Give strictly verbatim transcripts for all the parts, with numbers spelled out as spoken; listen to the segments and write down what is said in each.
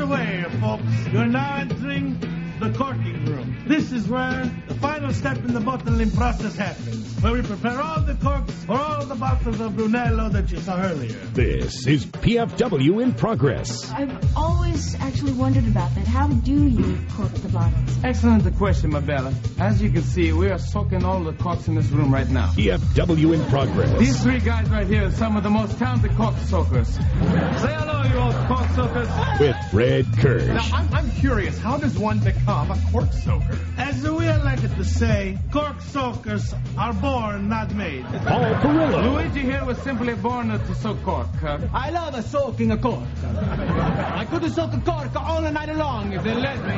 away, folks. You're now entering the corking room. This is where the final step in the bottling process happens, where we prepare all the corks for all the bottles of Brunello that you saw earlier. This is P F W in progress. I've always actually wondered about that. How do you cork the bottles? Excellent question, Mabella. As you can see, we are soaking all the corks in this room right now. P F W in progress. These three guys right here are some of the most talented cork soakers. Say hello, you old cork soakers. With Fred Kirsch. Now, I'm, I'm curious, how does one become a cork soaker? As we are like it to say, cork soakers are born, not made. Paul Perillo. Luigi here was simply born to soak cork. Uh, I love a soaking a cork. I could soak a cork all the night long if they let me.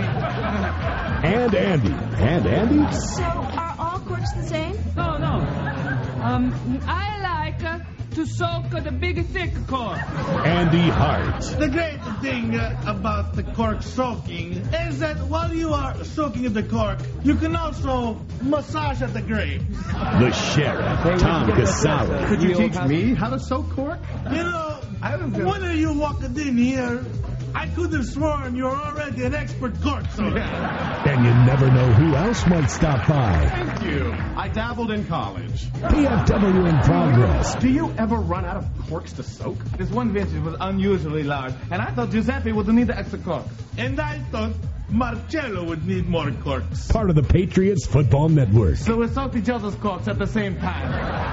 And Andy. And Andy? So, are all corks the same? No, no. Um, I like uh, to soak uh, the big, thick cork. Andy Hart. The great thing uh, about the cork soaking is that while you are soaking the cork, you can also massage at the grapes. The Sheriff, Tom Casale. Could you teach me how to soak cork? You know, when you walked in here, I could have sworn you're already an expert cork soaker. And you never know who else might stop by. Thank you. I dabbled in college. P F W in progress. Do you ever run out of corks to soak? this one vintage was unusually large, and I thought Giuseppe would need the extra cork. And I thought Marcello would need more corks. Part of the Patriots Football Network. So we soaked each other's corks at the same time.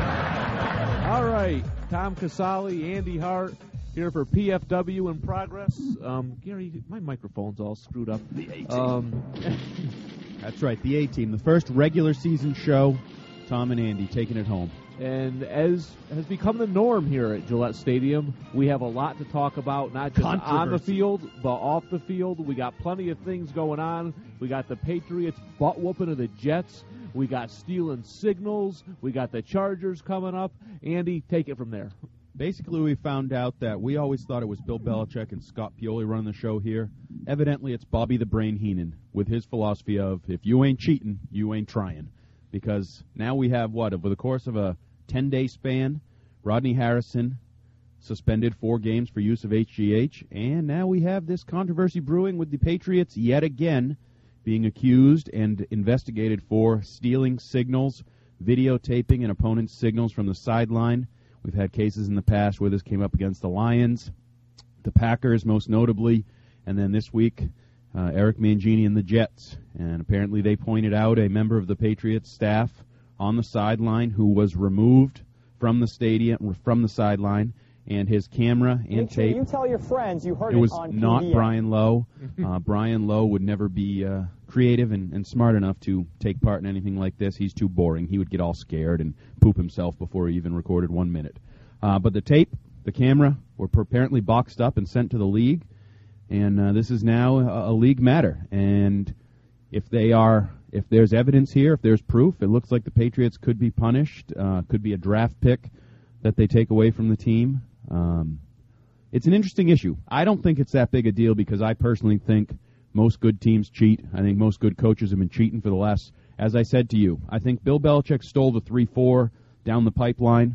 All right, Tom Casale, Andy Hart, here for P F W in progress. Um, Gary, my microphone's all screwed up. The A-Team. Um, That's right, the A-Team. The first regular season show, Tom and Andy taking it home. and as has become the norm here at Gillette Stadium, we have a lot to talk about, not just on the field, but off the field. We got plenty of things going on. We got the Patriots butt-whooping of the Jets. We got stealing signals. We got the Chargers coming up. Andy, take it from there. Basically, we found out that we always thought it was Bill Belichick and Scott Pioli running the show here. Evidently, it's Bobby the Brain Heenan with his philosophy of, if you ain't cheating, you ain't trying. Because now we have, what, over the course of a ten-day span, Rodney Harrison suspended four games for use of H G H, and now we have this controversy brewing with the Patriots yet again being accused and investigated for stealing signals, videotaping an opponent's signals from the sideline. We've had cases in the past where this came up against the Lions, the Packers most notably, and then this week, uh, Eric Mangini and the Jets. And apparently they pointed out a member of the Patriots staff on the sideline who was removed from the stadium, from the sideline, and his camera and Make sure tape. you tell your friends you heard it was it on not P B S. Brian Lowe. uh, Brian Lowe would never be uh, creative and, and smart enough to take part in anything like this. He's too boring. He would get all scared and poop himself before he even recorded one minute. Uh, but the tape, the camera, were apparently boxed up and sent to the league, and uh, this is now a, a league matter. And if they are, if there's evidence here, if there's proof, it looks like the Patriots could be punished. Uh, could be a draft pick that they take away from the team. Um, it's an interesting issue. I don't think it's that big a deal because I personally think most good teams cheat. I think most good coaches have been cheating for the last, as I said to you, I think Bill Belichick stole the three four down the pipeline.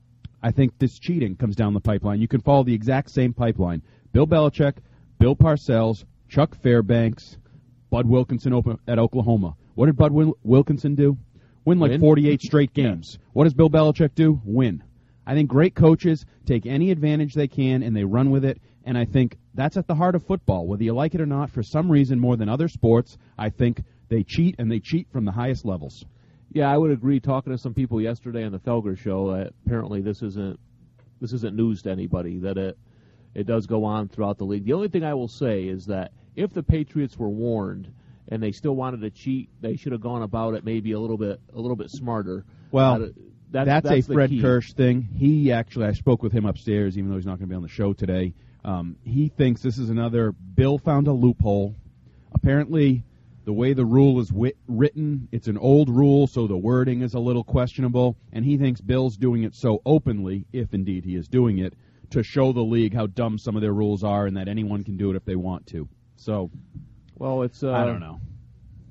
I think this cheating comes down the pipeline. You can follow the exact same pipeline. Bill Belichick, Bill Parcells, Chuck Fairbanks, Bud Wilkinson at Oklahoma. What did Bud Wil- Wilkinson do? Win like Win? forty-eight straight games. What does Bill Belichick do? Win. I think great coaches take any advantage they can and they run with it, and I think that's at the heart of football. Whether you like it or not, for some reason more than other sports, I think they cheat, and they cheat from the highest levels. Yeah, I would agree. Talking to some people yesterday on the Felger show, uh, apparently this isn't this isn't news to anybody, that it it does go on throughout the league. The only thing I will say is that if the Patriots were warned and they still wanted to cheat, they should have gone about it maybe a little bit a little bit smarter. Well, Uh, That's, that's, that's a Fred key. Kirsch thing. He actually, I spoke with him upstairs, even though he's not going to be on the show today. Um, he thinks this is another, Bill found a loophole. Apparently, the way the rule is wit- written, it's an old rule, so the wording is a little questionable, and he thinks Bill's doing it so openly, if indeed he is doing it, to show the league how dumb some of their rules are and that anyone can do it if they want to. So, well, it's uh, I don't know.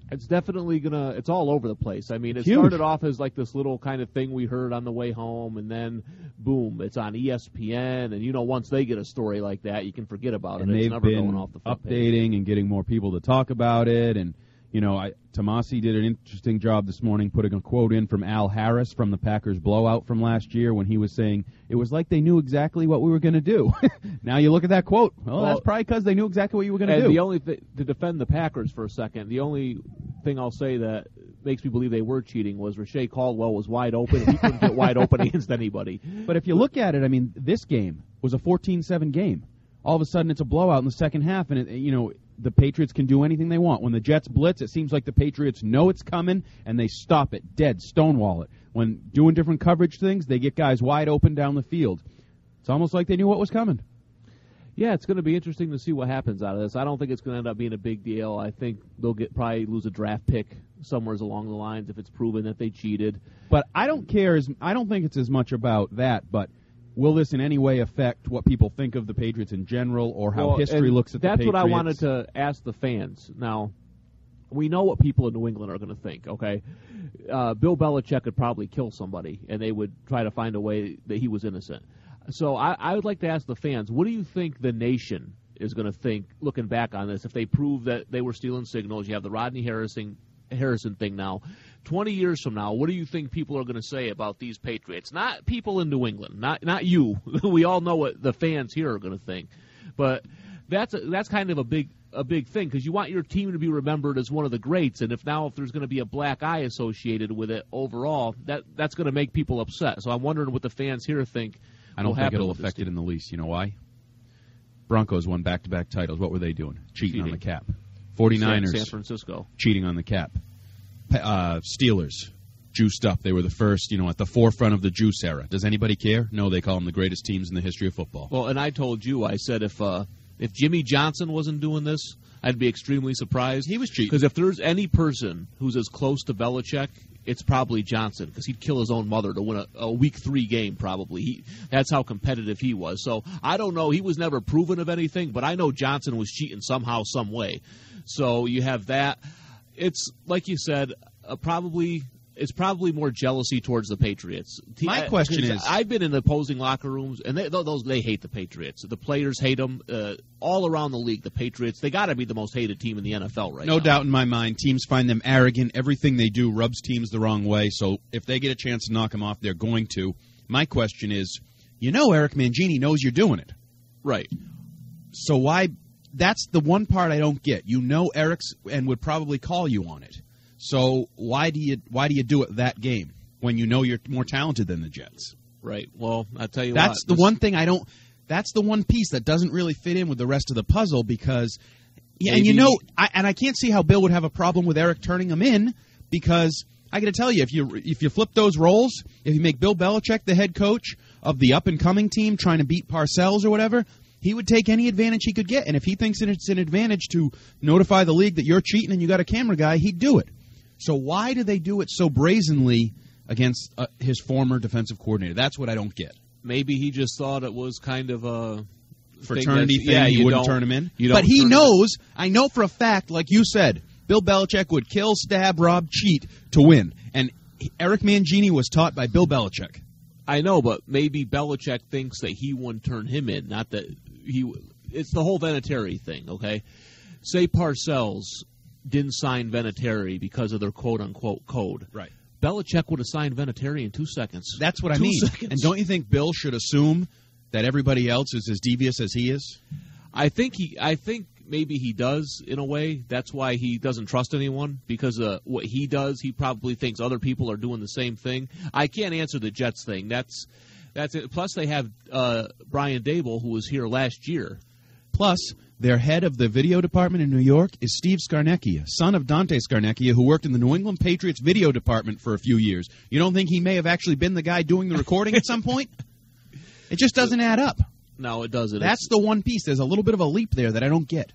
It's definitely gonna. It's all over the place. I mean, it Huge. started off as like this little kind of thing we heard on the way home, and then boom, it's on E S P N. And you know, once they get a story like that, you can forget about and it. It's they've never been going off the front updating page. and getting more people to talk about it. And you know, I, Tomasi did an interesting job this morning, putting a quote in from Al Harris from the Packers blowout from last year when he was saying it was like they knew exactly what we were going to do. Now you look at that quote. Well, Well, that's probably because they knew exactly what you were going to And do. the only th- to defend the Packers for a second, the only thing I'll say that makes me believe they were cheating was Rashay Caldwell was wide open. And he couldn't get wide open against anybody. But if you look at it, I mean, this game was a fourteen seven game. All of a sudden, it's a blowout in the second half, and it, you know the Patriots can do anything they want. When the Jets blitz, it seems like the Patriots know it's coming, and they stop it, dead, stonewall it. When doing different coverage things, they get guys wide open down the field. It's almost like they knew what was coming. Yeah, it's going to be interesting to see what happens out of this. I don't think it's going to end up being a big deal. I think they'll get probably lose a draft pick somewhere along the lines if it's proven that they cheated. But I don't care. As I don't think it's as much about that, but will this in any way affect what people think of the Patriots in general or how Well, history and looks at the that's Patriots? what I wanted to ask the fans. Now, we know what people in New England are going to think, okay? Uh, Bill Belichick could probably kill somebody, and they would try to find a way that he was innocent. So I, I would like to ask the fans, what do you think the nation is going to think looking back on this if they prove that they were stealing signals? You have the Rodney Harrison, Harrison thing now. twenty years from now, what do you think people are going to say about these Patriots? Not people in New England, not not you. We all know what the fans here are going to think. But that's a, that's kind of a big a big thing because you want your team to be remembered as one of the greats. And if now if there's going to be a black eye associated with it overall, that that's going to make people upset. So I'm wondering what the fans here think. I don't will think happen it'll with this affect it team. in the least. You know why? Broncos won back-to-back titles. What were they doing? Cheating, on Cheating. the cap. forty-niners, San, San Francisco. cheating on the cap. Uh, Steelers, juiced up. They were the first, you know, at the forefront of the juice era. Does anybody care? No, they call them the greatest teams in the history of football. Well, and I told you, I said if uh, if Jimmy Johnson wasn't doing this, I'd be extremely surprised. He was cheating. Because if there's any person who's as close to Belichick, it's probably Johnson, because he'd kill his own mother to win a, a week three game probably. He, that's how competitive he was. So I don't know. He was never proven of anything, but I know Johnson was cheating somehow, some way. So you have that. It's, like you said, uh, probably... It's probably more jealousy towards the Patriots. My question is- I've been in the opposing locker rooms, and they, those they hate the Patriots. The players hate them uh, all around the league. The Patriots, they got to be the most hated team in the N F L right now. No doubt in my mind, teams find them arrogant. Everything they do rubs teams the wrong way. So if they get a chance to knock them off, they're going to. My question is, you know Eric Mangini knows you're doing it. Right. So why – that's the one part I don't get. You know Eric's and would probably call you on it. So why do you why do you do it that game when you know you're more talented than the Jets? Right. Well, I tell you That's what. the this- one thing I don't – that's the one piece that doesn't really fit in with the rest of the puzzle because – yeah, and you Maybe- know – I, and I can't see how Bill would have a problem with Eric turning him in because I got to tell you, if you if you flip those roles, if you make Bill Belichick the head coach of the up-and-coming team trying to beat Parcells or whatever – he would take any advantage he could get. And if he thinks it's an advantage to notify the league that you're cheating and you got a camera guy, he'd do it. So why do they do it so brazenly against uh, his former defensive coordinator? That's what I don't get. Maybe he just thought it was kind of a Fraternity thing. thing, Yeah, you, you wouldn't don't- turn him in. you But don't he turn him in. knows, I know for a fact, like you said, Bill Belichick would kill, stab, rob, cheat to win. And Eric Mangini was taught by Bill Belichick. I know, but maybe Belichick thinks that he wouldn't turn him in. Not that he. It's the whole Vinatieri thing, okay? Say Parcells didn't sign Vinatieri because of their quote-unquote code. Right. Belichick would have signed Vinatieri in two seconds. That's what I Two mean. seconds. And don't you think Bill should assume that everybody else is as devious as he is? I think he. I think maybe he does in a way. That's why he doesn't trust anyone because uh, what he does, he probably thinks other people are doing the same thing. I can't answer the Jets thing. That's that's it. Plus, they have uh, Brian Dable, who was here last year. Plus, their head of the video department in New York is Steve Scarnecchia, son of Dante Scarnecchia, who worked in the New England Patriots video department for a few years. You don't think he may have actually been the guy doing the recording at some point? It just doesn't add up. No, it doesn't. That's the one piece. There's a little bit of a leap there that I don't get.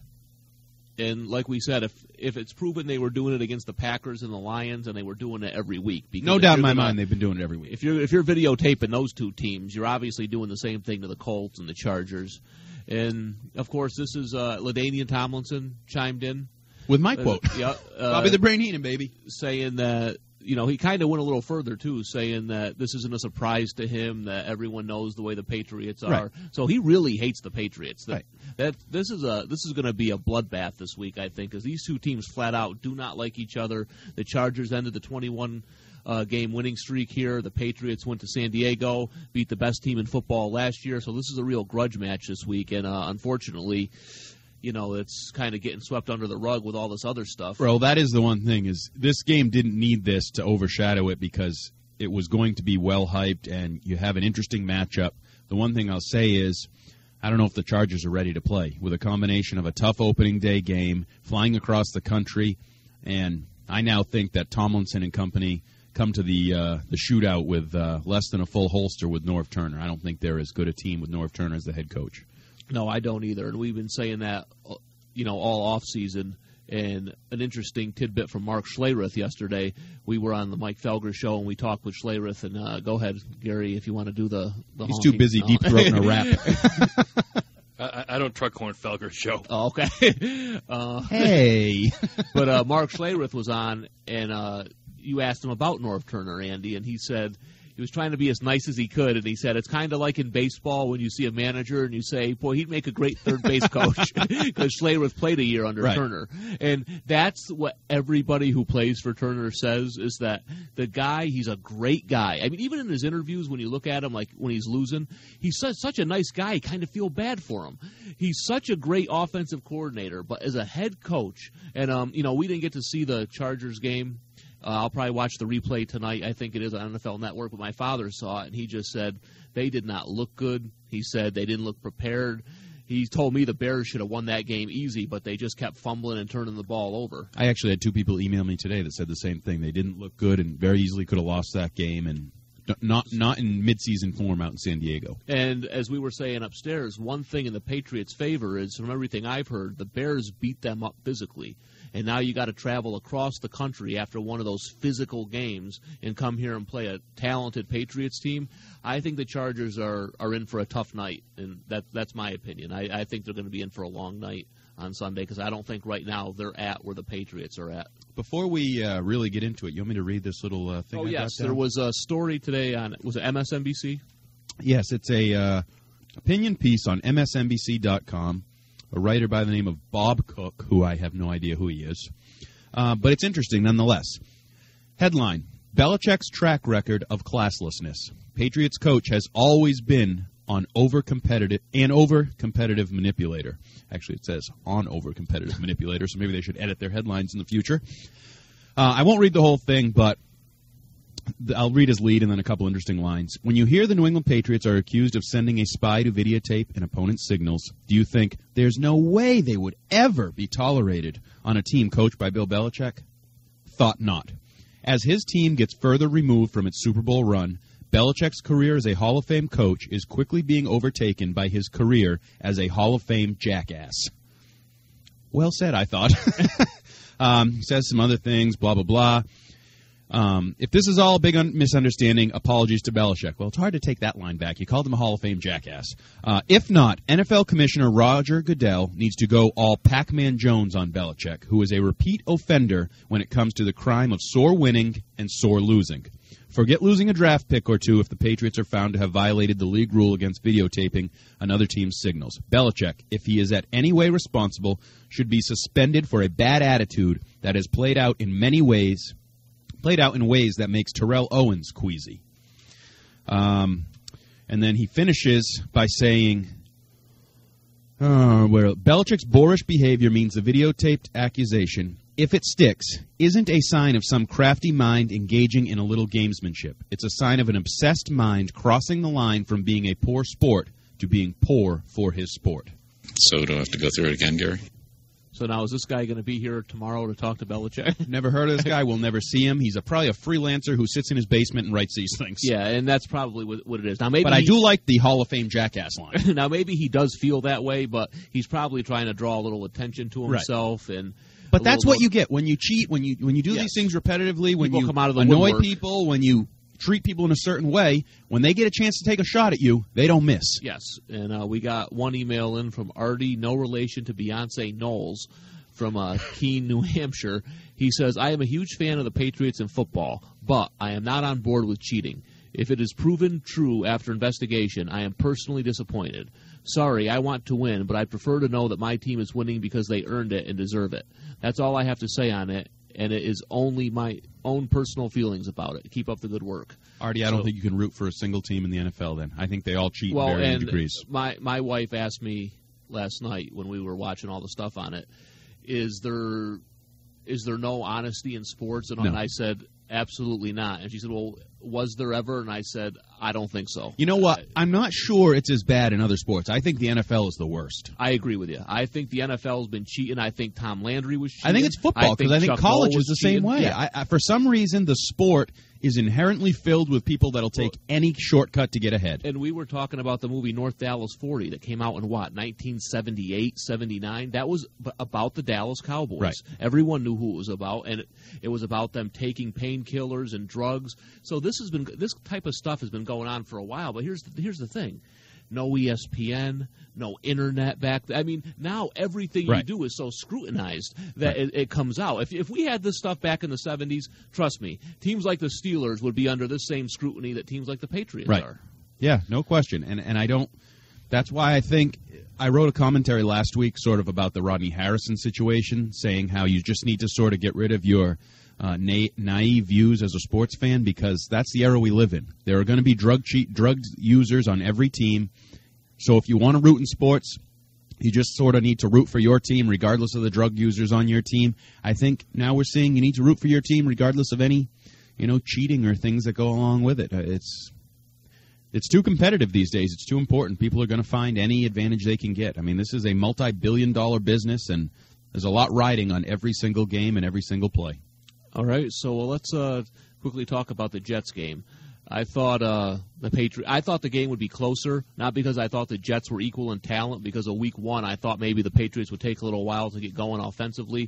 And like we said, if if it's proven they were doing it against the Packers and the Lions, and they were doing it every week, because No if doubt in you're my gonna- mind they've been doing it every week. If you're if you're videotaping those two teams, you're obviously doing the same thing to the Colts and the Chargers. And of course, this is uh, LaDainian Tomlinson chimed in. With my quote. Uh, yeah, uh, Bobby the Brain Heenan, baby. Saying that, you know, he kind of went a little further, too, saying that this isn't a surprise to him, that everyone knows the way the Patriots are. Right. So he really hates the Patriots. That, right. that This is a this is going to be a bloodbath this week, I think, because these two teams flat out do not like each other. The Chargers ended the twenty-one uh, game winning streak here. The Patriots went to San Diego, beat the best team in football last year. So this is a real grudge match this week, and uh, unfortunately, you know, it's kind of getting swept under the rug with all this other stuff. Well, that is the one thing, is this game didn't need this to overshadow it because it was going to be well-hyped and you have an interesting matchup. The one thing I'll say is I don't know if the Chargers are ready to play with a combination of a tough opening day game, flying across the country, and I now think that Tomlinson and company come to the uh, the shootout with uh, less than a full holster with Norv Turner. I don't think they're as good a team with Norv Turner as the head coach. No, I don't either, and we've been saying that, you know, all off season. And an interesting tidbit from Mark Schlereth yesterday. We were on the Mike Felger show, and we talked with Schlereth. And uh, go ahead, Gary, if you want to do the. the He's honking. too busy no. deep throating a rap. I, I don't truck Corn Felger show. Oh, okay. uh, hey, but uh, Mark Schlereth was on, and uh, you asked him about Norv Turner, Andy, and he said. He was trying to be as nice as he could, and he said it's kind of like in baseball when you see a manager and you say, boy, he'd make a great third base coach, because Schlereth played a year under right. Turner. And that's what everybody who plays for Turner says, is that the guy, he's a great guy. I mean, even in his interviews, when you look at him, like when he's losing, he's such, such a nice guy, you kind of feel bad for him. He's such a great offensive coordinator, but as a head coach, and, um, you know, we didn't get to see the Chargers game. Uh, I'll probably watch the replay tonight. I think it is on N F L Network, but my father saw it, and he just said they did not look good. He said they didn't look prepared. He told me the Bears should have won that game easy, but they just kept fumbling and turning the ball over. I actually had two people email me today that said the same thing. They didn't look good and very easily could have lost that game, and not not in midseason form out in San Diego. And as we were saying upstairs, one thing in the Patriots' favor is, from everything I've heard, the Bears beat them up physically. And now you got to travel across the country after one of those physical games and come here and play a talented Patriots team. I think the Chargers are, are in for a tough night, and that that's my opinion. I, I think they're going to be in for a long night on Sunday, because I don't think right now they're at where the Patriots are at. Before we uh, really get into it, you want me to read this little uh, thing? Oh, I yes. got down? There was a story today on, was it M S N B C? Yes, it's a uh, opinion piece on M S N B C dot com. A writer by the name of Bob Cook, who I have no idea who he is. Uh, but it's interesting nonetheless. Headline, Belichick's track record of classlessness. Patriots coach has always been on over-competitive, an over-competitive manipulator. Actually, it says on over-competitive manipulator, so maybe they should edit their headlines in the future. Uh, I won't read the whole thing, but I'll read his lead and then a couple interesting lines. When you hear the New England Patriots are accused of sending a spy to videotape an opponent's signals, do you think there's no way they would ever be tolerated on a team coached by Bill Belichick? Thought not. As his team gets further removed from its Super Bowl run, Belichick's career as a Hall of Fame coach is quickly being overtaken by his career as a Hall of Fame jackass. Well said, I thought. um, says some other things, blah, blah, blah. Um, if this is all a big un- misunderstanding, apologies to Belichick. Well, it's hard to take that line back. You called him a Hall of Fame jackass. Uh, if not, N F L Commissioner Roger Goodell needs to go all Pac-Man Jones on Belichick, who is a repeat offender when it comes to the crime of sore winning and sore losing. Forget losing a draft pick or two if the Patriots are found to have violated the league rule against videotaping another team's signals. Belichick, if he is at any way responsible, should be suspended for a bad attitude that has played out in many ways played out in ways that makes Terrell Owens queasy. Um, and then he finishes by saying, uh, where Belichick's boorish behavior means the videotaped accusation, if it sticks, isn't a sign of some crafty mind engaging in a little gamesmanship. It's a sign of an obsessed mind crossing the line from being a poor sport to being poor for his sport. So do I have to go through it again, Gary? So now is this guy going to be here tomorrow to talk to Belichick? Never heard of this guy. We'll never see him. He's a, probably a freelancer who sits in his basement and writes these things. Yeah, and that's probably what, what it is. Now, maybe but I he, do like the Hall of Fame jackass line. Now, maybe he does feel that way, but he's probably trying to draw a little attention to himself. Right. and. But that's what more... you get when you cheat, when you when you do yes. these things repetitively, when people you come out of the annoy woodwork. people, when you treat people in a certain way, when they get a chance to take a shot at you, they don't miss. Yes, and uh, we got one email in from Artie, no relation to Beyonce Knowles, from uh, Keene, New Hampshire. He says, I am a huge fan of the Patriots in football, but I am not on board with cheating. If it is proven true after investigation, I am personally disappointed. Sorry, I want to win, but I prefer to know that my team is winning because they earned it and deserve it. That's all I have to say on it, and it is only my own personal feelings about it. Keep up the good work. Artie, I so, don't think you can root for a single team in the N F L then. I think they all cheat well, in varying and degrees. My, my wife asked me last night when we were watching all the stuff on it, is there is there no honesty in sports? And, no. and I said, absolutely not. And she said, well, was there ever? And I said, I don't think so. You know what? I'm not sure it's as bad in other sports. I think the N F L is the worst. I agree with you. I think the N F L has been cheating. I think Tom Landry was cheating. I think it's football because I think, I think college is the cheating. same way. Yeah. I, I, for some reason, the sport is inherently filled with people that'll take well, any shortcut to get ahead. And we were talking about the movie North Dallas forty that came out in, what, nineteen seventy-eight, seventy-nine? That was b- about the Dallas Cowboys. Right. Everyone knew who it was about, and it, it was about them taking painkillers and drugs. So this has been this type of stuff has been going on for a while. But here's the, here's the thing. No E S P N, no internet back then. I mean, now everything right. you do is so scrutinized that right. it, it comes out. If if we had this stuff back in the seventies, trust me, teams like the Steelers would be under the same scrutiny that teams like the Patriots right. are. Yeah, no question. And and I don't – that's why I think – I wrote a commentary last week sort of about the Rodney Harrison situation, saying how you just need to sort of get rid of your – Uh, na- naive views as a sports fan, because that's the era we live in. There are going to be drug cheat, drug users on every team. So if you want to root in sports, you just sort of need to root for your team regardless of the drug users on your team. I think now we're seeing you need to root for your team regardless of any, you know, cheating or things that go along with it. It's it's too competitive these days. It's too important. People are going to find any advantage they can get. I mean, this is a multi-billion dollar business, and there's a lot riding on every single game and every single play. All right, so well, let's uh, quickly talk about the Jets game. I thought uh, the Patri- I thought the game would be closer, not because I thought the Jets were equal in talent, because of week one I thought maybe the Patriots would take a little while to get going offensively.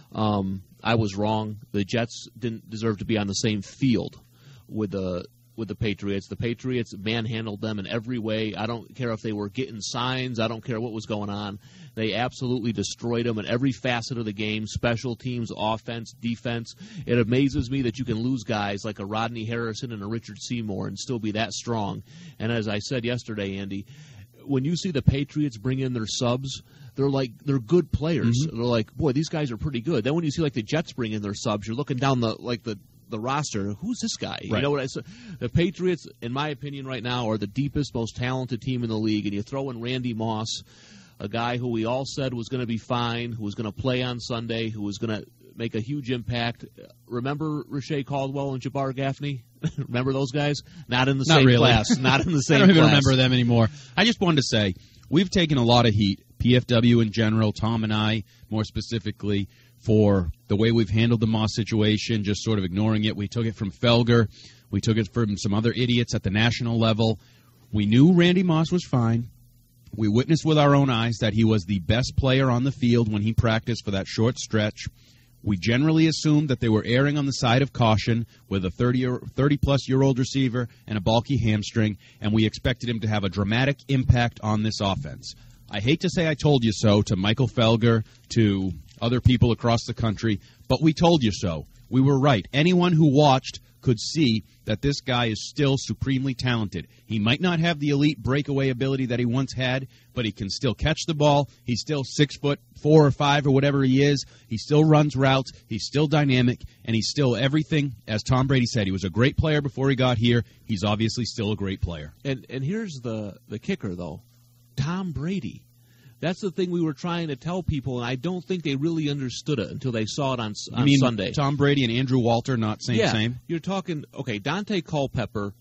Um, I was wrong. The Jets didn't deserve to be on the same field with the with the Patriots. The Patriots manhandled them in every way. I don't care if they were getting signs. I don't care what was going on. They absolutely destroyed them in every facet of the game, special teams, offense, defense. It amazes me that you can lose guys like a Rodney Harrison and a Richard Seymour and still be that strong. And as I said yesterday, Andy, when you see the Patriots bring in their subs, they're like they're good players. Mm-hmm. They're like, boy, these guys are pretty good. Then when you see like the Jets bring in their subs, you're looking down the like the the roster. Who's this guy? Right. You know what I said? The Patriots, in my opinion, right now are the deepest, most talented team in the league. And you throw in Randy Moss, a guy who we all said was going to be fine, who was going to play on Sunday, who was going to make a huge impact. Remember Rashay Caldwell and Jabbar Gaffney? Remember those guys? Not in the Not same really. class. Not in the same I don't even class. remember them anymore. I just wanted to say, we've taken a lot of heat, P F W in general, Tom and I more specifically, for the way we've handled the Moss situation, just sort of ignoring it. We took it from Felger. We took it from some other idiots at the national level. We knew Randy Moss was fine. We witnessed with our own eyes that he was the best player on the field when he practiced for that short stretch. We generally assumed that they were erring on the side of caution with a thirty-plus-year-old receiver and a bulky hamstring, and we expected him to have a dramatic impact on this offense. I hate to say I told you so to Michael Felger, to other people across the country, but we told you so. We were right. Anyone who watched could see that this guy is still supremely talented. He might not have the elite breakaway ability that he once had, but he can still catch the ball. He's still six foot four or five or whatever he is. He still runs routes. He's still dynamic, and he's still everything. As Tom Brady said, he was a great player before he got here. He's obviously still a great player. And and here's the, the kicker, though. Tom Brady. That's the thing we were trying to tell people, and I don't think they really understood it until they saw it on, on you mean Sunday. Tom Brady and Andrew Walter, not same yeah, same? You're talking, okay, Dante Culpepper.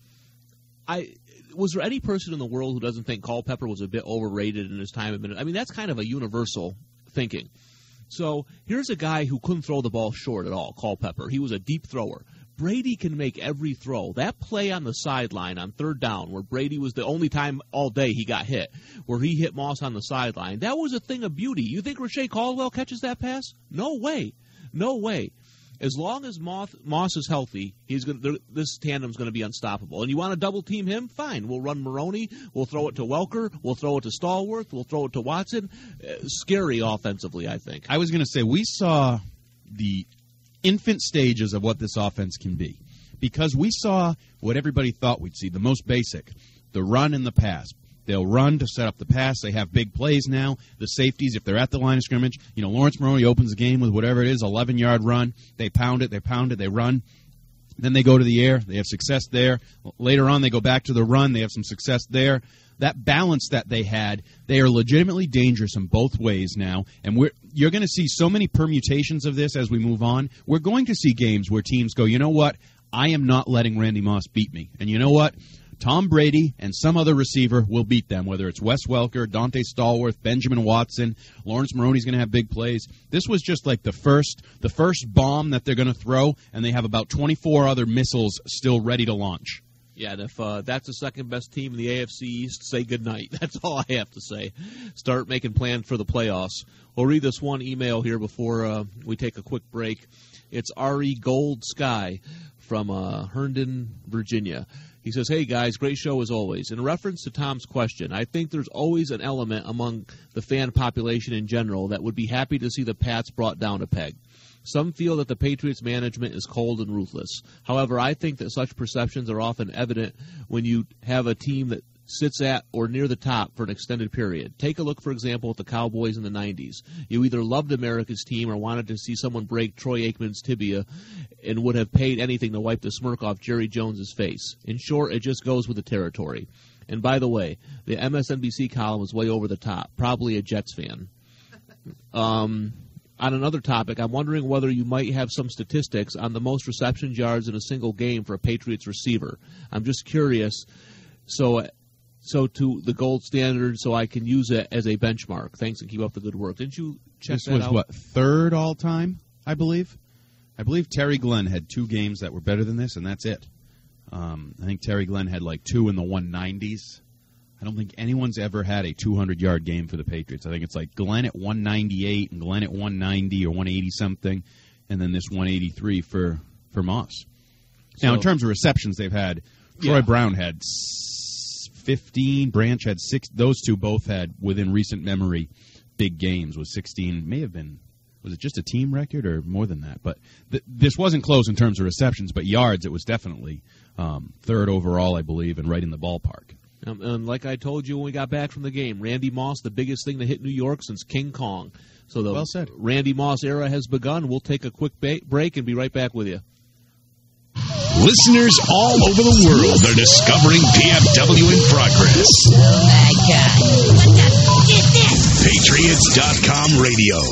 I was there any person in the world who doesn't think Culpepper was a bit overrated in his time? I mean, that's kind of a universal thinking. So here's a guy who couldn't throw the ball short at all, Culpepper. He was a deep thrower. Brady can make every throw. That play on the sideline on third down where Brady was the only time all day he got hit, where he hit Moss on the sideline, that was a thing of beauty. You think Rashay Caldwell catches that pass? No way. No way. As long as Moss, Moss is healthy, he's gonna, this tandem's going to be unstoppable. And you want to double team him? Fine. We'll run Maroney. We'll throw it to Welker. We'll throw it to Stallworth. We'll throw it to Watson. Uh, scary offensively, I think. I was going to say, we saw the infant stages of what this offense can be, because we saw what everybody thought we'd see, the most basic, the run and the pass. They'll run to set up the pass. They have big plays now. The safeties, if they're at the line of scrimmage, you know, Lawrence Maroney opens the game with whatever it is, eleven-yard run. They pound it, they pound it, they run. Then they go to the air. They have success there. Later on, they go back to the run. They have some success there. That balance that they had, they are legitimately dangerous in both ways now. And we're, you're going to see so many permutations of this as we move on. We're going to see games where teams go, you know what, I am not letting Randy Moss beat me. And you know what? Tom Brady and some other receiver will beat them, whether it's Wes Welker, Dante Stallworth, Benjamin Watson. Lawrence Maroney's going to have big plays. This was just like the first the first bomb that they're going to throw, and they have about twenty-four other missiles still ready to launch. Yeah, and if uh, that's the second-best team in the A F C East, say goodnight. That's all I have to say. Start making plans for the playoffs. We'll read this one email here before uh, we take a quick break. It's R E Gold Sky from uh, Herndon, Virginia. He says, hey, guys, great show as always. In reference to Tom's question, I think there's always an element among the fan population in general that would be happy to see the Pats brought down a peg. Some feel that the Patriots management is cold and ruthless. However, I think that such perceptions are often evident when you have a team that sits at or near the top for an extended period. Take a look, for example, at the Cowboys in the nineties. You either loved America's team or wanted to see someone break Troy Aikman's tibia and would have paid anything to wipe the smirk off Jerry Jones's face. In short, it just goes with the territory. And by the way, the M S N B C column is way over the top. Probably a Jets fan. Um... On another topic, I'm wondering whether you might have some statistics on the most reception yards in a single game for a Patriots receiver. I'm just curious, so so to the gold standard, so I can use it as a benchmark. Thanks and keep up the good work. Didn't you check this that was, out? What, third all-time, I believe? I believe Terry Glenn had two games that were better than this, and that's it. Um, I think Terry Glenn had like two in the one nineties. I don't think anyone's ever had a two hundred yard game for the Patriots. I think it's like Glenn at one ninety-eight and Glenn at one ninety or one eighty something, and then this one eighty-three for, for Moss. So, now, in terms of receptions, they've had Troy yeah. Brown had fifteen, Branch had six. Those two both had, within recent memory, big games with sixteen. May have been, was it just a team record or more than that? But th- this wasn't close in terms of receptions, but yards, it was definitely um, third overall, I believe, and right in the ballpark. Um, and like I told you when we got back from the game, Randy Moss, the biggest thing to hit New York since King Kong. So the well said. Randy Moss era has begun. We'll take a quick ba- break and be right back with you. Listeners all over the world are discovering P F W in progress. Oh, my God. What the is this? Patriots dot com radio.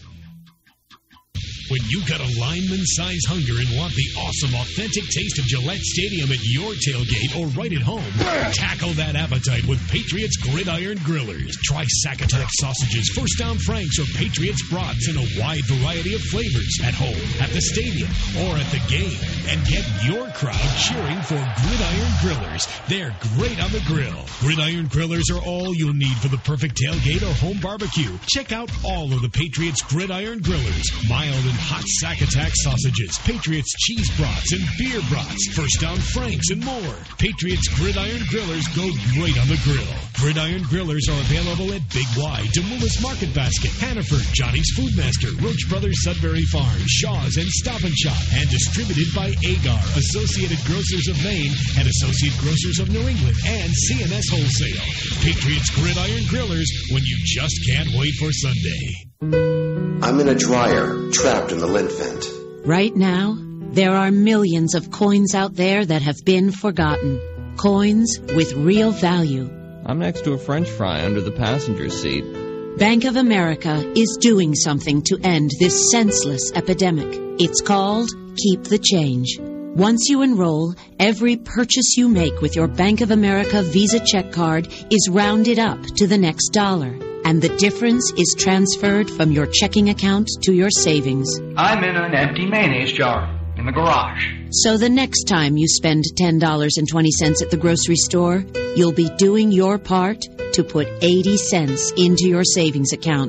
When you've got a lineman-sized hunger and want the awesome, authentic taste of Gillette Stadium at your tailgate or right at home, tackle that appetite with Patriots Gridiron Grillers. Try Sack Attack sausages, First Down Franks, or Patriots brats in a wide variety of flavors at home, at the stadium, or at the game. And get your crowd cheering for Gridiron Grillers. They're great on the grill. Gridiron Grillers are all you'll need for the perfect tailgate or home barbecue. Check out all of the Patriots Gridiron Grillers. Mild and hot Sack Attack sausages, Patriots cheese brats and beer brats, First Down Franks, and more. Patriots Gridiron Grillers go great on the grill. Gridiron Grillers are available at Big Y, Demoulas Market Basket, Hannaford, Johnny's Foodmaster, Roach Brothers Sudbury Farm, Shaw's, and Stop and Shop, and distributed by Agar, Associated Grocers of Maine, and Associate Grocers of New England, and C N S Wholesale. Patriots Gridiron Grillers, when you just can't wait for Sunday. I'm in a dryer, trapped in the lint vent. Right now, there are millions of coins out there that have been forgotten. Coins with real value. I'm next to a French fry under the passenger seat. Bank of America is doing something to end this senseless epidemic. It's called Keep the Change. Once you enroll, every purchase you make with your Bank of America Visa check card is rounded up to the next dollar. And the difference is transferred from your checking account to your savings. I'm in an empty mayonnaise jar in the garage. So the next time you spend ten dollars and twenty cents at the grocery store, you'll be doing your part to put eighty cents into your savings account.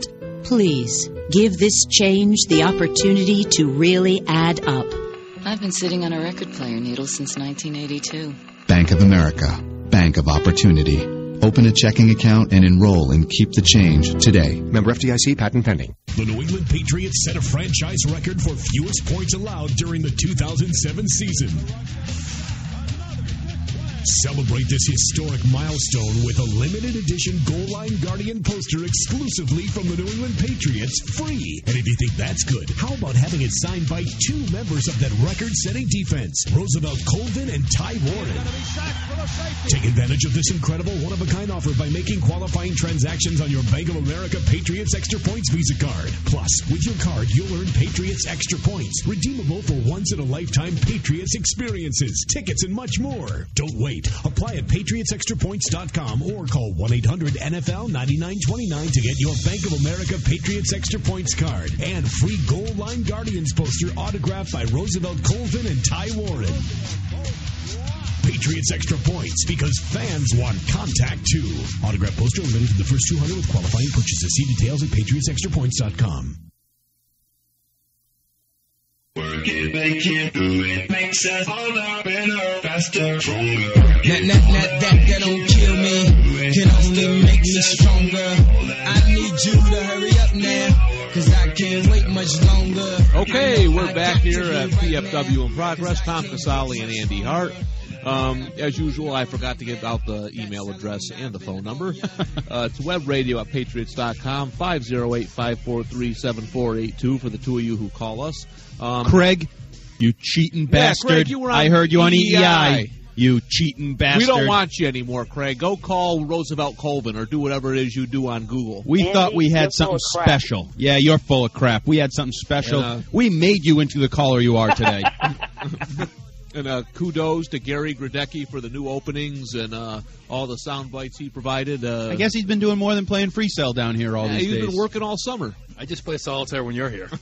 Please, give this change the opportunity to really add up. I've been sitting on a record player needle since nineteen eighty-two. Bank of America. Bank of Opportunity. Open a checking account and enroll in Keep the Change today. Member F D I C, patent pending. The New England Patriots set a franchise record for fewest points allowed during the two thousand seven season. Celebrate this historic milestone with a limited edition Goal Line Guardian poster exclusively from the New England Patriots, free. And if you think that's good, how about having it signed by two members of that record-setting defense, Roosevelt Colvin and Ty Warren? Take advantage of this incredible one-of-a-kind offer by making qualifying transactions on your Bank of America Patriots Extra Points Visa card. Plus, with your card, you'll earn Patriots Extra Points, redeemable for once-in-a-lifetime Patriots experiences, tickets, and much more. Don't wait. Apply at patriots extra points dot com or call one eight hundred N F L ninety-nine twenty-nine to get your Bank of America Patriots Extra Points card and free Goal Line Guardians poster autographed by Roosevelt Colvin and Ty Warren. Patriots Extra Points, because fans want contact too. Autograph poster limited to the first two hundred with qualifying purchases. See details at patriots extra points dot com. Work it, they can't do it. Makes us harder, better, faster, stronger. That, that, that, that, that don't kill me. Can only make me stronger. I need you to hurry up now, cause I can't wait much longer. Okay, we're back here at P F W in Progress. Tom Casale and Andy Hart. Um, as usual, I forgot to give out the email address and the phone number. Uh, it's web radio at patriots dot com, five oh eight, five four three, seven four eight two for the two of you who call us. Um, Craig, you cheating yeah, bastard. Craig, you were on I heard you on E E I. E E I. You cheating bastard. We don't want you anymore, Craig. Go call Roosevelt Colvin or do whatever it is you do on Google. We Andy, thought we had something special. Yeah, you're full of crap. We had something special. And, uh, we made you into the caller you are today. And uh, kudos to Gary Gradecki for the new openings and uh, all the sound bites he provided. Uh, I guess he's been doing more than playing free cell down here all yeah, these he's days. He's been working all summer. I just play solitaire when you're here.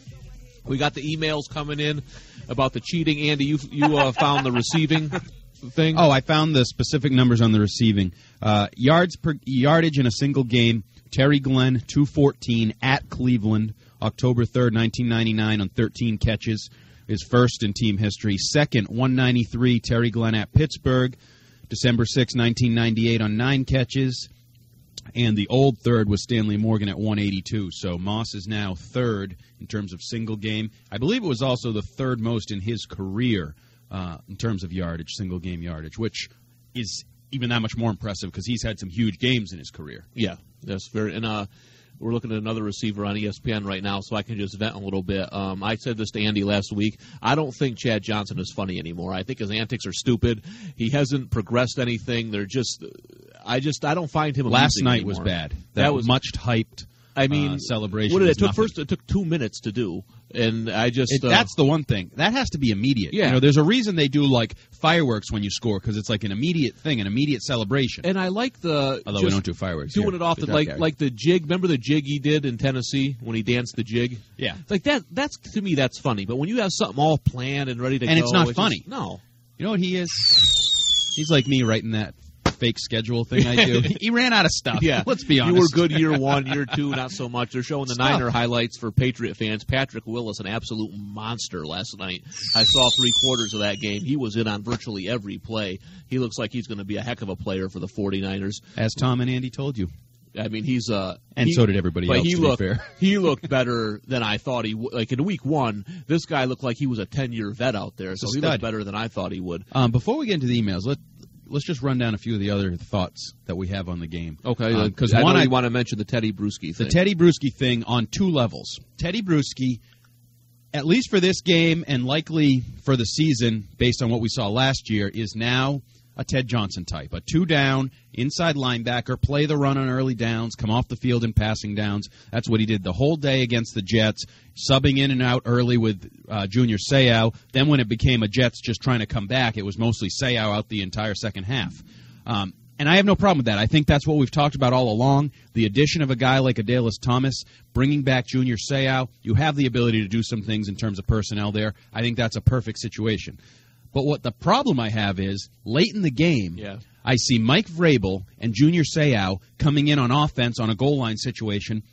We got the emails coming in about the cheating. Andy, you you uh, found the receiving thing? Oh, I found the specific numbers on the receiving. Uh, yards per yardage in a single game, Terry Glenn, two fourteen at Cleveland, October third, nineteen ninety-nine on thirteen catches. Is first in team history. Second, one ninety-three, Terry Glenn at Pittsburgh, December sixth, nineteen ninety-eight on nine catches. And the old third was Stanley Morgan at one eighty-two. So Moss is now third in terms of single game. I believe it was also the third most in his career uh, in terms of yardage, single game yardage, which is even that much more impressive because he's had some huge games in his career. Yeah, that's very. And uh, we're looking at another receiver on E S P N right now, so I can just vent a little bit. Um, I said this to Andy last week. I don't think Chad Johnson is funny anymore. I think his antics are stupid. He hasn't progressed anything. They're just, I just, I don't find him. Last night anymore. was bad. That, that was was much hyped. I mean, uh, celebration. What did it, it took? Nothing. First, it took two minutes to do, and I just it, uh, that's the one thing that has to be immediate. Yeah, you know, there's a reason they do like fireworks when you score because it's like an immediate thing, an immediate celebration. And I like the although we don't do fireworks, doing here. it off the, like like the jig. Remember the jig he did in Tennessee when he danced the jig? Yeah, like that. That's to me that's funny. But when you have something all planned and ready to and go, it's not it's funny. Just, no, you know what he is? He's like me writing that fake schedule thing I do. He ran out of stuff. Yeah, let's be honest. You were good year one, year two, not so much. They're showing the Stuff. Niner highlights for Patriot fans. Patrick Willis, an absolute monster last night. I saw three quarters of that game. He was in on virtually every play. He looks like he's going to be a heck of a player for the 49ers. As Tom and Andy told you. I mean, he's uh, and he, so did everybody but else. He to looked, be fair, he looked better than I thought he would. Like in week one, this guy looked like he was a ten-year vet out there. So he looked better than I thought he would. Um, before we get into the emails, let let's just run down a few of the other thoughts that we have on the game. Okay, because um, I one I want to mention the Teddy Bruschi thing. The Teddy Bruschi thing on two levels. Teddy Bruschi, at least for this game and likely for the season, based on what we saw last year, is now a Ted Johnson type, a two-down, inside linebacker, play the run on early downs, come off the field in passing downs. That's what he did the whole day against the Jets, subbing in and out early with uh, Junior Seau. Then when it became a Jets just trying to come back, it was mostly Seau out the entire second half. Um, and I have no problem with that. I think that's what we've talked about all along. The addition of a guy like Adalys Thomas, bringing back Junior Seau, you have the ability to do some things in terms of personnel there. I think that's a perfect situation. But what the problem I have is, late in the game, yeah. I see Mike Vrabel and Junior Seau coming in on offense on a goal line situation,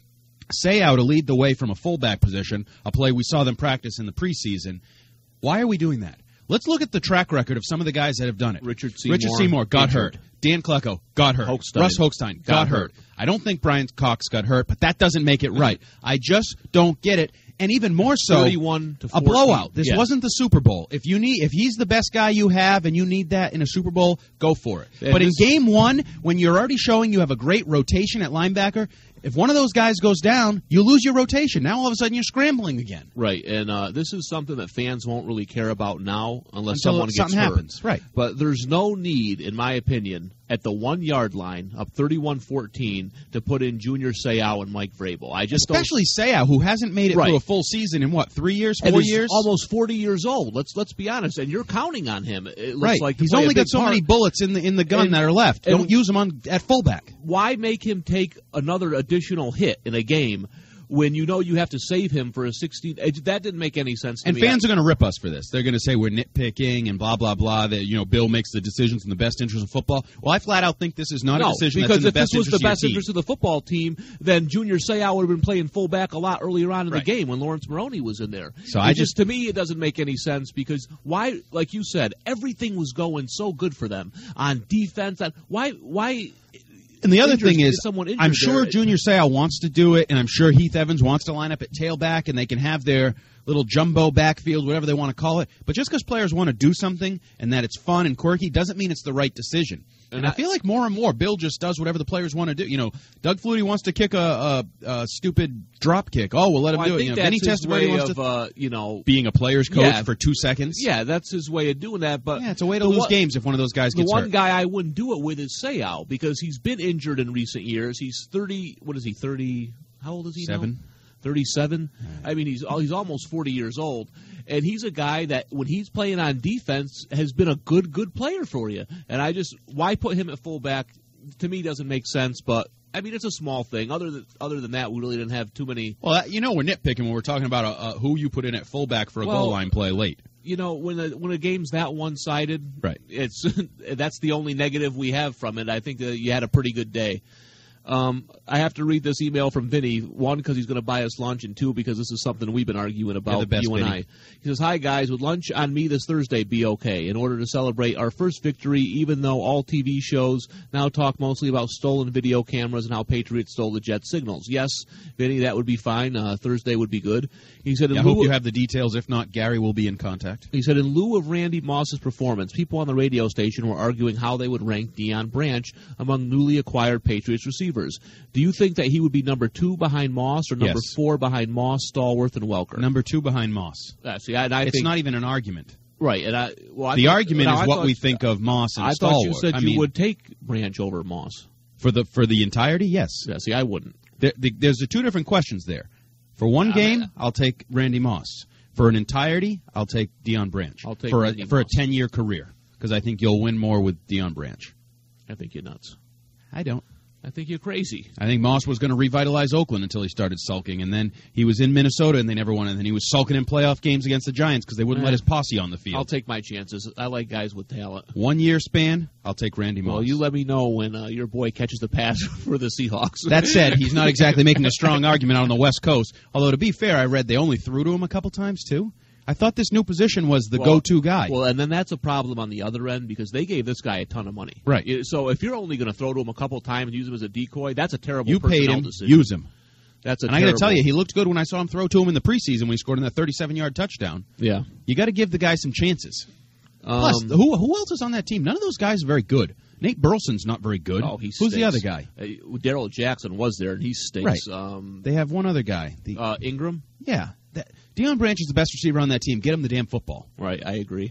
Seau to lead the way from a fullback position, a play we saw them practice in the preseason. Why are we doing that? Let's look at the track record of some of the guys that have done it. Richard Seymour. Richard Seymour got injured. hurt. Dan Klecko got hurt. Hochstein. Russ Hochstein got, got hurt. hurt. I don't think Brian Cox got hurt, but that doesn't make it right. I just don't get it. And even more so, thirty-one to a blowout. This yeah. wasn't the Super Bowl. If you need, if he's the best guy you have and you need that in a Super Bowl, go for it. And but in this, game one, when you're already showing you have a great rotation at linebacker, if one of those guys goes down, you lose your rotation. Now all of a sudden you're scrambling again. Right, and uh, this is something that fans won't really care about now unless Until someone gets something hurt. happens. Right. But there's no need, in my opinion, at the one-yard line, up thirty-one fourteen, to put in Junior Seau and Mike Vrabel. I just Especially Seau, who hasn't made it right. through a full season in, what, three years, four and he's years? almost forty years old. Let's let's be honest, and you're counting on him. It looks right. like he's play only a big got so part. many bullets in the in the gun and, that are left. Don't use them on at fullback. Why make him take another additional hit in a game when you know you have to save him for a sixteen? That didn't make any sense to and me. And fans are going to rip us for this. They're going to say we're nitpicking and blah, blah, blah, that, you know, Bill makes the decisions in the best interest of football. Well, I flat out think this is not no, a decision because that's in the if best this was interest the best of your interest of the football team, then Junior Seau would have been playing fullback a lot earlier on in right. the game when Lawrence Maroney was in there. So it I just, just, to me, it doesn't make any sense because why, like you said, everything was going so good for them on defense. On, why, why... And the other injured, thing is, I'm sure there. Junior Seau wants to do it, and I'm sure Heath Evans wants to line up at tailback, and they can have their little jumbo backfield, whatever they want to call it. But just because players want to do something and that it's fun and quirky doesn't mean it's the right decision. And, and I, I feel like more and more, Bill just does whatever the players want to do. You know, Doug Flutie wants to kick a, a, a stupid drop kick. Oh, we'll let him well, do I it. think You know, that's Vinny his Testaverde way wants of, to, uh, you know, being a player's coach yeah, for two seconds. Yeah, that's his way of doing that. But yeah, it's a way to the lose one, games if one of those guys the gets hurt. The hurt. one guy I wouldn't do it with is Seau because he's been injured in recent years. He's thirty. What is he? Thirty? How old is he? Seven. Now? Thirty-seven. I mean, he's he's almost forty years old. And he's a guy that, when he's playing on defense, has been a good, good player for you. And I just, why put him at fullback, to me, doesn't make sense. But, I mean, it's a small thing. Other than other than that, we really didn't have too many. Well, you know we're nitpicking when we're talking about a, a, who you put in at fullback for a well, goal line play late. You know, when a, when a game's that one-sided, right. it's that's the only negative we have from it. I think that you had a pretty good day. Um, I have to read this email from Vinny, one, because he's going to buy us lunch, and two, because this is something we've been arguing about, best, you and Vinny. I. He says, hi, guys. Would lunch on me this Thursday be okay in order to celebrate our first victory, even though all T V shows now talk mostly about stolen video cameras and how Patriots stole the Jet signals? Yes, Vinny, that would be fine. Uh, Thursday would be good. He said, in yeah, I lieu hope you of, have the details. If not, Gary will be in contact. He said, in lieu of Randy Moss's performance, people on the radio station were arguing how they would rank Deion Branch among newly acquired Patriots receivers. Do you think that he would be number two behind Moss or number yes. four behind Moss, Stallworth, and Welker? Number two behind Moss. Uh, see, I, and I it's think, not even an argument. Right. And I, well, I the thought, argument no, is I what thought, we think of Moss and I Stallworth. thought you said I you mean, would take Branch over Moss. For the for the entirety, yes. Yeah, see, I wouldn't. There, the, there's the two different questions there. For one uh, game, I'll take Randy Moss. For an entirety, I'll take Deion Branch. I'll take for Randy a, for Moss. a ten-year career, because I think you'll win more with Deion Branch. I think you're nuts. I don't. I think you're crazy. I think Moss was going to revitalize Oakland until he started sulking, and then he was in Minnesota and they never won, and then he was sulking in playoff games against the Giants because they wouldn't eh, let his posse on the field. I'll take my chances. I like guys with talent. One year span, I'll take Randy Moss. Well, you let me know when uh, your boy catches the pass for the Seahawks. That said, he's not exactly making a strong argument out on the West Coast, although to be fair, I read they only threw to him a couple times too. I thought this new position was the well, go-to guy. Well, and then that's a problem on the other end because they gave this guy a ton of money. Right. So if you're only going to throw to him a couple times and use him as a decoy, that's a terrible you paid him, decision. use him. That's a and I got to tell you, he looked good when I saw him throw to him in the preseason when he scored in that thirty-seven-yard touchdown. Yeah. You got to give the guy some chances. Um, Plus, who who else is on that team? None of those guys are very good. Nate Burleson's not very good. Oh, he Who's stinks. the other guy? Uh, Darrell Jackson was there, and he stinks. Right. Um, they have one other guy. The, uh, Ingram? Yeah. That, Deion Branch is the best receiver on that team. Get him the damn football. Right, I agree.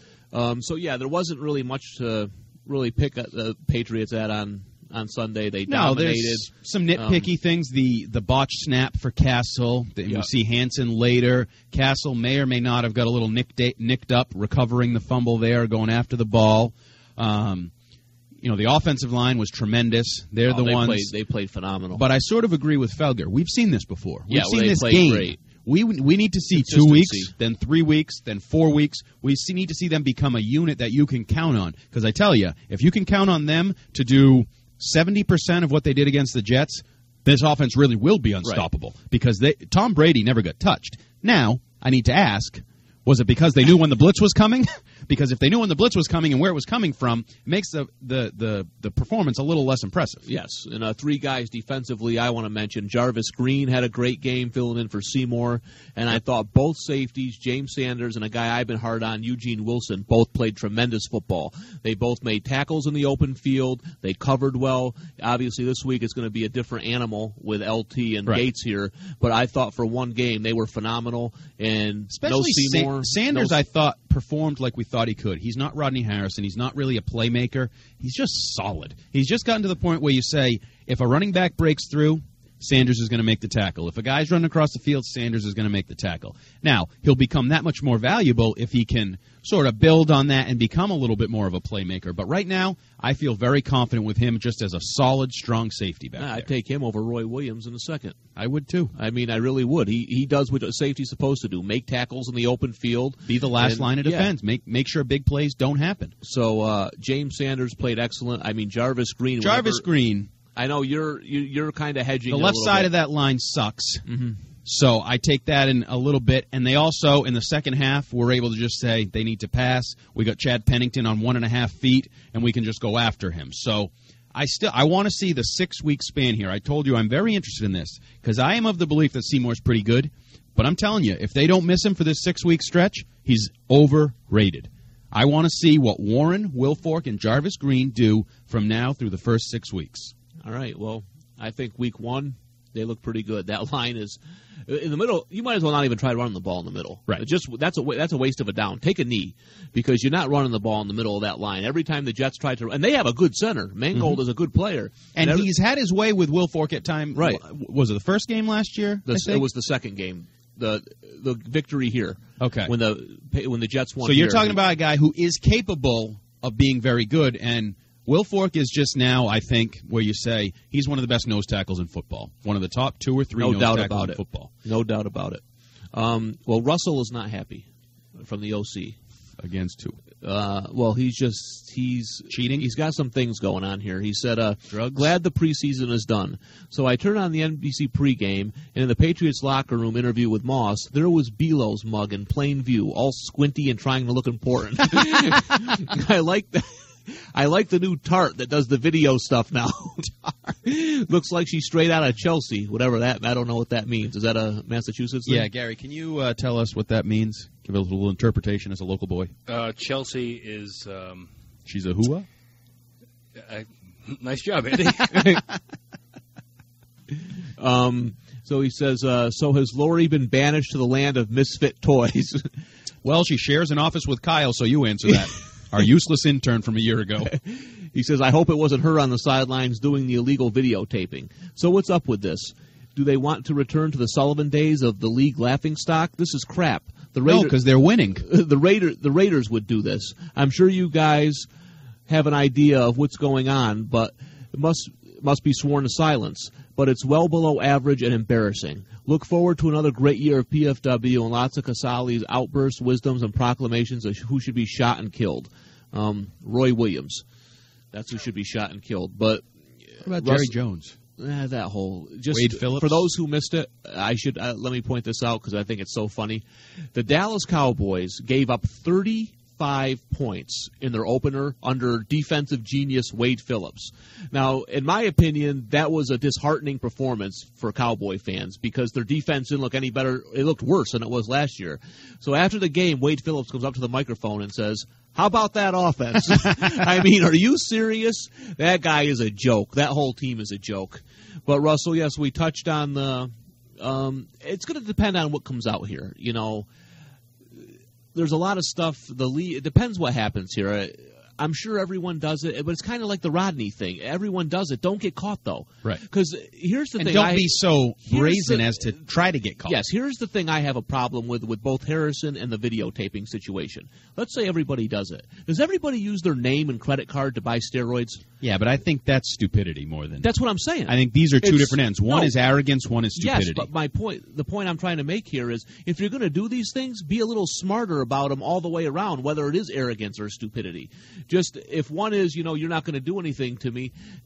Um, so, yeah, there wasn't really much to really pick at the Patriots at on, on Sunday. They no, dominated. There's some nitpicky um, things. The the botched snap for Castle. The, yeah. We see Hansen later. Castle may or may not have got a little nicked, nicked up, recovering the fumble there, going after the ball. Um, you know, the offensive line was tremendous. They're oh, the they ones. Played, they played phenomenal. But I sort of agree with Felger. We've seen this before. We've yeah, seen well, this played game. Great. We we need to see two weeks, then three weeks, then four weeks. We see, need to see them become a unit that you can count on. Because I tell you, if you can count on them to do seventy percent of what they did against the Jets, this offense really will be unstoppable right. because they, Tom Brady never got touched. Now, I need to ask, was it because they knew when the blitz was coming? Because if they knew when the blitz was coming and where it was coming from, it makes the, the, the, the performance a little less impressive. Yes, and uh, three guys defensively I want to mention. Jarvis Green had a great game filling in for Seymour, and I thought both safeties, James Sanders and a guy I've been hard on, Eugene Wilson, both played tremendous football. They both made tackles in the open field. They covered well. Obviously, this week it's going to be a different animal with L T and right. Gates here, but I thought for one game they were phenomenal. And Especially no Seymour. Sa- Sanders, no, I thought, performed like we thought he could. He's not Rodney Harrison. He's not really a playmaker. He's just solid. He's just gotten to the point where you say, if a running back breaks through, Sanders is going to make the tackle. If a guy's running across the field, Sanders is going to make the tackle. Now, he'll become that much more valuable if he can sort of build on that and become a little bit more of a playmaker. But right now, I feel very confident with him just as a solid, strong safety back nah, there. I'd take him over Roy Williams in a second. I would, too. I mean, I really would. He he does what a safety's supposed to do, make tackles in the open field. Be the last and, line of defense. Yeah. Make make sure big plays don't happen. So uh, James Sanders played excellent. I mean, Jarvis Green. Jarvis whenever, Green. I know you're you, you're kind of hedging. The left side bit. of that line sucks. Mm-hmm. So I take that in a little bit. And they also, in the second half, were able to just say they need to pass. We got Chad Pennington on one and a half feet, and we can just go after him. So I still I want to see the six-week span here. I told you I'm very interested in this because I am of the belief that Seymour's pretty good. But I'm telling you, if they don't miss him for this six-week stretch, he's overrated. I want to see what Warren, Wilfork, and Jarvis Green do from now through the first six weeks. All right, well, I think week one, they look pretty good. That line is in the middle. You might as well not even try running the ball in the middle. Right. It just that's a that's a waste of a down. Take a knee because you're not running the ball in the middle of that line. Every time the Jets try to, and they have a good center. Mangold mm-hmm. is a good player, and, and every, he's had his way with Wilfork at time. Right. Was it the first game last year? The, it was the second game. The the victory here. Okay. When the when the Jets won. So you're here, talking about a guy who is capable of being very good, and Wilfork is just now, I think, where you say he's one of the best nose tackles in football. One of the top two or three no nose doubt tackles about in it. football. No doubt about it. Um, well, Russell is not happy from the O C. Against who? Uh, well, he's just he's cheating. He's got some things going on here. He said, uh, "Drugs." Glad the preseason is done. So I turned on the N B C pregame, and in the Patriots locker room interview with Moss, there was Belo's mug in plain view, all squinty and trying to look important. I like that. I like the new Tart that does the video stuff now. Looks like she's straight out of Chelsea, whatever that. I don't know what that means. Is that a Massachusetts thing? Yeah, Gary, can you uh, tell us what that means? Give a little interpretation as a local boy. Uh, Chelsea is... Um, she's a hooah? Uh, nice job, Andy. um, so he says, uh, so has Lori been banished to the land of misfit toys? Well, she shares an office with Kyle, so you answer that. Our useless intern from a year ago. He says, I hope it wasn't her on the sidelines doing the illegal videotaping. So what's up with this? Do they want to return to the Sullivan days of the league laughingstock? This is crap. The Raider, no, because they're winning. The Raider, the Raiders would do this. I'm sure you guys have an idea of what's going on, but it must must be sworn to silence. But it's well below average and embarrassing. Look forward to another great year of P F W and lots of Casali's outbursts, wisdoms, and proclamations of who should be shot and killed. Um, Roy Williams. That's who should be shot and killed. But what about Russell, Jerry Jones? Eh, that whole just Wade Phillips. For those who missed it, I should uh, let me point this out because I think it's so funny. The Dallas Cowboys gave up thirty-five points in their opener under defensive genius Wade Phillips. Now, in my opinion, that was a disheartening performance for Cowboy fans because their defense didn't look any better. It looked worse than it was last year. So after the game, Wade Phillips comes up to the microphone and says, how about that offense? I mean, are you serious? That guy is a joke. That whole team is a joke. But, Russell, yes, we touched on the um, – it's going to depend on what comes out here. You know, there's a lot of stuff. The league, it depends what happens here. I'm sure everyone does it, but it's kind of like the Rodney thing. Everyone does it. Don't get caught, though. Right. Because here's the and thing. don't I, be so brazen the, as to try to get caught. Yes, here's the thing I have a problem with with both Harrison and the videotaping situation. Let's say everybody does it. Does everybody use their name and credit card to buy steroids? Yeah, but I think that's stupidity more than... That's what I'm saying. I think these are two it's, different ends. One no, is arrogance, one is stupidity. Yes, but my point, the point I'm trying to make here is if you're going to do these things, be a little smarter about them all the way around, whether it is arrogance or stupidity. Just if one is, you know, you're not going to do anything to me,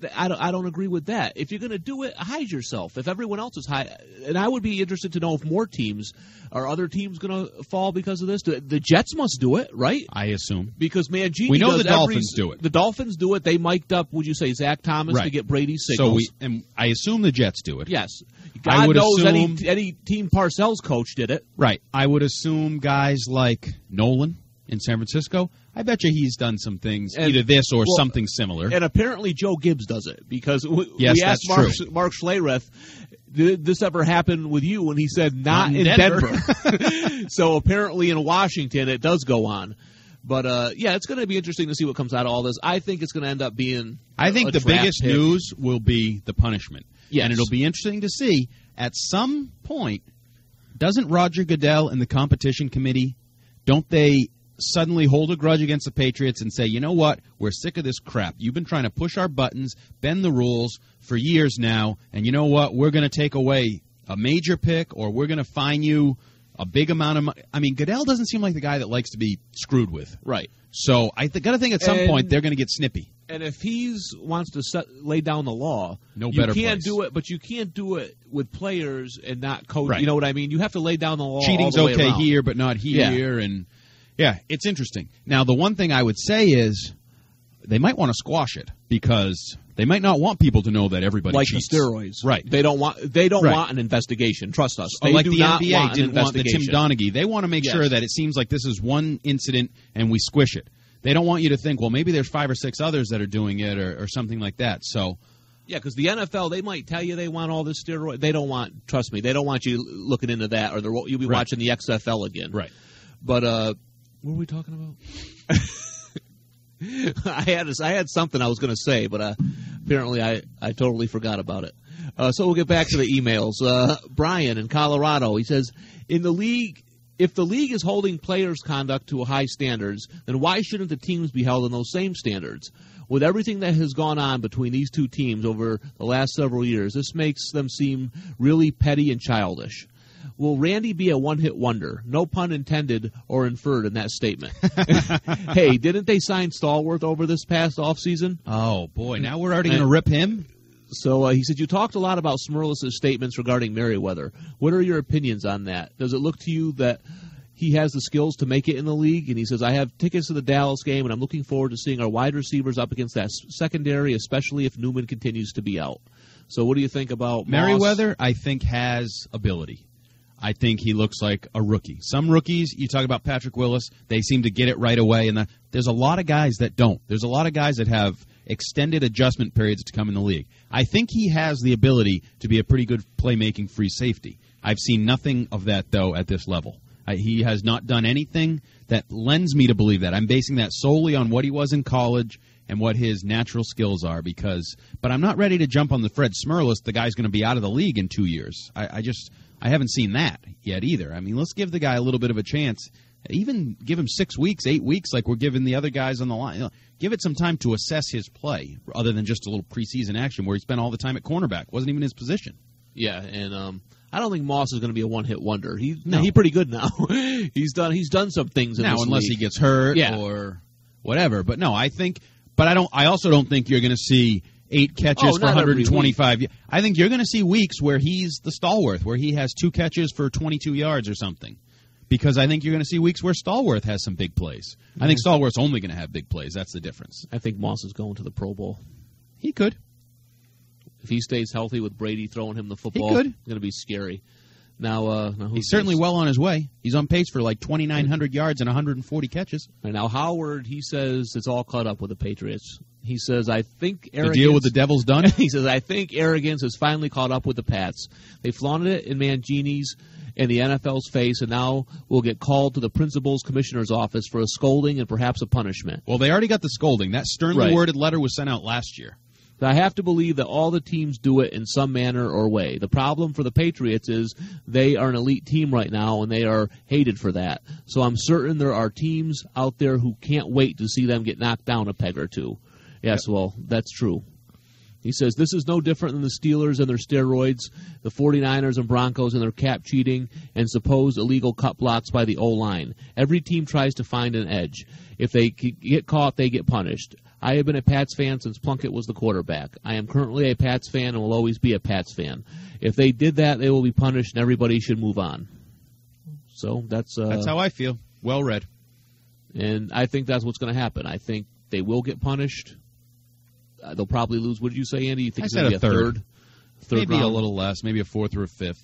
I don't, I don't agree with that. If you're going to do it, hide yourself. If everyone else is high, and I would be interested to know if more teams, are other teams going to fall because of this? The Jets must do it, right? I assume. Because Mangini we know does the Dolphins every, do it. The Dolphins do it. They mic'd up, would you say, Zach Thomas right. to get Brady's signals. So we, and I assume the Jets do it. Yes. I God would knows assume, any, any team Parcells coach did it. Right. I would assume guys like Nolan in San Francisco, I bet you he's done some things, and, either this or well, something similar. And apparently Joe Gibbs does it, because we, yes, we asked that's Mark, true. Mark Schlereth, did this ever happen with you? And he said, not, not in, in Denver. Denver. So apparently in Washington it does go on. But, uh, yeah, it's going to be interesting to see what comes out of all this. I think it's going to end up being I think a the draft biggest pick. news will be the punishment. Yes. And it'll be interesting to see, at some point, doesn't Roger Goodell and the competition committee, don't they suddenly hold a grudge against the Patriots and say, you know what, we're sick of this crap. You've been trying to push our buttons, bend the rules for years now, and you know what, we're going to take away a major pick, or we're going to fine you a big amount of money. I mean, Goodell doesn't seem like the guy that likes to be screwed with. Right. So I th- got to think at some and, point they're going to get snippy. And if he's wants to set, lay down the law, no you better can't place. do it. But you can't do it with players and not coach. Right. You know what I mean? You have to lay down the law. Cheating's all the way okay around. here, but not here, yeah. and yeah, it's interesting. Now, the one thing I would say is they might want to squash it, because they might not want people to know that everybody like cheats. the steroids, right? They don't want they don't right. want an investigation. Trust us. They like do the not N B A want didn't an want the Tim Donaghy. They want to make yes. sure that it seems like this is one incident and we squish it. They don't want you to think, well, maybe there's five or six others that are doing it, or, or something like that. So. Yeah, because the N F L, they might tell you they want all this steroid. They don't want, trust me, they don't want you looking into that, or you'll be right. watching the X F L again. Right. But uh, what were we talking about? I had I had something I was going to say, but uh, apparently I, I totally forgot about it. Uh, so we'll get back to the emails. Uh, Brian in Colorado, he says, in the league, if the league is holding players' conduct to high standards, then why shouldn't the teams be held in those same standards? With everything that has gone on between these two teams over the last several years, this makes them seem really petty and childish. Will Randy be a one-hit wonder? No pun intended or inferred in that statement. Hey, didn't they sign Stallworth over this past offseason? Oh, boy. Now we're already going to rip him? So uh, he said, you talked a lot about Smerlis' statements regarding Merriweather. What are your opinions on that? Does it look to you that he has the skills to make it in the league? And he says, I have tickets to the Dallas game, and I'm looking forward to seeing our wide receivers up against that secondary, especially if Newman continues to be out. So what do you think about Merriweather? Moss? I think has ability. I think he looks like a rookie. Some rookies, you talk about Patrick Willis, they seem to get it right away. And the, there's a lot of guys that don't. There's a lot of guys that have extended adjustment periods to come in the league. I think he has the ability to be a pretty good playmaking free safety. I've seen nothing of that, though, at this level. I, he has not done anything that lends me to believe that. I'm basing that solely on what he was in college and what his natural skills are. Because, but I'm not ready to jump on the Fred Smerlis. The guy's going to be out of the league in two years. I, I just I haven't seen that yet either. I mean, let's give the guy a little bit of a chance. Even give him six weeks, eight weeks, like we're giving the other guys on the line. You know, give it some time to assess his play, other than just a little preseason action where he spent all the time at cornerback. Wasn't even his position. Yeah, and um, I don't think Moss is going to be a one-hit wonder. He, no. He's pretty good now. he's done He's done some things in now, this unless league. he gets hurt yeah. or whatever. But no, I think. But I don't. I also don't think you're going to see eight catches oh, for one hundred twenty-five. I think you're going to see weeks where he's the Stallworth, where he has two catches for twenty-two yards or something. Because I think you're going to see weeks where Stallworth has some big plays. Mm-hmm. I think Stallworth's only going to have big plays. That's the difference. I think Moss is going to the Pro Bowl. He could. If he stays healthy with Brady throwing him the football, he could. It's going to be scary. Now, uh, now he's certainly well on his way. He's on pace for like twenty-nine hundred yards and one hundred forty catches. And now Howard, he says it's all caught up with the Patriots. He says, I think arrogance... The deal with the Devil's done? He says, I think arrogance has finally caught up with the Pats. They flaunted it in Mangini's and the N F L's face, and now will get called to the principal's commissioner's office for a scolding and perhaps a punishment. Well, they already got the scolding. That sternly right. worded letter was sent out last year. I have to believe that all the teams do it in some manner or way. The problem for the Patriots is they are an elite team right now, and they are hated for that. So I'm certain there are teams out there who can't wait to see them get knocked down a peg or two. Yes, yep. Well, that's true. He says, this is no different than the Steelers and their steroids, the 49ers and Broncos and their cap cheating, and supposed illegal cut blocks by the O-line. Every team tries to find an edge. If they get caught, they get punished. I have been a Pats fan since Plunkett was the quarterback. I am currently a Pats fan and will always be a Pats fan. If they did that, they will be punished, and everybody should move on. So that's... Uh, that's how I feel. Well read. And I think that's what's going to happen. I think they will get punished. Uh, they'll probably lose. What did you say, Andy? You think I it's said going to a be a third. third? third maybe round? a little less, maybe a fourth or a fifth.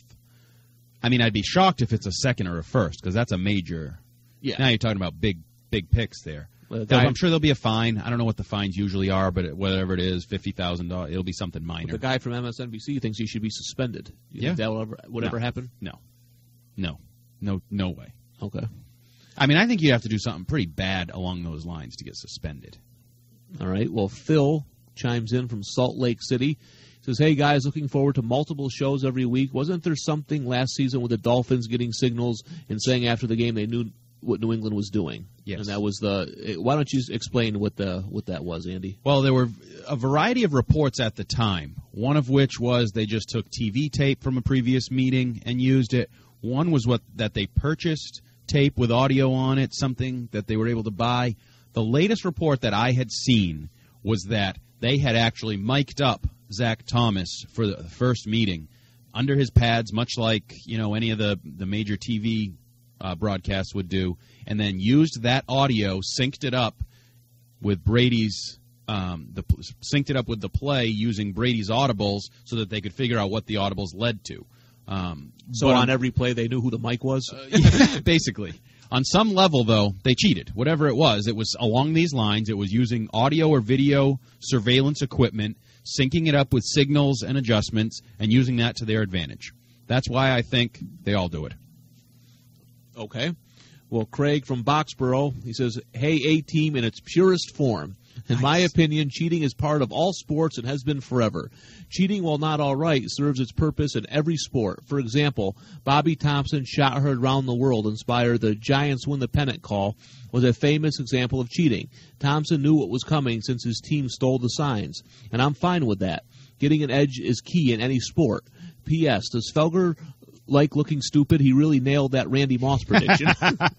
I mean, I'd be shocked if it's a second or a first, because that's a major. Yeah. Now you're talking about big, big picks there. Well, the Though guy- I'm sure there'll be a fine. I don't know what the fines usually are, but it, whatever it is, fifty thousand dollars, it'll be something minor. The guy from M S N B C thinks he should be suspended. You Yeah. think that will ever, would No. ever happen? No. No. No, no way. Okay. I mean, I think you'd have to do something pretty bad along those lines to get suspended. All right. Well, Phil chimes in from Salt Lake City. He says, hey, guys, looking forward to multiple shows every week. Wasn't there something last season with the Dolphins getting signals and saying after the game they knew what New England was doing? Yes. And that was the – why don't you explain what the what that was, Andy? Well, there were a variety of reports at the time, one of which was they just took T V tape from a previous meeting and used it. One was what that they purchased tape with audio on it, something that they were able to buy. The latest report that I had seen was that they had actually mic'd up Zach Thomas for the first meeting under his pads, much like, you know, any of the, the major T V uh, broadcasts would do, and then used that audio, synced it up with Brady's um, the synced it up with the play using Brady's audibles so that they could figure out what the audibles led to. Um, So but on every play they knew who the mic was? Uh, yeah, basically. On some level, though, they cheated. Whatever it was, it was along these lines. It was using audio or video surveillance equipment, syncing it up with signals and adjustments, and using that to their advantage. That's why I think they all do it. Okay. Well, Craig from Boxborough, he says, hey, A-Team in its purest form. In nice. my opinion, cheating is part of all sports and has been forever. Cheating, while not all right, serves its purpose in every sport. For example, Bobby Thompson's shot heard round the world inspired the Giants win the pennant call was a famous example of cheating. Thompson knew what was coming since his team stole the signs, and I'm fine with that. Getting an edge is key in any sport. P S. Does Felger like looking stupid? He really nailed that Randy Moss prediction.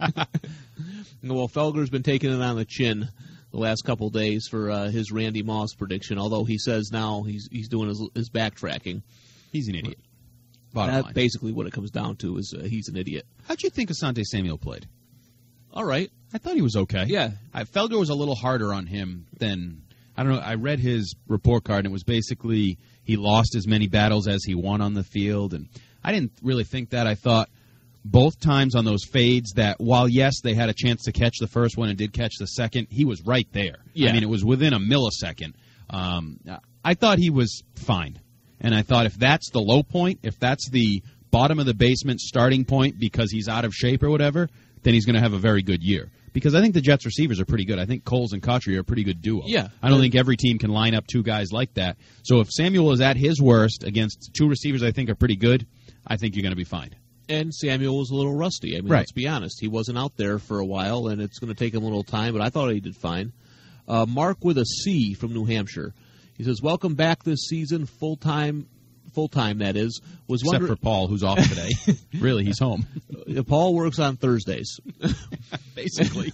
Well, Felger's been taking it on the chin the last couple days for uh, his Randy Moss prediction, although he says now he's he's doing his, his backtracking. He's an idiot. Bottom That's line. basically what it comes down to is uh, he's an idiot. How'd you think Asante Samuel played? All right. I thought he was okay. Yeah. I, Felger was a little harder on him than, I don't know, I read his report card, and it was basically he lost as many battles as he won on the field, and I didn't really think that. I thought both times on those fades that while, yes, they had a chance to catch the first one and did catch the second, he was right there. Yeah. I mean, it was within a millisecond. Um, I thought he was fine. And I thought if that's the low point, if that's the bottom of the basement starting point because he's out of shape or whatever, then he's going to have a very good year. Because I think the Jets receivers are pretty good. I think Coles and Cotchery are a pretty good duo. Yeah. I don't think every team can line up two guys like that. So if Samuel is at his worst against two receivers I think are pretty good, I think you're going to be fine. And Samuel was a little rusty. I mean, right. let's be honest. He wasn't out there for a while, and it's going to take him a little time, but I thought he did fine. Uh, Mark with a C from New Hampshire. He says, welcome back this season, full-time, full-time that is. Was Except wonder- for Paul, who's off today. Really, he's home. Uh, Paul works on Thursdays. Basically.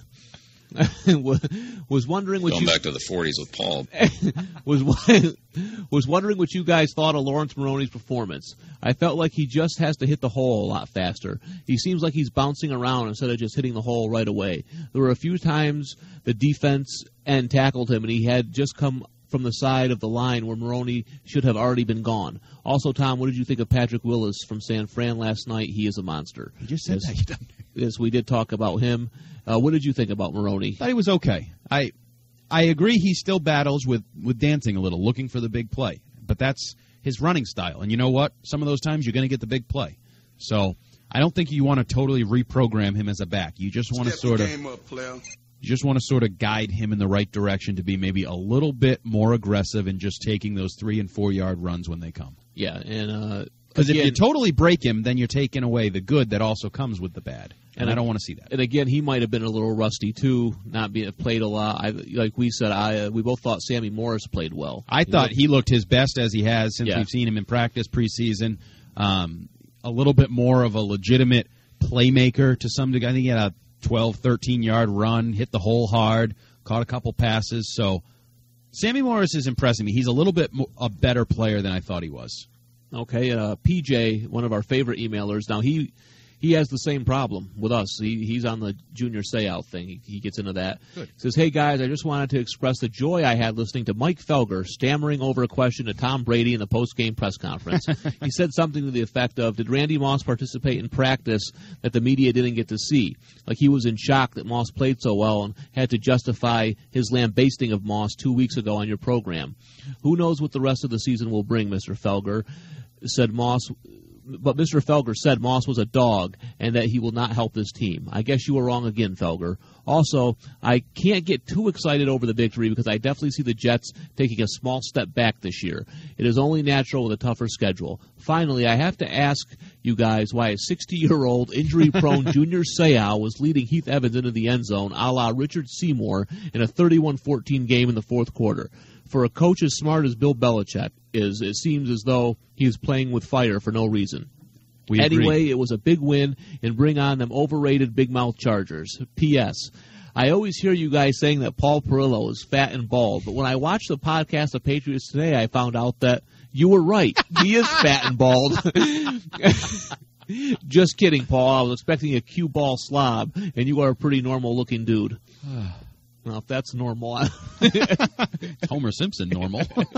was wondering what Going you back to the forties with Paul. was was wondering what you guys thought of Lawrence Maroney's performance. I felt like he just has to hit the hole a lot faster. He seems like he's bouncing around instead of just hitting the hole right away. There were a few times the defense end tackled him, and he had just come from the side of the line where Maroney should have already been gone. Also, Tom, what did you think of Patrick Willis from San Fran last night? He is a monster. You just said yes, that. You done. Yes, we did talk about him. Uh, what did you think about Maroney? I thought he was okay. I I agree he still battles with, with dancing a little, looking for the big play. But that's his running style. And you know what? Some of those times you're going to get the big play. So I don't think you want to totally reprogram him as a back. You just want to sort of up, player. You just want to sort of guide him in the right direction to be maybe a little bit more aggressive in just taking those three and four yard runs when they come. Yeah, and uh, Because if again- you totally break him, then you're taking away the good that also comes with the bad. And, And I I- don't want to see that. And again, he might have been a little rusty too, not being played a lot. I, like we said, I uh, we both thought Sammy Morris played well. I thought he looked his best as he has since Yeah. we've seen him in practice preseason. Um, a little bit more of a legitimate playmaker to some degree. I think he had a twelve, thirteen-yard run, hit the hole hard, caught a couple passes. So Sammy Morris is impressing me. He's a little bit mo- a better player than I thought he was. Okay, uh, P J, one of our favorite emailers. Now he he has the same problem with us. He, he's on the junior say-out thing. He, he gets into that. Good. Says, hey, guys, I just wanted to express the joy I had listening to Mike Felger stammering over a question to Tom Brady in the post-game press conference. He said something to the effect of, did Randy Moss participate in practice that the media didn't get to see? Like he was in shock that Moss played so well and had to justify his lambasting of Moss two weeks ago on your program. Who knows what the rest of the season will bring, Mister Felger, said Moss. But Mister Felger said Moss was a dog and that he will not help this team. I guess you were wrong again, Felger. Also, I can't get too excited over the victory because I definitely see the Jets taking a small step back this year. It is only natural with a tougher schedule. Finally, I have to ask you guys why a sixty-year-old injury-prone Junior Seau was leading Heath Evans into the end zone a la Richard Seymour in a thirty-one fourteen game in the fourth quarter. For a coach as smart as Bill Belichick is, it seems as though he was playing with fire for no reason. We anyway, agree. it was a big win, and bring on them overrated big mouth Chargers. P S. I always hear you guys saying that Paul Perillo is fat and bald, but when I watched the podcast of Patriots Today, I found out that you were right. He is fat and bald. Just kidding, Paul. I was expecting a cue ball slob, and you are a pretty normal-looking dude. Well, if that's normal. Homer Simpson normal.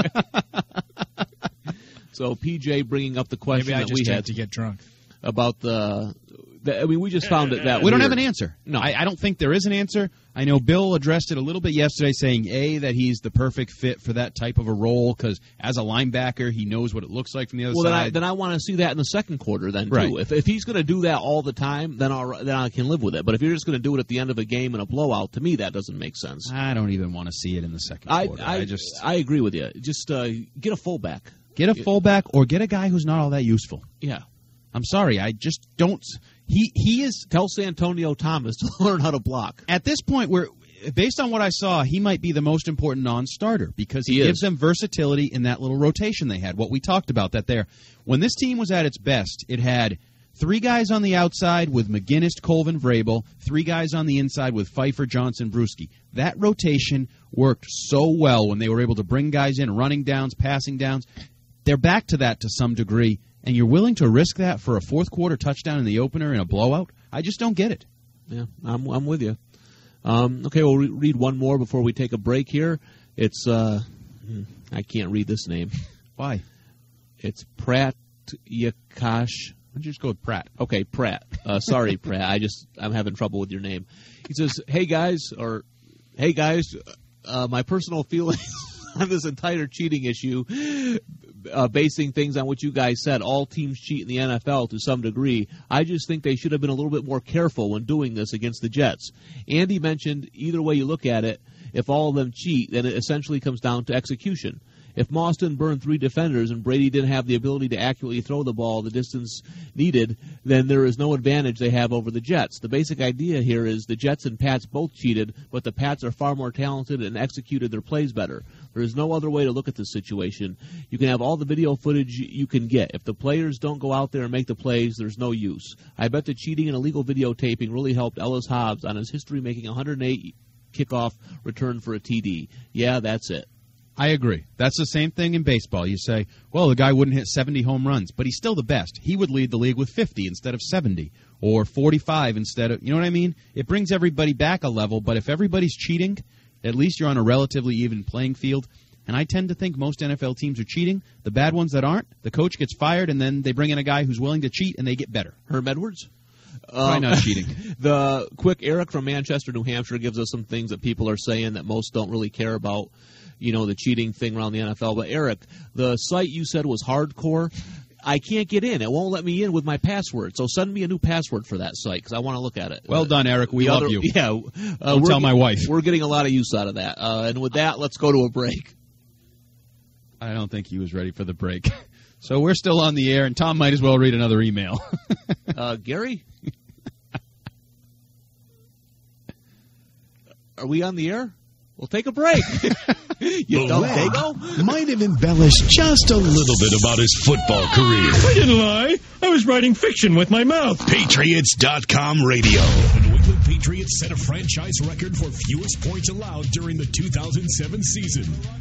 So P J bringing up the question Maybe I that just we had had to get drunk. about the, the. I mean, we just found it that We don't weird. have an answer. No. I, I don't think there is an answer. I know Bill addressed it a little bit yesterday, saying, A, that he's the perfect fit for that type of a role because as a linebacker, he knows what it looks like from the other Well, then I, side. then I want to see that in the second quarter then, too. Right. If, if he's going to do that all the time, then, I'll, then I can live with it. But if you're just going to do it at the end of a game in a blowout, to me, that doesn't make sense. I don't even want to see it in the second I, quarter. I, I just I agree with you. Just uh, get a fullback. Get a fullback or get a guy who's not all that useful. Yeah. I'm sorry. I just don't. He he is. Tell Santonio Thomas to learn how to block. At this point, where based on what I saw, he might be the most important non-starter because he, He is. gives them versatility in that little rotation they had. What we talked about that there. When this team was at its best, it had three guys on the outside with McGinnis, Colvin, Vrabel, three guys on the inside with Pfeiffer, Johnson, Bruschi. That rotation worked so well when they were able to bring guys in, running downs, passing downs. They're back to that to some degree, and you're willing to risk that for a fourth-quarter touchdown in the opener in a blowout? I just don't get it. Yeah, I'm I'm with you. Um, okay, we'll re- read one more before we take a break here. It's uh, I can't read this name. Why? It's Pratt Yakash. Why don't you just go with Pratt? Okay, Pratt. Uh, sorry, Pratt. I just I'm having trouble with your name. He says, "Hey guys," or "Hey guys, uh, my personal feelings on this entire cheating issue." Uh, basing things on what you guys said, all teams cheat in the N F L to some degree. I just think they should have been a little bit more careful when doing this against the Jets. Andy mentioned either way you look at it, if all of them cheat, then it essentially comes down to execution. If Moss didn't burn three defenders and Brady didn't have the ability to accurately throw the ball the distance needed, then there is no advantage they have over the Jets. The basic idea here is the Jets and Pats both cheated, but the Pats are far more talented and executed their plays better. There is no other way to look at this situation. You can have all the video footage you can get. If the players don't go out there and make the plays, there's no use. I bet the cheating and illegal videotaping really helped Ellis Hobbs on his history-making one hundred eight kickoff return for a T D. Yeah, that's it. I agree. That's the same thing in baseball. You say, well, the guy wouldn't hit seventy home runs, but he's still the best. He would lead the league with fifty instead of seventy, or forty-five instead of, you know what I mean? It brings everybody back a level, but if everybody's cheating, at least you're on a relatively even playing field. And I tend to think most N F L teams are cheating. The bad ones that aren't, the coach gets fired, and then they bring in a guy who's willing to cheat, and they get better. Herm Edwards? Probably Um, not cheating. The quick Eric from Manchester, New Hampshire gives us some things that people are saying that most don't really care about, you know, the cheating thing around the N F L. But Eric, the site you said was hardcore. I can't get in. It won't let me in with my password. So send me a new password for that site because I want to look at it. Well done, Eric. We The love other- you. Yeah. Uh, Don't we're tell my get- wife. We're getting a lot of use out of that. Uh, and with that, let's go to a break. I don't think he was ready for the break. So we're still on the air, and Tom might as well read another email. uh, Gary? Are we on the air? We'll take a break. You The Web might have embellished just a little bit about his football career. I didn't lie. I was writing fiction with my mouth. Patriots dot com radio. The New England Patriots set a franchise record for fewest points allowed during the two thousand seven season.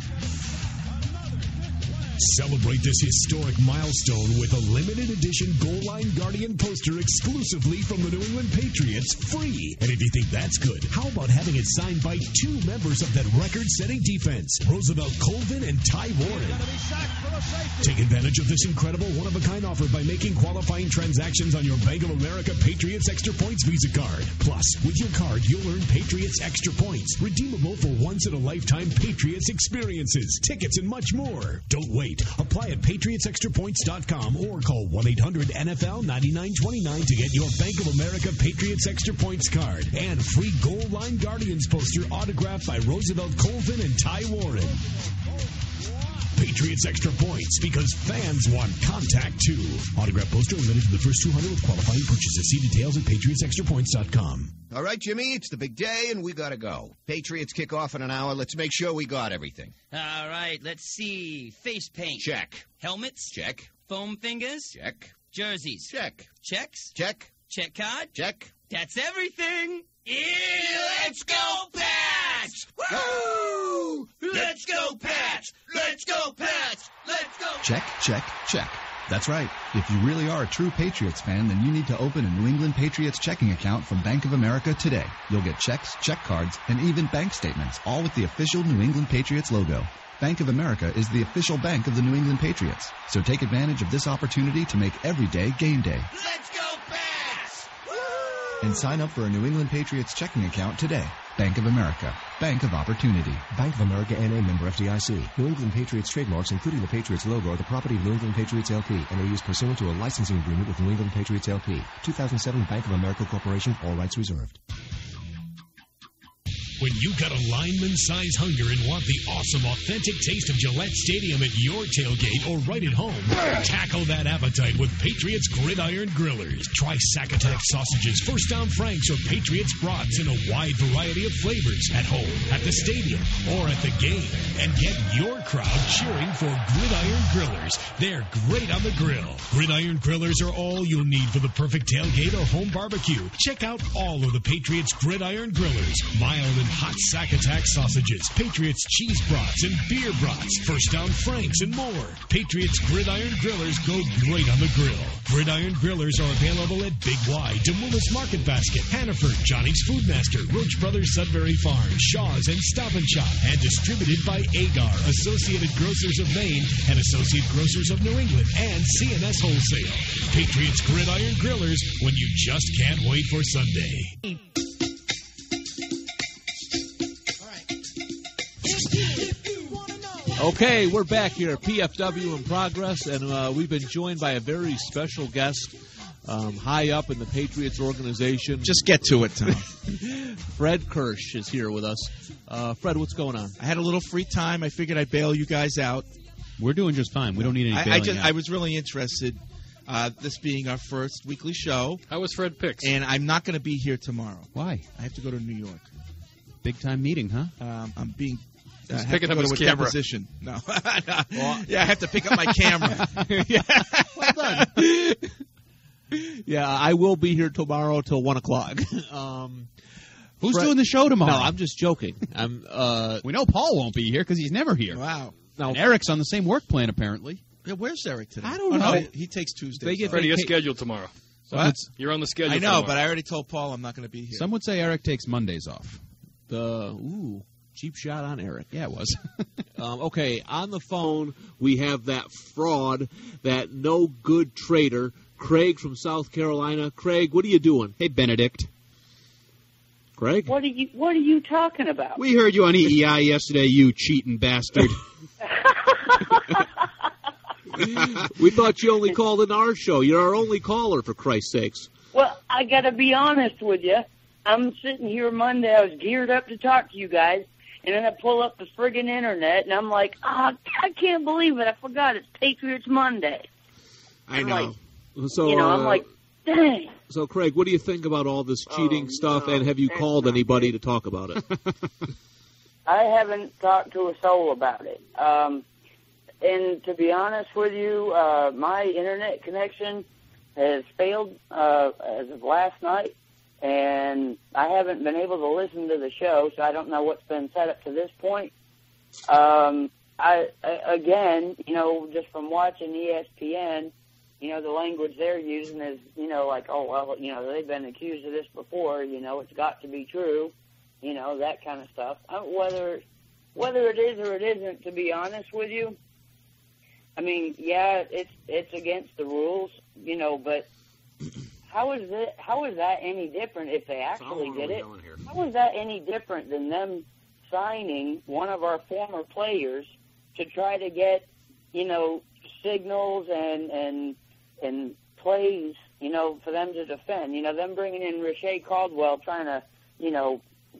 Celebrate this historic milestone with a limited edition Goal Line Guardian poster exclusively from the New England Patriots, free. And if you think that's good, how about having it signed by two members of that record-setting defense, Roosevelt Colvin and Ty Warren? Take advantage of this incredible one-of-a-kind offer by making qualifying transactions on your Bank of America Patriots Extra Points Visa card. Plus, with your card, you'll earn Patriots Extra Points, redeemable for once-in-a-lifetime Patriots experiences, tickets, and much more. Don't wait. Apply at Patriots Extra Points dot com or call one eight hundred N F L ninety-nine twenty-nine to get your Bank of America Patriots Extra Points card and free Goal Line Guardians poster autographed by Roosevelt Colvin and Ty Warren. Patriots Extra Points, because fans want contact too. Autograph poster limited to the first two hundred with qualifying purchases. See details at Patriots Extra Points dot com. All right, Jimmy, it's the big day, and we got to go. Patriots kick off in an hour. Let's make sure we got everything. All right, let's see. Face paint. Check. Helmets. Check. Foam fingers. Check. Jerseys. Check. Checks. Check. Check card. Check. That's everything. Yeah, let's go, Pats! Woo! Let's go, Pats! Let's go, Pats! Let's go! Check, check, check. That's right. If you really are a true Patriots fan, then you need to open a New England Patriots checking account from Bank of America today. You'll get checks, check cards, and even bank statements, all with the official New England Patriots logo. Bank of America is the official bank of the New England Patriots. So take advantage of this opportunity to make every day game day. Let's go, Pats! And sign up for a New England Patriots checking account today. Bank of America. Bank of Opportunity. Bank of America N A member F D I C. New England Patriots trademarks, including the Patriots logo, are the property of New England Patriots L P and are used pursuant to a licensing agreement with New England Patriots L P. two thousand seven Bank of America Corporation. All rights reserved. When you got a lineman-size hunger and want the awesome, authentic taste of Gillette Stadium at your tailgate or right at home, tackle that appetite with Patriots Gridiron Grillers. Try Sack-Attack sausages, First Down Franks, or Patriots brats in a wide variety of flavors at home, at the stadium, or at the game. And get your crowd cheering for Gridiron Grillers. They're great on the grill. Gridiron Grillers are all you'll need for the perfect tailgate or home barbecue. Check out all of the Patriots Gridiron Grillers. Mild and hot Sack-Attack sausages, Patriots cheese brats and beer brats, First Down Franks, and more. Patriots Gridiron Grillers go great on the grill. Gridiron Grillers are available at Big Y, Demoulas Market Basket, Hannaford, Johnny's Food Master, Roach Brothers Sudbury Farm, Shaw's, and Stop and Shop, and distributed by Agar, Associated Grocers of Maine, and Associate Grocers of New England, and C N S Wholesale. Patriots Gridiron Grillers, when you just can't wait for Sunday. Okay, we're back here at P F W in progress, and uh, we've been joined by a very special guest um, high up in the Patriots organization. Just get to it, Tom. Fred Kirsch is here with us. Uh, Fred, what's going on? I had a little free time. I figured I'd bail you guys out. We're doing just fine. We don't need any bailing I, I, just, out. I was really interested, uh, this being our first weekly show. How was Fred Picks? And I'm not going to be here tomorrow. Why? I have to go to New York. Big time meeting, huh? Um, I'm being... He's uh, picking up his camera. Deposition. No. Well, yeah, I have to pick up my camera. Yeah. Well done. Yeah, I will be here tomorrow till one o'clock. Um, Who's Fred, doing the show tomorrow? No, I'm just joking. I'm. Uh, we know Paul won't be here because he's never here. Wow. No, and Eric's on the same work plan apparently. Yeah, where's Eric today? I don't oh, know. No, he takes Tuesdays. They get Freddie, you're scheduled tomorrow. What? You're on the schedule. I know, tomorrow. but I already told Paul I'm not going to be here. Some would say Eric takes Mondays off. The ooh. Cheap shot on Eric. Yeah, it was. um, okay, on the phone, we have that fraud, that no-good trader, Craig from South Carolina. Craig, what are you doing? Hey, Benedict. Craig? What are you What are you talking about? We heard you on E E I yesterday, you cheating bastard. We thought you only called in our show. You're our only caller, for Christ's sakes. Well, I got to be honest with you. I'm sitting here Monday. I was geared up to talk to you guys. And then I pull up the friggin' internet, and I'm like, ah, oh, I can't believe it. I forgot it's Patriots Monday. I I'm know. Like, So, you know, uh, I'm like, dang. So, Craig, what do you think about all this cheating Oh, stuff, no, and have you it's called not anybody to talk about it? I haven't talked to a soul about it. Um, and to be honest with you, uh, my internet connection has failed uh, as of last night, and I haven't been able to listen to the show, so I don't know what's been set up to this point. Um, I, I again, you know, just from watching E S P N, you know, the language they're using is, you know, like, oh, well, you know, they've been accused of this before, you know, it's got to be true, you know, that kind of stuff. Uh, whether whether it is or it isn't, to be honest with you, I mean, yeah, it's it's against the rules, you know, but how is it? How is that any different if they actually did it? How is that any different than them signing one of our former players to try to get, you know, signals and and and plays, you know, for them to defend? You know, them bringing in Rashay Caldwell, trying to, you know,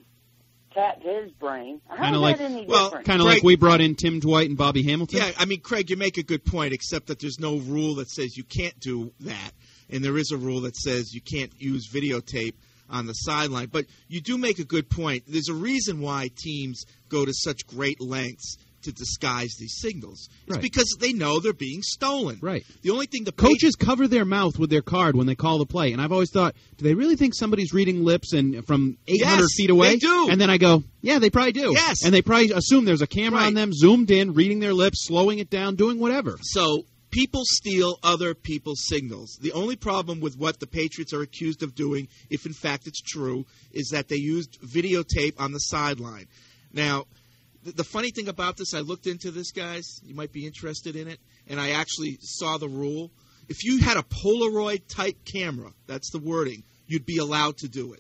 tap his brain. How Kind is of like, that any well, different? kind of like we brought in Tim Dwight and Bobby Hamilton. Yeah, I mean, Craig, you make a good point, except that there's no rule that says you can't do that, and there is a rule that says you can't use videotape on the sideline. But you do make a good point. There's a reason why teams go to such great lengths to disguise these signals. It's Right. because they know they're being stolen. Right. The only thing the Coaches cover their mouth with their card when they call the play, and I've always thought, do they really think somebody's reading lips and from eight hundred Yes, feet away? they do. And then I go, yeah, they probably do. Yes. And they probably assume there's a camera Right. on them, zoomed in, reading their lips, slowing it down, doing whatever. So people steal other people's signals. The only problem with what the Patriots are accused of doing, if in fact it's true, is that they used videotape on the sideline. Now, th- the funny thing about this, I looked into this, guys. You might be interested in it. And I actually saw the rule. If you had a Polaroid-type camera, that's the wording, you'd be allowed to do it.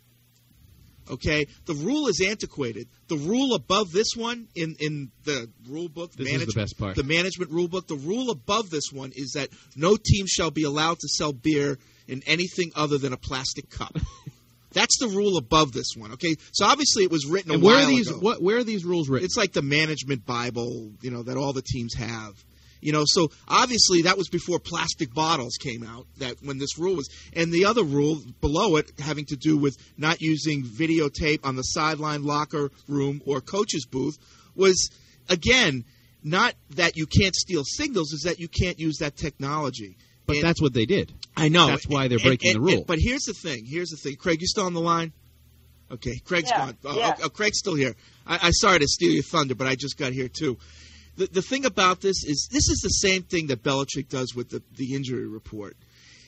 Okay? The rule is antiquated. The rule above this one in, in the rule book, This is manage- the best part. the management rule book, the rule above this one is that no team shall be allowed to sell beer in anything other than a plastic cup. That's the rule above this one, okay? So obviously it was written a And where while are these? ago. What? Where are these rules written? It's like the management Bible, you know, that all the teams have. You know, so obviously that was before plastic bottles came out, that when this rule was. And the other rule below it having to do with not using videotape on the sideline, locker room, or coach's booth was, again, not that you can't steal signals, is that you can't use that technology. But And- that's what they did. I know. That's why they're And- breaking and- the rule. and- but here's the thing. Here's the thing. Craig, you still on the line? Okay, Craig's Yeah, gone. Oh, yeah. oh, Craig's still here. I, I sorry to steal your thunder, but I just got here too. The the thing about this is this is the same thing that Belichick does with the, the injury report.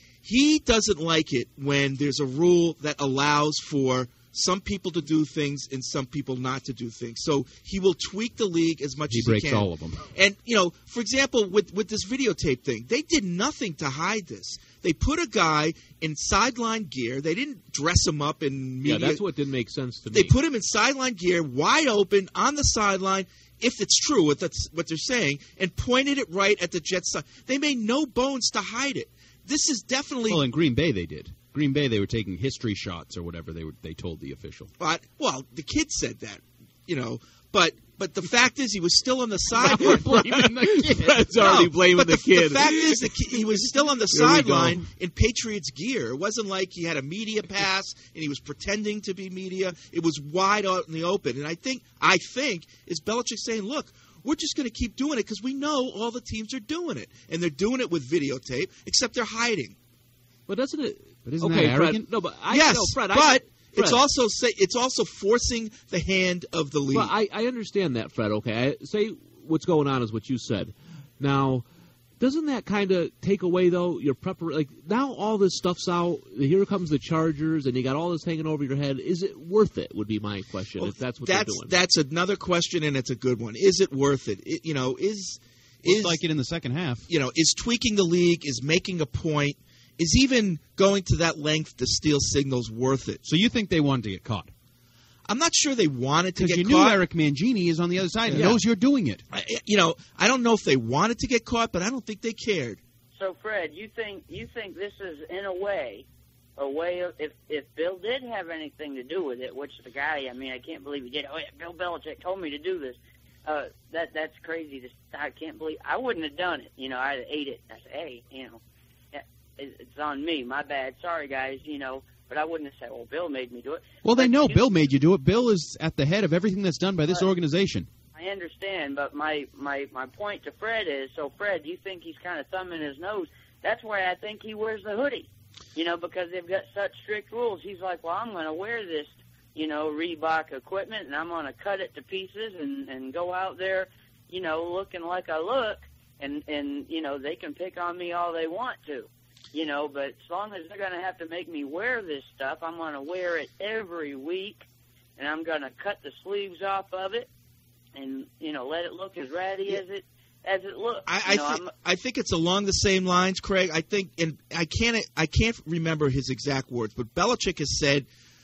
He doesn't like it when there's a rule that allows for some people to do things and some people not to do things. So he will tweak the league as much He as breaks he can. all of them. And, you know, for example, with, with this videotape thing, they did nothing to hide this. They put a guy in sideline gear. They didn't dress him up in media. Yeah, that's what didn't make sense to me. They put him in sideline gear, wide open, on the sideline, if it's true what, that's, what they're saying, and pointed it right at the Jets' side. They made no bones to hide it. This is definitely... Well, in Green Bay they did. Green Bay they were taking history shots or whatever they were. They told the official. But, well, the kid said that, you know. But but the fact is he was still on the sideline. blaming the kid. Fred's already blaming but the, the kid. The fact is the ki- he was still on the Here we sideline go. in Patriots gear. It wasn't like he had a media pass and he was pretending to be media. It was wide out in the open. And I think I think is Belichick saying, look, we're just going to keep doing it because we know all the teams are doing it. And they're doing it with videotape, except they're hiding. But doesn't it? But isn't okay, that Fred, arrogant? No, but I yes, no, Fred, but I, Fred, it's also say, it's also forcing the hand of the league. Well, I, I understand that, Fred. Okay, I, say what's going on is what you said. Now, doesn't that kind of take away though your prepar? Like now, all this stuff's out. Here comes the Chargers, and you got all this hanging over your head. Is it worth it? Would be my question. Well, if that's what that's they're doing. that's another question, and it's a good one. Is it worth it? it you know, is Looked is like it in the second half. you know, is tweaking the league, is making a point, is even going to that length to steal signals worth it? So you think they wanted to get caught? I'm not sure they wanted to Because get you caught. knew Eric Mangini is on the other side and Yeah. knows you're doing it. I, you know, I don't know if they wanted to get caught, but I don't think they cared. So, Fred, you think you think this is in a way, a way of if if Bill did have anything to do with it, which the guy, I mean, I can't believe he did. Oh, yeah, Bill Belichick told me to do this. Uh, that that's crazy. To, I can't believe I wouldn't have done it. You know, I'd have ate it. I said, hey, you know, it, it's on me. My bad. Sorry, guys. You know, but I wouldn't have said, well, Bill made me do it. Well, but, they know you Bill made you do it. Bill is at the head of everything that's done by this Right. organization. I understand, but my, my, my point to Fred is, so Fred, you think he's kind of thumbing his nose. That's why I think he wears the hoodie, you know, because they've got such strict rules. He's like, well, I'm going to wear this, you know, Reebok equipment, and I'm going to cut it to pieces and, and go out there, you know, looking like I look, and, and, you know, they can pick on me all they want to, you know, but as long as they're going to have to make me wear this stuff, I'm going to wear it every week, and I'm going to cut the sleeves off of it, and, you know, let it look as ratty yeah. as it as it looks. I, you I, know, th- I think it's along the same lines, Craig. I think, and I can't I can't remember his exact words, but Belichick has said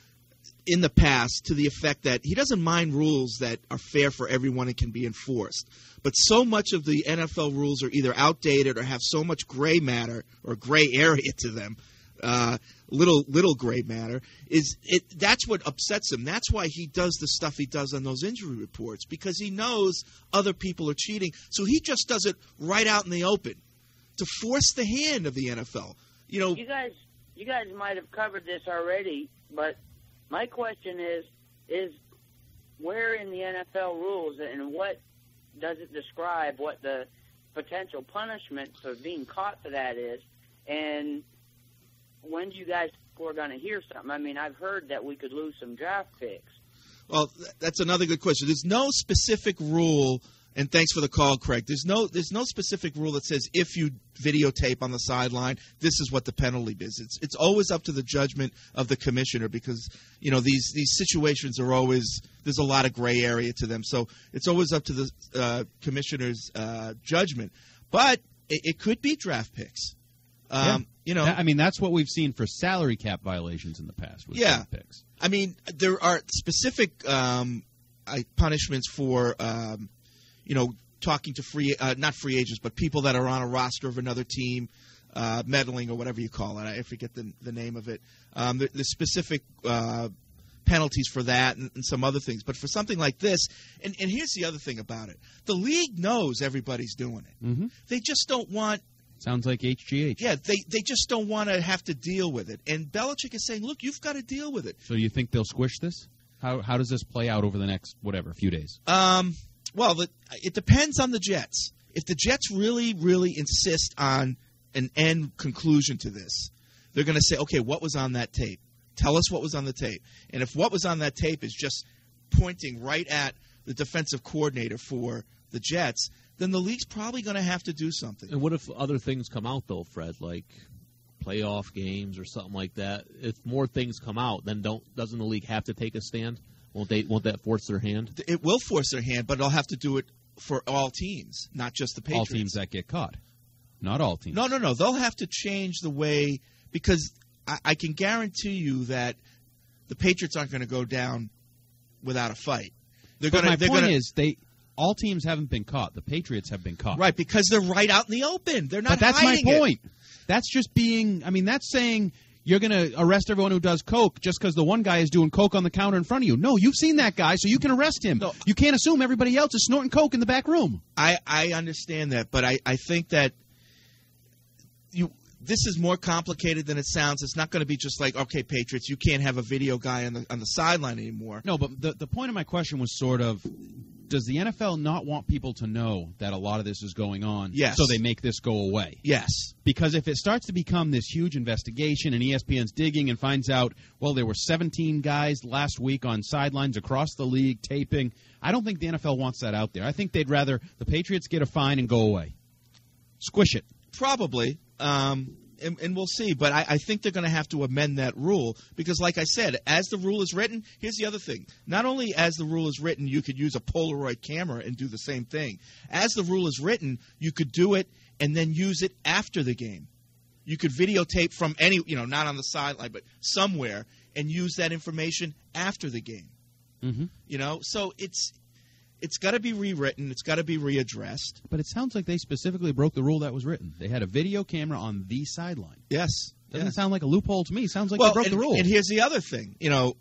in the past to the effect that he doesn't mind rules that are fair for everyone and can be enforced. But so much of the N F L rules are either outdated or have so much gray matter or gray area to them. Uh, little little gray matter is it. That's what upsets him. That's why he does the stuff he does on those injury reports, because he knows other people are cheating. So he just does it right out in the open to force the hand of the N F L. You know, you guys, you guys might have covered this already, but my question is, is where in the N F L rules and what does it describe what the potential punishment for being caught for that is, and when do you guys think we're going to hear something? I mean, I've heard that we could lose some draft picks. Well, that's another good question. There's no specific rule, and thanks for the call, Craig. There's no there's no specific rule that says if you videotape on the sideline, this is what the penalty is. It's it's always up to the judgment of the commissioner, because you know these these situations are always there's a lot of gray area to them. So it's always up to the uh, commissioner's uh, judgment. But it, it could be draft picks. Um, yeah. You know, I mean, that's what we've seen for salary cap violations in the past with yeah. draft picks. I mean, there are specific um, punishments for, um, you know, talking to free, uh, not free agents, but people that are on a roster of another team, uh, meddling or whatever you call it. I forget the, the name of it. Um, the, the specific uh, penalties for that and, and some other things. But for something like this, and, and here's the other thing about it. The league knows everybody's doing it. Mm-hmm. They just don't want Sounds like H G H. Yeah, they, they just don't want to have to deal with it. And Belichick is saying, look, you've got to deal with it. So you think they'll squish this? How how does this play out over the next, whatever, few days? Um, well, the, it depends on the Jets. If the Jets really, really insist on an end conclusion to this, they're going to say, okay, what was on that tape? Tell us what was on the tape. And if what was on that tape is just pointing right at the defensive coordinator for the Jets, then the league's probably going to have to do something. And what if other things come out, though, Fred, like playoff games or something like that? If more things come out, then don't doesn't the league have to take a stand? Won't they? Won't that force their hand? It will force their hand, but they'll have to do it for all teams, not just the Patriots. All teams that get caught. Not all teams. No, no, no. They'll have to change the way, because I, I can guarantee you that the Patriots aren't going to go down without a fight. They're but gonna, my they're point gonna, is, they all teams haven't been caught. The Patriots have been caught. Right, because they're right out in the open. They're not But that's hiding my it. point. That's just being, I mean, that's saying you're going to arrest everyone who does coke just because the one guy is doing coke on the counter in front of you. No, you've seen that guy, so you can arrest him. No. You can't assume everybody else is snorting coke in the back room. I, I understand that, but I, I think that you this is more complicated than it sounds. It's not going to be just like, okay, Patriots, you can't have a video guy on the on the sideline anymore. No, but the the point of my question was sort of, does the N F L not want people to know that a lot of this is going on? Yes. So they make this go away? Yes. Because if it starts to become this huge investigation and E S P N's digging and finds out, well, there were seventeen guys last week on sidelines across the league taping, I don't think the N F L wants that out there. I think they'd rather the Patriots get a fine and go away. Squish it. Probably. Um, and, and we'll see. But I, I think they're going to have to amend that rule because, like I said, as the rule is written, here's the other thing. Not only as the rule is written, you could use a Polaroid camera and do the same thing. As the rule is written, you could do it and then use it after the game. You could videotape from any, you know, not on the sideline, but somewhere, and use that information after the game. Mm-hmm. You know, so it's it's got to be rewritten. It's got to be readdressed. But it sounds like they specifically broke the rule that was written. They had a video camera on the sideline. Yes. Doesn't yeah. sound like a loophole to me. Sounds like well, they broke and, the rule. And here's the other thing. You know,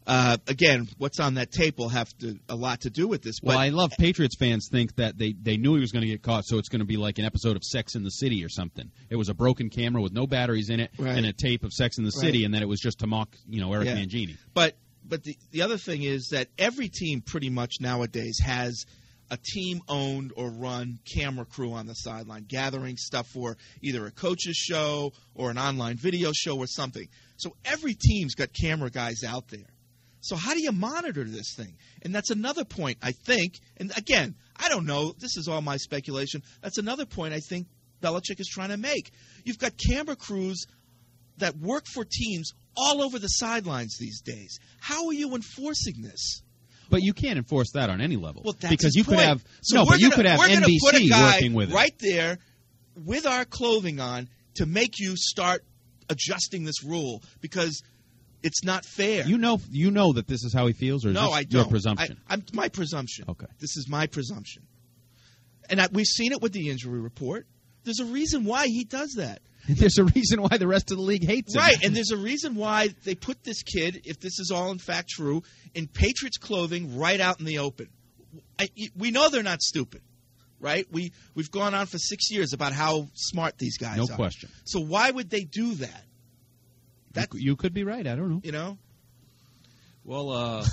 Uh, again, what's on that tape will have to, a lot to do with this. But Well, I love Patriots fans think that they, they knew he was going to get caught, so it's going to be like an episode of Sex in the City or something. It was a broken camera with no batteries in it Right. and a tape of Sex in the Right. City, and then it was just to mock, you know, Eric Yeah. Mangini. But but the, the other thing is that every team pretty much nowadays has a team-owned or run camera crew on the sideline, gathering stuff for either a coach's show or an online video show or something. So every team's got camera guys out there. So how do you monitor this thing? And that's another point, I think. And again, I don't know. This is all my speculation. That's another point I think Belichick is trying to make. You've got camera crews that work for teams all over the sidelines these days. How are you enforcing this? But you can't enforce that on any level. Well, that's because his you could point. have So no, we're but you gonna- could have we're gonna N B put a C guy working with it. right there with our clothing on to make you start adjusting this rule because it's not fair. You know, you know that this is how he feels, or is no, this I don't. your presumption? I, I'm my presumption. Okay, this is my presumption, and I, we've seen it with the injury report. There's a reason why he does that. There's a reason why the rest of the league hates him. Right, and there's a reason why they put this kid, if this is all in fact true, in Patriots clothing right out in the open. I, we know they're not stupid, right? We, we've gone on for six years about how smart these guys No are. question. So why would they do that? That you, you could be right. I don't know. You know? Well, uh,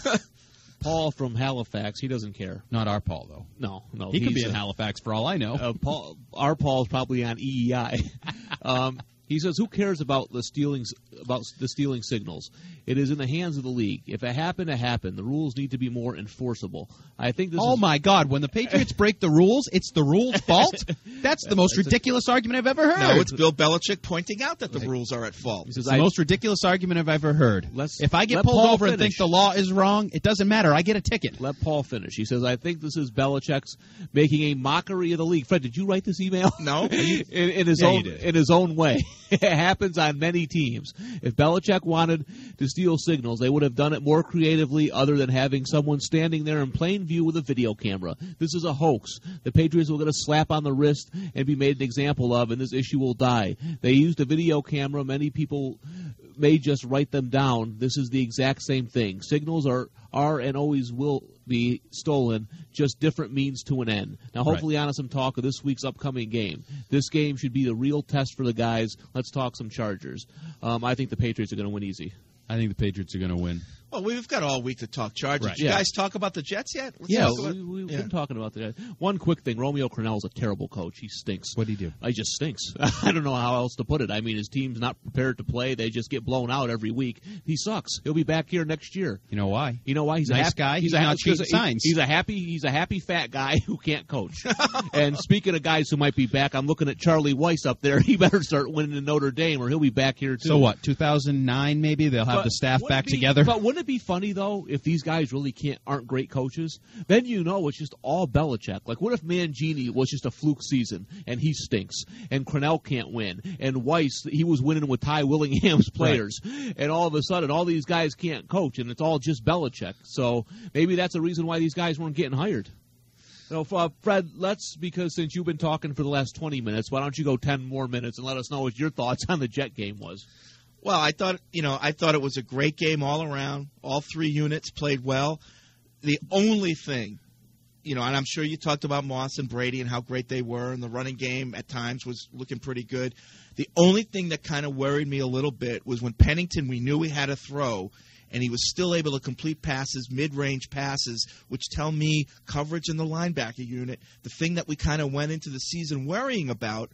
Paul from Halifax, he doesn't care. Not our Paul, though. No, no. He could be he's, in uh, Halifax for all I know. Uh, Paul, our Paul's probably on E E I. um, he says, "Who cares about the stealing about the stealing signals? It is in the hands of the league. If it happened, it happened. The rules need to be more enforceable. I think this. Oh is, my God! When the Patriots break the rules, it's the rules' fault. That's the most That's a- ridiculous argument I've ever heard. No, it's Bill Belichick pointing out that the rules are at fault. It's the most ridiculous argument I've ever heard. Let's- if I get let pulled Paul over and finish. think the law is wrong, it doesn't matter. I get a ticket. Let Paul finish. He says, I think this is Belichick's making a mockery of the league. Fred, did you write this email? No. in, in his Yeah, you own did. in his own way. It happens on many teams. If Belichick wanted to steal signals, they would have done it more creatively other than having someone standing there in plain view with a video camera. This is a hoax. The Patriots will get a slap on the wrist and be made an example of, and this issue will die. They used a video camera. Many people may just write them down. This is the exact same thing. Signals are, are and always will be stolen, just different means to an end. Now, hopefully on to some talk of this week's upcoming game. This game should be the real test for the guys. Let's talk some Chargers. Um, I think the Patriots are going to win easy. I think the Patriots are going to win. Well, we've got all week to talk Chargers. Right. Did you Yeah. guys talk about the Jets yet? Let's Yeah, talk about- we, we've yeah. been talking about that. One quick thing. Romeo Crennel's a terrible coach. He stinks. What do he do? He just stinks. I don't know how else to put it. I mean, his team's not prepared to play. They just get blown out every week. He sucks. He'll be back here next year. You know why? You know why? He's a Nice happy, guy. He's, He's a, not cheating he's- signs. He's a happy. He's a happy fat guy who can't coach. And speaking of guys who might be back, I'm looking at Charlie Weiss up there. He better start winning in Notre Dame, or he'll be back here too. So what? two thousand nine, maybe they'll have But the staff wouldn't back it be- together. But wouldn't it be funny though if these guys really can't aren't great coaches? Then you know it's just all Belichick. Like what if Mangini was just a fluke season and he stinks, and Crennel can't win, and Weiss he was winning with Ty Willingham's players, and all of a sudden all these guys can't coach, and it's all just Belichick. So maybe that's a reason why these guys weren't getting hired. So, uh, Fred, let's, because since you've been talking for the last twenty minutes, why don't you go ten more minutes and let us know what your thoughts on the Jet game was? Well, I thought you know I thought it was a great game all around. All three units played well. The only thing, you know, and I'm sure you talked about Moss and Brady and how great they were, and the running game at times was looking pretty good. The only thing that kind of worried me a little bit was when Pennington, we knew he had a throw, and he was still able to complete passes, mid-range passes, which tell me coverage in the linebacker unit. The thing that we kind of went into the season worrying about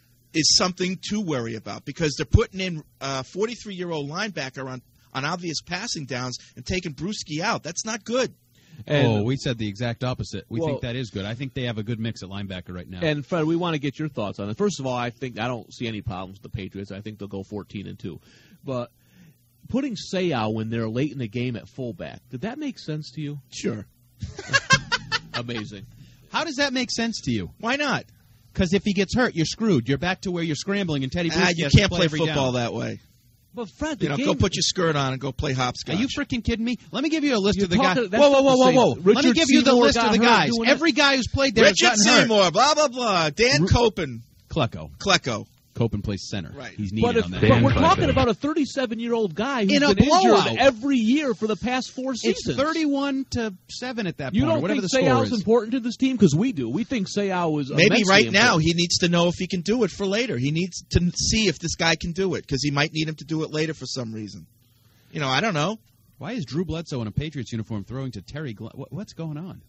is something to worry about because they're putting in a forty-three-year-old linebacker on, on obvious passing downs and taking Brewski out. That's not good. And, oh, we said the exact opposite. We well, think that is good. I think they have a good mix at linebacker right now. And Fred, we want to get your thoughts on it. First of all, I think I don't see any problems with the Patriots. I think they'll go fourteen and two. But putting Sayal when they're late in the game at fullback, did that make sense to you? Sure. Amazing. How does that make sense to you? Why not? Because if he gets hurt, you're screwed. You're back to where you're scrambling, and Teddy Bruschi Ah, you has to can't play every football down. that way. But Fred, the You know, game, go put your skirt on and go play hopscotch. Are you freaking kidding me? Let me give you a list You're of the guys. talking- Whoa, that's whoa, not whoa, the whoa, same. whoa! Let me Richard give you the Seymour list of got the hurt guys. doing it. Every guy who's played there has Richard gotten hurt. Seymour, blah, blah, blah. Dan Copen. Klecko. Klecko. Copen plays center. Right. He's needed But, if, on that. but we're talking about a thirty-seven-year-old guy who's In a been blowout. injured every year for the past four seasons. It's thirty-one to seven at that You point, or don't whatever think the score Seau's is. important to this team? Because we do. We think Seau is Maybe immensely right now important. he needs to know if he can do it for later. He needs to see if this guy can do it because he might need him to do it later for some reason. You know, I don't know. Why is Drew Bledsoe in a Patriots uniform throwing to Terry Glenn? What, what's going on?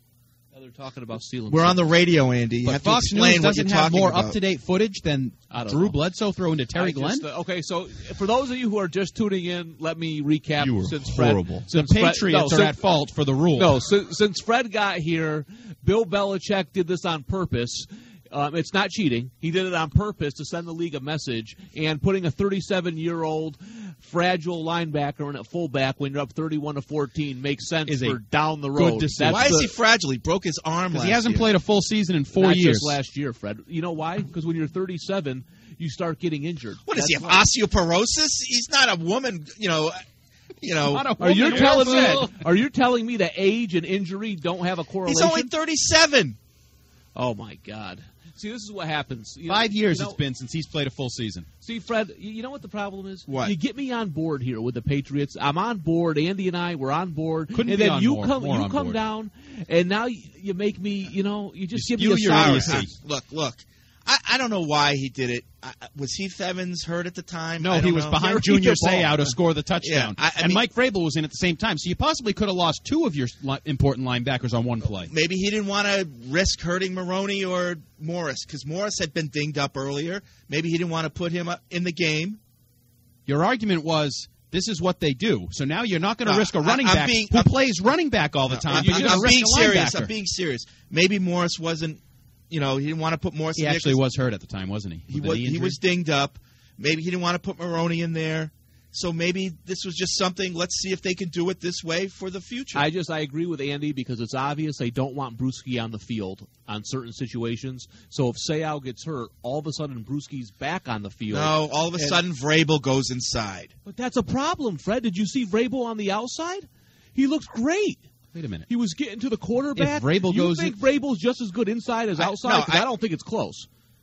Now they're talking about stealing. We're on the radio, Andy. You But have Fox to explain News what doesn't you're have talking more about. up-to-date footage than I don't Drew know. Bledsoe throwing to Terry I Glenn? just, uh, okay, so for those of you who are just tuning in, let me recap. You were since horrible. Fred, since The Fred- Patriots no, are since- at fault for the rule. No, since, since Fred got here, Bill Belichick did this on purpose. Um, it's not cheating. He did it on purpose to send the league a message, and putting a thirty-seven-year-old fragile linebacker in at fullback when you're up thirty-one to fourteen makes sense Is a for down the road. good decision. That's Why is the- he fragile? He broke his arm Because last he hasn't year. played a full season in four not years. just last year, Fred. You know why? Because when you're thirty-seven, you start getting injured. What does he That's have, why. osteoporosis? He's not a woman, you know. You know, Not a Are you woman, telling well me? Are you telling me that age and injury don't have a correlation? he's only thirty-seven. Oh my God! See, this is what happens. You Five know, years you know, it's been since he's played a full season. See, Fred, you you know what the problem is? What? You get me on board here with the Patriots. I'm on board. Andy and I were on board. Couldn't and be then on you more- come, more you on come board. down, and now you, you make me. You know, you just You give me a spew your sour idiocy. taste. Look, look. I, I don't know why he did it. I, was Heath Evans hurt at the time? No, I he don't was know. behind You're Junior the ball. Seau to score the touchdown. Yeah, I- I and mean- Mike Vrabel was in at the same time, so you possibly could have lost two of your li- important linebackers on one play. Maybe he didn't want to risk hurting Maroney or Morris because Morris had been dinged up earlier. Maybe he didn't want to put him up in the game. Your argument was, this is what they do. So now you're not going to No, risk a I- running I'm back being- who I'm- plays running back all the time. I'm, but I'm, you're gonna I'm risk being a serious. linebacker. I'm being serious. Maybe Morris wasn't, you know, he didn't want to put Morris He in there actually 'cause was hurt at the time, wasn't he? He With the was, knee he injury? was dinged up. Maybe he didn't want to put Maroney in there. So maybe this was just something, let's see if they can do it this way for the future. I just I agree with Andy because it's obvious they don't want Bruschi on the field on certain situations. So if Seau gets hurt, all of a sudden Bruschi's back on the field. no, all of a And- sudden Vrabel goes inside. But that's a problem, Fred. Did you see Vrabel on the outside? He looks great. Wait a minute. He was getting to the quarterback. If Vrabel you goes think in- Vrabel's just as good inside as I- outside? no, 'Cause I, I- don't think it's close.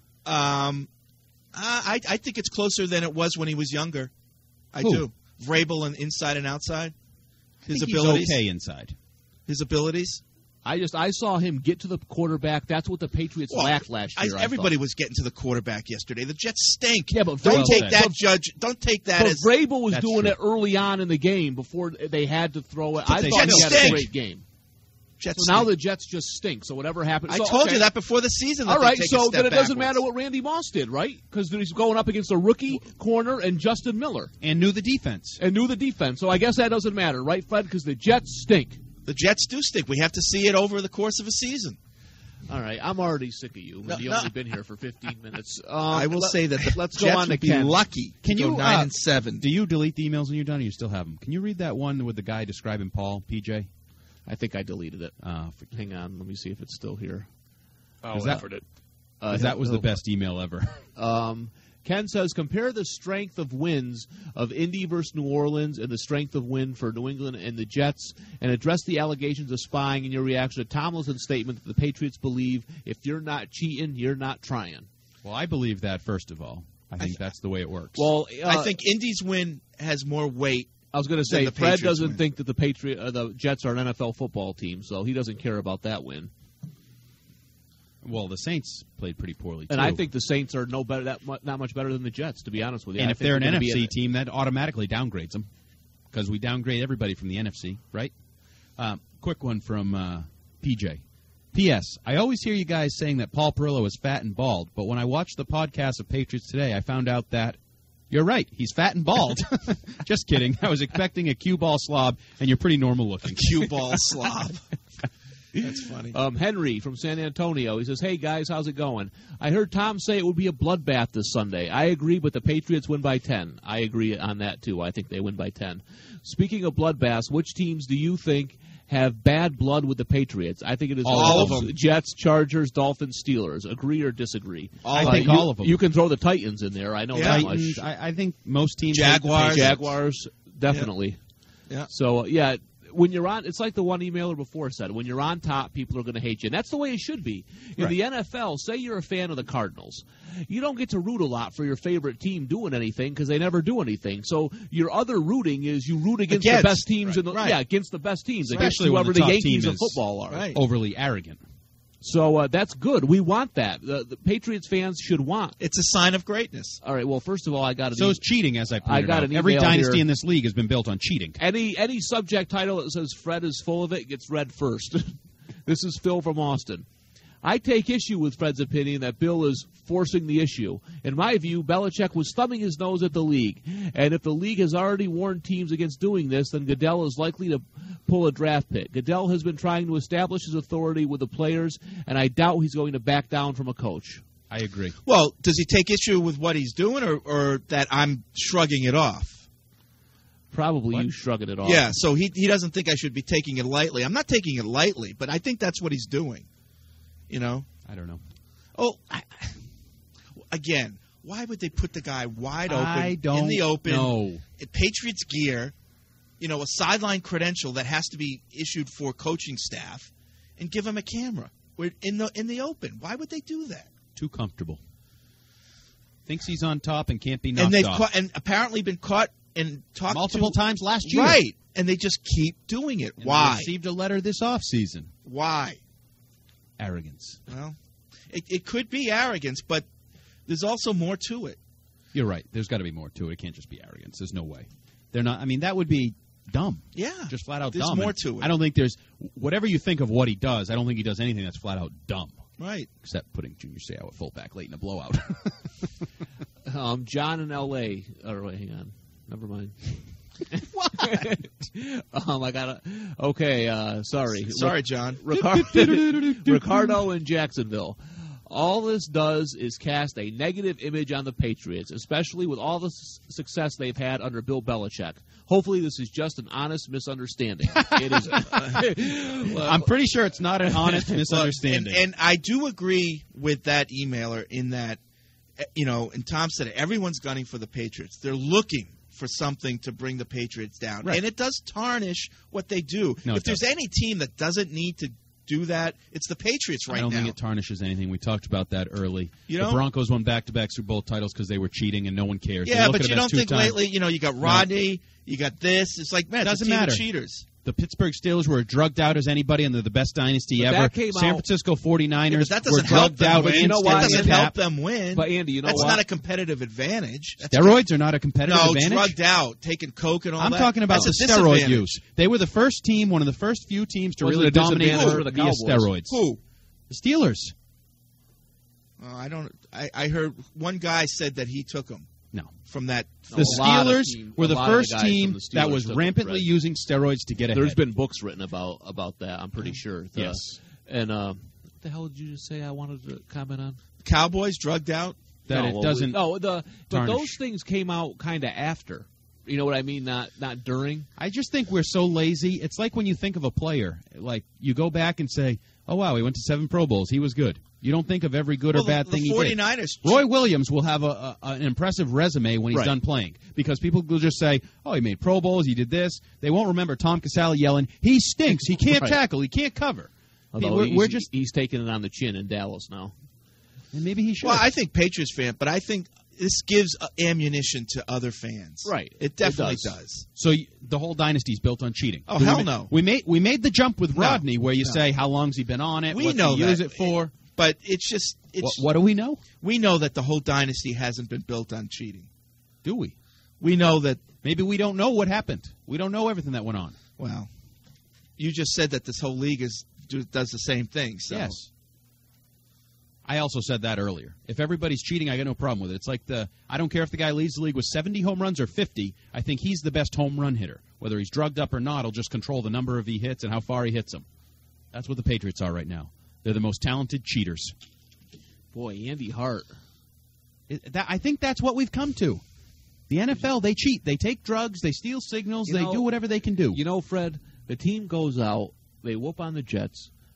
Um, I, I think it's closer than it was when he was younger. I Who? do. Vrabel and inside and outside. His I think abilities. He's okay inside. His abilities. I just I saw him get to the quarterback. That's what the Patriots Well, lacked last year. I- I everybody thought. was getting to the quarterback yesterday. The Jets stink. Yeah, but don't Vrabel- take Well that said. judge. Don't take that But as Vrabel was That's doing true. it early on in the game before they had to throw it. But I the thought he Jets had stink. a great game. Jets. So now stink. the Jets just stink. So whatever happens, I so, told okay. you that before the season. that All they right, take a so step then it doesn't backwards. matter what Randy Moss did, right? Because he's going up against a rookie corner and Justin Miller And knew the defense. and knew the defense. So I guess that doesn't matter, right, Fred? Because the Jets stink. The Jets do stink. We have to see it over the course of a season. All right, I'm already sick of you. No, You've no. only been here for fifteen minutes. Um, I will let- say that the let's go Jets on to would be Ken. lucky Can to you go nine uh, and seven. Do you delete the emails when you're done, or you still have them? Can you read that one with the guy describing Paul, P J? I think I deleted it. Uh, Hang on, let me see if it's still here. I'll that- effort it. Uh, 'cause that was the he'll- best email ever. Um, Ken says, compare the strength of wins of Indy versus New Orleans and the strength of win for New England and the Jets, and address the allegations of spying in your reaction to Tomlinson's statement that the Patriots believe if you're not cheating, you're not trying. Well, I believe that, first of all. I think that's the way it works. Well, uh, I think Indy's win has more weight. I was going to than say, the Fred Patriots doesn't win. think that the Patriot, uh, the Jets are an N F L football team, so he doesn't care about that win. Well, the Saints played pretty poorly, too. And I think the Saints are no better, that mu- not much better than the Jets, to be honest with you. And I if think they're an gonna N F be C a- team, that automatically downgrades them because we downgrade everybody from the N F C, right? Uh, quick one from uh, P J. P S. I always hear you guys saying that Paul Perillo is fat and bald, but when I watched the podcast of Patriots Today, I found out that you're right. He's fat and bald. Just kidding. I was expecting a cue ball slob, and you're pretty normal looking. Cue ball slob. That's funny. Um, Henry from San Antonio. He says, hey, guys, how's it going? I heard Tom say it would be a bloodbath this Sunday. I agree, but the Patriots win by ten. I agree on that, too. I think they win by ten. Speaking of bloodbaths, which teams do you think have bad blood with the Patriots? I think it is All all of them. Jets, Chargers, Dolphins, Steelers. Agree or disagree? I Uh, think you, all of them. You can throw the Titans in there. I know Yeah. that much. Titans, I, I think most teams. Jaguars. Jaguars, definitely. Yeah. So, uh, yeah, when you're on, it's like the one emailer before said, when you're on top, people are going to hate you. And that's the way it should be. In Right. the N F L, say you're a fan of the Cardinals. You don't get to root a lot for your favorite team doing anything because they never do anything. So your other rooting is you root against, Against. the best teams Right. in the Right. yeah against the best teams, Especially against when whoever the the, top Yankees team of is football are. overly arrogant. So uh, that's good. We want that. The, the Patriots fans should want. It's a sign of greatness. All right. Well, first of all, I got an So e- is cheating, as I pointed I got out. an Every email dynasty here. in this league has been built on cheating. Any any subject title that says Fred is full of it gets read first. This is Phil from Austin. I take issue with Fred's opinion that Bill is forcing the issue. In my view, Belichick was thumbing his nose at the league. And if the league has already warned teams against doing this, then Goodell is likely to pull a draft pick. Goodell has been trying to establish his authority with the players, and I doubt he's going to back down from a coach. I agree. Well, does he take issue with what he's doing, or, or that I'm shrugging it off? Probably you shrugging it off. Yeah, so he he doesn't think I should be taking it lightly. I'm not taking it lightly, but I think that's what he's doing. You know? I don't know. Oh, I, again, why would they put the guy wide open I don't in the open, know. in Patriots gear, you know, a sideline credential that has to be issued for coaching staff, and give him a camera We're in the in the open? Why would they do that? Too comfortable. Thinks he's on top and can't be knocked And they've off. caught, and apparently been caught and talked Multiple to, times last year. right? And they just keep doing it. And Why? they received a letter this offseason. Why? Arrogance. Well, it, it could be arrogance, but there's also more to it. You're right. There's got to be more to it. It can't just be arrogance. There's no way. They're not. I mean, that would be dumb. Yeah, just flat out there's dumb. more And to it. I don't think there's whatever you think of what he does. I don't think he does anything that's flat out dumb. Right. Except putting Junior Seau at fullback late in a blowout. um, John in L A. Oh, wait, hang on. Never mind. What? um, I got Okay, uh, sorry. Sorry, John. Ricardo, Ricardo in Jacksonville. All this does is cast a negative image on the Patriots, especially with all the s- success they've had under Bill Belichick. Hopefully this is just an honest misunderstanding. It is. Well, I'm pretty sure it's not an honest misunderstanding. And, and I do agree with that emailer in that, eh, you know, and Tom said it, everyone's gunning for the Patriots. They're looking for something to bring the Patriots down. Right. And it does tarnish what they do. No, if it there's doesn't. any team that doesn't need to do that, it's the Patriots right I don't now. think it tarnishes anything. We talked about that early. You the know? Broncos won back-to-back Super Bowl titles because they were cheating, and no one cares. They yeah, look but at you it as don't two think times. lately, you know, you got Rodney, you got this. It's like, man, it's Doesn't a team matter. of cheaters. The Pittsburgh Steelers were as drugged out as anybody, and they're the best dynasty But ever. that came San out- Francisco forty-niners Yeah, but that were doesn't help drugged them out win. against You know what? That doesn't Andy help Cap. them win. But, Andy, you know That's what? not a competitive advantage. That's Steroids are not a competitive no, advantage. drugged out, taking coke and all I'm that. talking about That's the a steroid disadvantage. use. They were the first team, one of the first few teams to Was it really a dominate disadvantage for for the via Cowboys? steroids. Who? The Steelers. Oh, I don't. I, I heard one guy said that he took them. No. From that. No, The a lot of Steelers team- were a the lot of first guys from team the that Steelers was took it, rampantly Fred. using steroids to get ahead. There's been books written about about that. I'm pretty sure. The- Yes. And uh, what the hell did you just say? I wanted to comment on Cowboys drugged out. that no, it well, doesn't. No, the but tarnish. those things came out kind of after. You know what I mean? Not not during. I just think we're so lazy. It's like when you think of a player, like you go back and say, "Oh wow, he went to seven Pro Bowls. He was good." You don't think of every good Well, or bad the, thing the he did. forty-niners. Roy Williams will have a, a, an impressive resume when he's Right. done playing because people will just say, "Oh, he made Pro Bowls. He did this." They won't remember Tom Casale yelling, "He stinks. He can't Right. tackle. He can't cover." I mean, Although we're, he's, we're just he's taking it on the chin in Dallas now. and maybe he should. Well, I think Patriots fan, but I think this gives uh, ammunition to other fans. Right. It definitely It does. does. So y- the whole dynasty's built on cheating. Oh, We hell ma- no. We made we made the jump with No. Rodney, where you No. say how long's he been on it? We what's know he that. use it for? But it's just. It's, What, what do we know? We know that the whole dynasty hasn't been built on cheating. Do we? We know that. Maybe we don't know what happened. We don't know everything that went on. Well, you just said that this whole league is do, does the same thing. So. Yes. I also said that earlier. If everybody's cheating, I got no problem with it. It's like the I don't care if the guy leads the league with seventy home runs or fifty. I think he's the best home run hitter. Whether he's drugged up or not, he'll just control the number of he hits and how far he hits them. That's what the Patriots are right now. They're the most talented cheaters. Boy, Andy Hart. It, that, I think that's what we've come to. The N F L, they cheat. They take drugs. They steal signals. You they know- do whatever they can do. You know, Fred, the team goes out, they whoop on the Jets.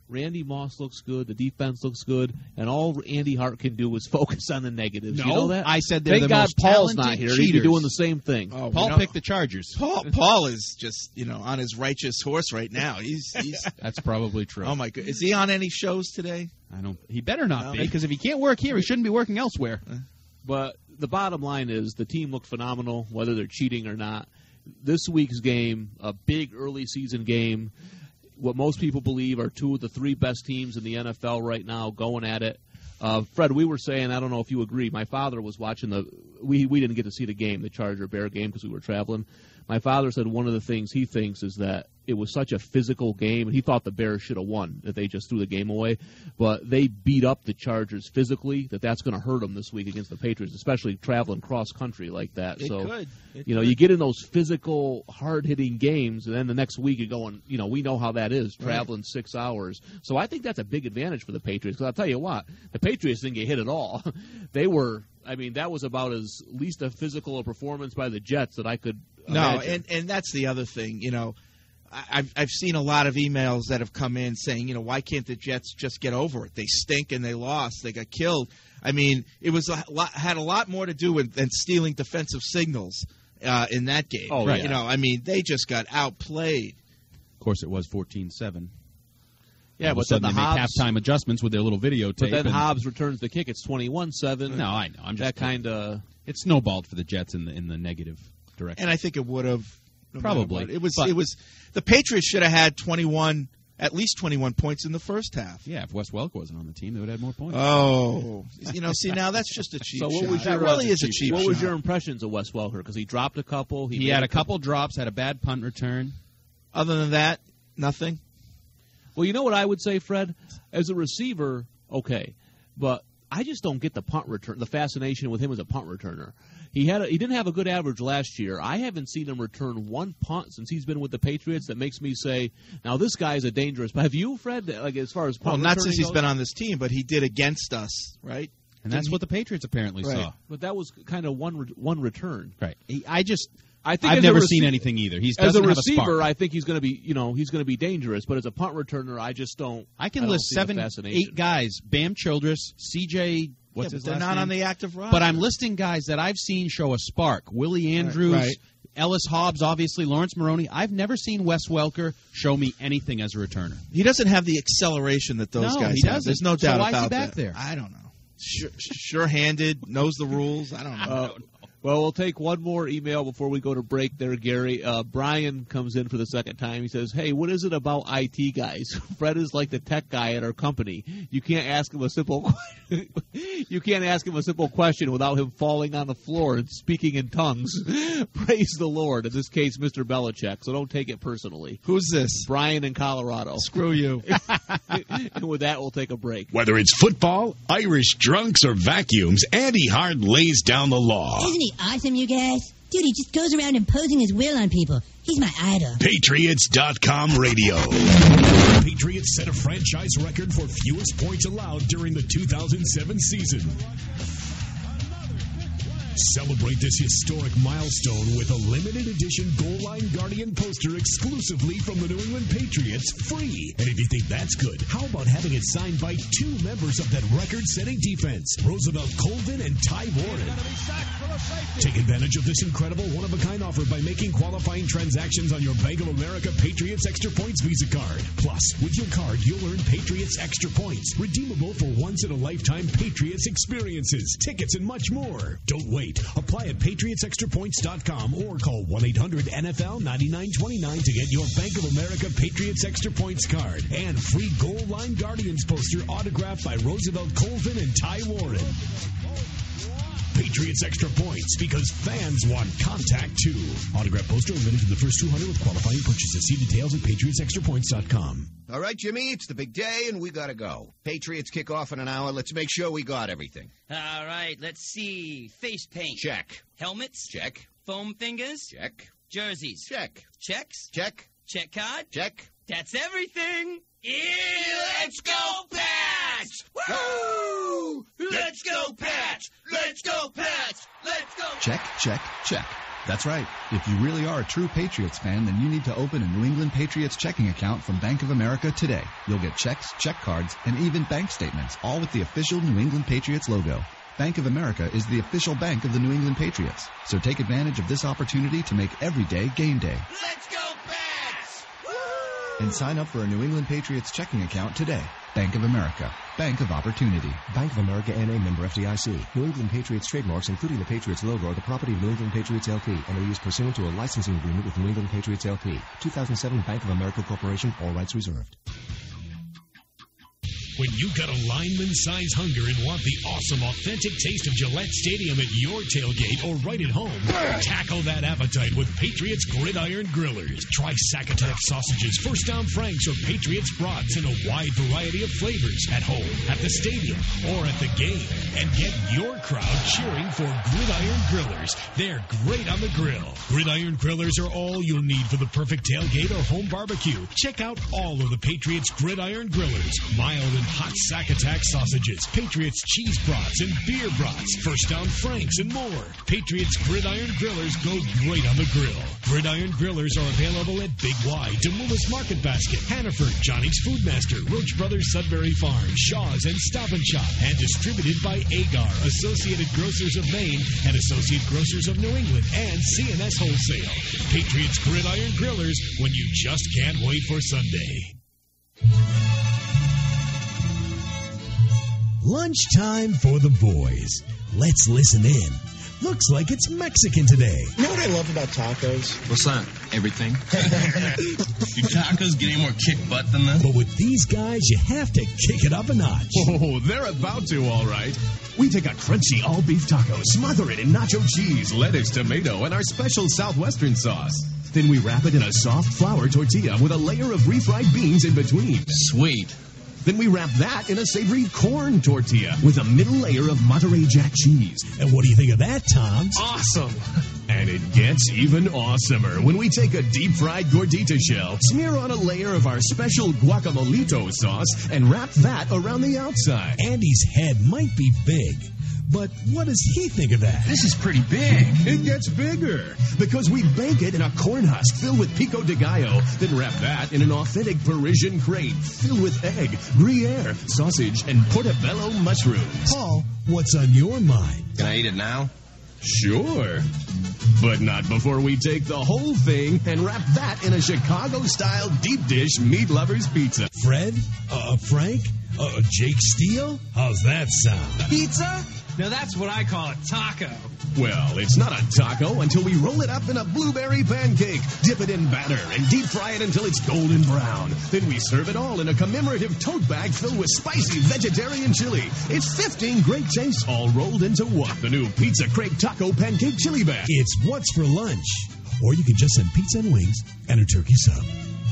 Randy Moss looks good, the defense looks good, and all Andy Hart can do is focus on the negatives. No, you know that? I said they're Thank the God most Paul's talented not here. cheaters. He'd be doing the same thing. Oh, Paul you know, picked the Chargers. Paul, Paul is just, you know, on his righteous horse right now. He's, he's That's probably true. Oh my God, is he on any shows today? I don't. He better not No. be, because if he can't work here, he shouldn't be working elsewhere. But the bottom line is the team looked phenomenal, whether they're cheating or not. This week's game, a big early season game, what most people believe are two of the three best teams in the N F L right now going at it. Uh, Fred, we were saying, I don't know if you agree, my father was watching the – we we didn't get to see the game, the Charger-Bear game, because we were traveling. My father said one of the things he thinks is that it was such a physical game, and he thought the Bears should have won, that they just threw the game away. But they beat up the Chargers physically, that that's going to hurt them this week against the Patriots, especially traveling cross-country like that. It so, could. It you know, could. you get in those physical, hard-hitting games, and then the next week you're going, you know, we know how that is, traveling right. six hours. So I think that's a big advantage for the Patriots, because I'll tell you what, the Patriots didn't get hit at all. They were, I mean, that was about as least a physical a performance by the Jets that I could No, imagine. and, and that's the other thing, you know. I've I've seen a lot of emails that have come in saying, you know, why can't the Jets just get over it? They stink and they lost. They got killed. I mean, it was a lot, had a lot more to do with than stealing defensive signals uh, in that game. Oh, right. You know, I mean, they just got outplayed. Of course, it was fourteen seven. Yeah, All but of a sudden then the they make Hobbs, halftime adjustments with their little videotape. but then and- Hobbs returns the kick. It's twenty-one seven. No, I know. I'm just that kind of. It snowballed for the Jets in the in the negative direction. And I think it would have. No Probably. It was. But- It was. The Patriots should have had twenty-one, at least twenty-one points in the first half. Yeah, if Wes Welker wasn't on the team, they would have had more points. Oh, you know, see now that's just a cheap So what shot. was your that really uh, is a cheap What shot. was your impressions of Wes Welker? Because he dropped a couple. He, He made had a couple drops, had a bad punt return. Other than that, nothing. Well, you know what I would say, Fred? As a receiver, okay, but I just don't get the punt return. The fascination with him as a punt returner. He had a, he didn't have a good average last year. I haven't seen him return one punt since he's been with the Patriots. That makes me say, now this guy is a dangerous. But have you, Fred? Like as far as punt Well, not returning since he's goes? been on this team, but he did against us, right? And that's Didn't what the Patriots apparently Right. saw. But that was kind of one re- one return. Right. He, I just I think I've as a never rece- seen anything either. He's as a doesn't have receiver, spark. I think he's going to be, you know, he's going to be dangerous. But as a punt returner, I just don't. I can I don't list see the seven, fascination. eight guys: Bam Childress, C J. What's Yeah, his but they're last not name? on the active roster. But I'm listing guys that I've seen show a spark. Willie Andrews, right. Ellis Hobbs, obviously Lawrence Maroney. I've never seen Wes Welker show me anything as a returner. He doesn't have the acceleration that those No, guys he have. doesn't. There's no So doubt why is about he back that. there? I don't know. Sure, sure-handed, knows the rules. I don't know. Uh, well, we'll take one more email before we go to break there, Gary. Uh, Brian comes in for the second time. He says, hey, what is it about I T guys? Fred is like the tech guy at our company. You can't ask him a simple You can't ask him a simple question without him falling on the floor and speaking in tongues. Praise the Lord. In this case, Mister Belichick. So don't take it personally. Who's this? Brian in Colorado. Screw you. And with that, we'll take a break. Whether it's football, Irish drunks, or vacuums, Andy Hart lays down the law. Isn't he awesome, you guys? Dude, he just goes around imposing his will on people. He's my idol. Patriots dot com radio. Patriots set a franchise record for fewest points allowed during the two thousand seven season. Celebrate this historic milestone with a limited edition Goal Line Guardian poster exclusively from the New England Patriots, free. And if you think that's good, how about having it signed by two members of that record-setting defense, Roosevelt Colvin and Ty Warren? Take advantage of this incredible one-of-a-kind offer by making qualifying transactions on your Bank of America Patriots Extra Points Visa card. Plus, with your card, you'll earn Patriots Extra Points, redeemable for once-in-a-lifetime Patriots experiences, tickets, and much more. Don't wait. Apply at patriots extra points dot com or call one eight hundred N F L ninety-nine twenty-nine to get your Bank of America Patriots Extra Points card and free Goal Line Guardians poster autographed by Roosevelt Colvin and Ty Warren. Patriots Extra Points, because fans want contact too. Autograph poster limited to the first two hundred with qualifying purchases. See details at patriots extra points dot com. All right, Jimmy, it's the big day, and we got to go. Patriots kick off in an hour. Let's make sure we got everything. All right, let's see. Face paint. Check. Helmets. Check. Foam fingers. Check. Jerseys. Check. Checks. Check. Check card. Check. That's everything. Yeah, let's go, Pats! Woo! Let's go, Pats! Let's go, Pats! Let's go! Check, check, check. That's right. If you really are a true Patriots fan, then you need to open a New England Patriots checking account from Bank of America today. You'll get checks, check cards, and even bank statements, all with the official New England Patriots logo. Bank of America is the official bank of the New England Patriots. So take advantage of this opportunity to make every day game day. Let's go, Pats! And sign up for a New England Patriots checking account today. Bank of America. Bank of Opportunity. Bank of America N A member F D I C. New England Patriots trademarks, including the Patriots logo, are the property of New England Patriots L P and are used pursuant to a licensing agreement with New England Patriots L P. two thousand seven Bank of America Corporation. All rights reserved. When you've got a lineman-size hunger and want the awesome, authentic taste of Gillette Stadium at your tailgate or right at home, tackle that appetite with Patriots Gridiron Grillers. Try Sackatock sausages, First Down Franks, or Patriots brats in a wide variety of flavors at home, at the stadium, or at the game. And get your crowd cheering for Gridiron Grillers. They're great on the grill. Gridiron Grillers are all you'll need for the perfect tailgate or home barbecue. Check out all of the Patriots Gridiron Grillers. Mild and hot Sackatock sausages, Patriots cheese brats and beer brats, First Down Franks, and more. Patriots Gridiron Grillers go great on the grill. Gridiron Grillers are available at Big Y, Demoulas Market Basket, Hannaford, Johnny's Food Master, Roach Brothers Sudbury Farm, Shaw's, and Stop and Shop, and distributed by Agar, Associated Grocers of Maine, and Associate Grocers of New England, and C N S Wholesale. Patriots Gridiron Grillers, when you just can't wait for Sunday. Lunchtime for the boys. Let's listen in. Looks like it's Mexican today. You know what I love about tacos? What's that? Everything. Do tacos get any more kick butt than this? But with these guys, you have to kick it up a notch. Oh, they're about to, all right. We take a crunchy all-beef taco, smother it in nacho cheese, lettuce, tomato, and our special Southwestern sauce. Then we wrap it in a soft flour tortilla with a layer of refried beans in between. Sweet. Then we wrap that in a savory corn tortilla with a middle layer of Monterey Jack cheese. And what do you think of that, Tom? Awesome! And it gets even awesomer when we take a deep-fried gordita shell, smear on a layer of our special guacamolito sauce, and wrap that around the outside. Andy's head might be big, but what does he think of that? This is pretty big. It gets bigger because we bake it in a corn husk filled with pico de gallo, then wrap that in an authentic Parisian crate filled with egg, Gruyere, sausage, and portobello mushrooms. Paul, what's on your mind? Can I eat it now? Sure. But not before we take the whole thing and wrap that in a Chicago-style deep dish meat lovers pizza. Fred? Uh, Frank? Uh, Jake Steele? How's that sound? Pizza? Now that's what I call a taco. Well, it's not a taco until we roll it up in a blueberry pancake, dip it in batter, and deep fry it until it's golden brown. Then we serve it all in a commemorative tote bag filled with spicy vegetarian chili. It's fifteen great tastes all rolled into one. The new Pizza Crepe Taco Pancake Chili Bag. It's what's for lunch. Or you can just send pizza and wings and a turkey sub.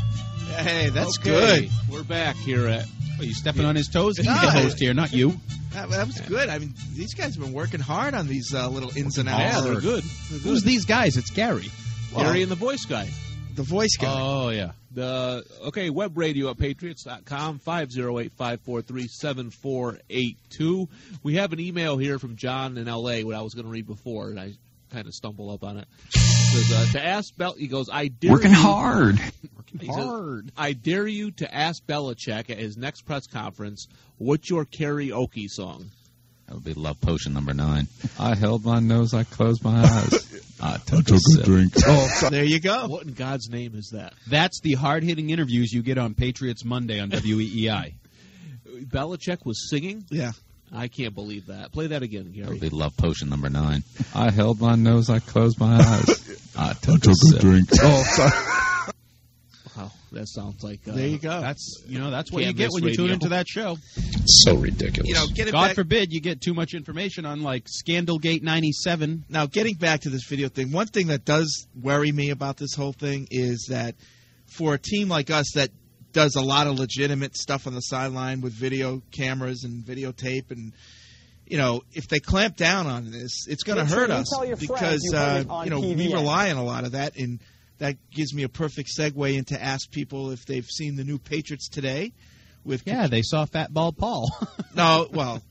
Hey, that's okay. good. We're back here at... Are you stepping on his toes? He's No. the host here, not you. That, that was good. I mean, these guys have been working hard on these uh, little ins and outs. Yeah, they're good. They're good. Who's these guys? It's Gary. Well, Gary and the voice guy. The voice guy. Oh, yeah. The okay, web radio at patriots dot com, five oh eight, five four three, seven four eight two. We have an email here from John in L A, what I was going to read before, and I kind of stumbled up on it. It says, uh, to ask Bel, he goes, I dare Working you, hard. Working hard. I dare you to ask Belichick at his next press conference, what's your karaoke song? That would be Love Potion number nine. I held my nose, I closed my eyes. I took, I took a, a drink. Oh, there you go. What in God's name is that? That's the hard-hitting interviews you get on Patriots Monday on W E E I. Belichick was singing? Yeah. I can't believe that. Play that again, Gary. That would be Love Potion number nine. I held my nose, I closed my eyes. I took, I took a, a drink. Oh, sorry. Wow, that sounds like... Uh, there you go. That's, you know, that's what you get when you tune into that show. So ridiculous. You know, get it God back. forbid you get too much information on, like, Scandalgate ninety-seven. Now, getting back to this video thing, one thing that does worry me about this whole thing is that for a team like us that does a lot of legitimate stuff on the sideline with video cameras and videotape, and you know, if they clamp down on this, it's going to hurt us because you, uh, you know T V we rely on a lot of that, and that gives me a perfect segue into ask people if they've seen the new Patriots today. With yeah, they saw Fat Bald Paul. No, well,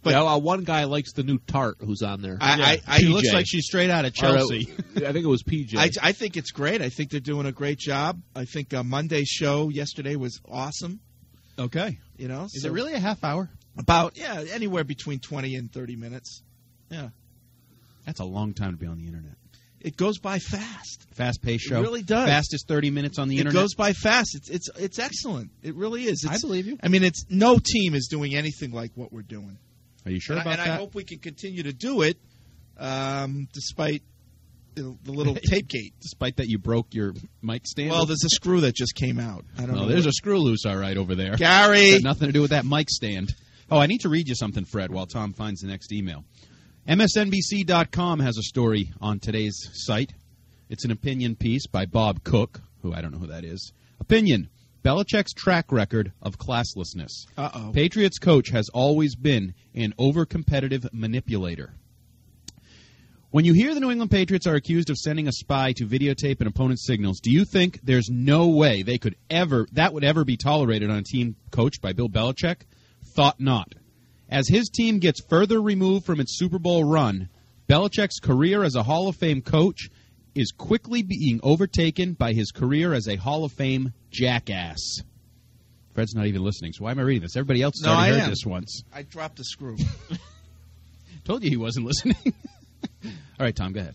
But yeah, uh, one guy likes the new tart who's on there. I, yeah. I, I She looks like she's straight out of Chelsea. Or, uh, I think it was P J. I, I think it's great. I think they're doing a great job. I think uh, Monday's show yesterday was awesome. Okay. You know, Is so it really a half hour? About yeah, anywhere between twenty and thirty minutes. Yeah, that's a long time to be on the internet. It goes by fast. Fast-paced show. It really does. Fastest thirty minutes on the it internet. It goes by fast. It's it's it's excellent. It really is. It's, I believe you. I mean, it's no team is doing anything like what we're doing. Are you sure and about I, and that? I hope we can continue to do it, um, despite the, the little tape gate. Despite that, you broke your mic stand. Well, there's a screw that just came out. I don't well, know. there's what. a screw loose, all right, over there. Gary, Got nothing to do with that mic stand. Oh, I need to read you something, Fred, while Tom finds the next email. M S N B C dot com has a story on today's site. It's an opinion piece by Bob Cook, who I don't know who that is. Opinion: Belichick's track record of classlessness. Uh-oh. Patriots coach has always been an over-competitive manipulator. When you hear the New England Patriots are accused of sending a spy to videotape an opponent's signals, do you think there's no way they could ever that would ever be tolerated on a team coached by Bill Belichick? Thought not. As his team gets further removed from its Super Bowl run, Belichick's career as a Hall of Fame coach is quickly being overtaken by his career as a Hall of Fame jackass. Fred's not even listening, so why am I reading this? Everybody else has no, already I heard am. this once. I dropped a screw. Told you he wasn't listening. All right, Tom, go ahead.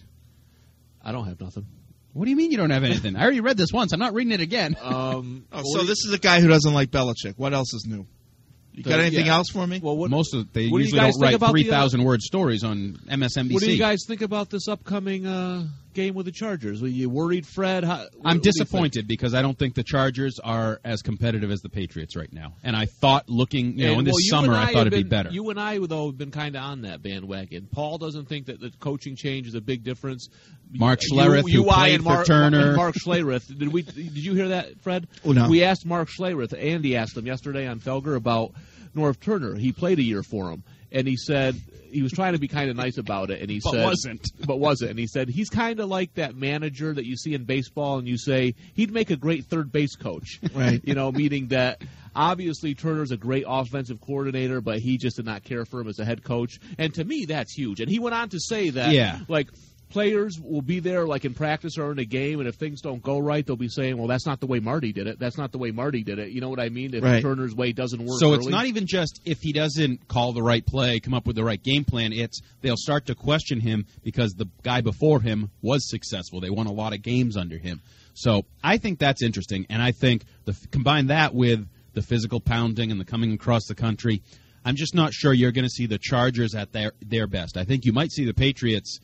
I don't have nothing. What do you mean you don't have anything? I already read this once. I'm not reading it again. Um, oh, so this is a guy who doesn't like Belichick. What else is new? You got anything yeah. else for me? Well, what, Most of they what do usually you guys don't think write about the, three thousand word stories on M S N B C. What do you guys think about this upcoming uh, game with the Chargers? Are you worried, Fred? How, what, I'm what do you disappointed because I don't think the Chargers are as competitive as the Patriots right now. And I thought looking, you know, and, in this well, you summer, and I, I thought have it'd be been, better. You and I, though, have been kind of on that bandwagon. Paul doesn't think that the coaching change is a big difference. Mark You- Schlereth, you, who I played and for Mark, Turner. and Mark Schlereth. Did we? Did you hear that, Fred? Oh, no. We asked Mark Schlereth. Andy asked him yesterday on Felger about North Turner. He played a year for him, and he said he was trying to be kind of nice about it, and he But said, wasn't. but wasn't, and he said he's kind of like that manager that you see in baseball, and you say he'd make a great third base coach, Right. You know, meaning that obviously Turner's a great offensive coordinator, but he just did not care for him as a head coach, and to me that's huge. And he went on to say that, Yeah. like. Players will be there like in practice or in a game, and if things don't go right, they'll be saying, well, that's not the way Marty did it. That's not the way Marty did it. You know what I mean? If Right. Turner's way doesn't work So early. it's not even just if he doesn't call the right play, come up with the right game plan. It's they'll start to question him because the guy before him was successful. They won a lot of games under him. So I think that's interesting, and I think the combine that with the physical pounding and the coming across the country, I'm just not sure you're going to see the Chargers at their their best. I think you might see the Patriots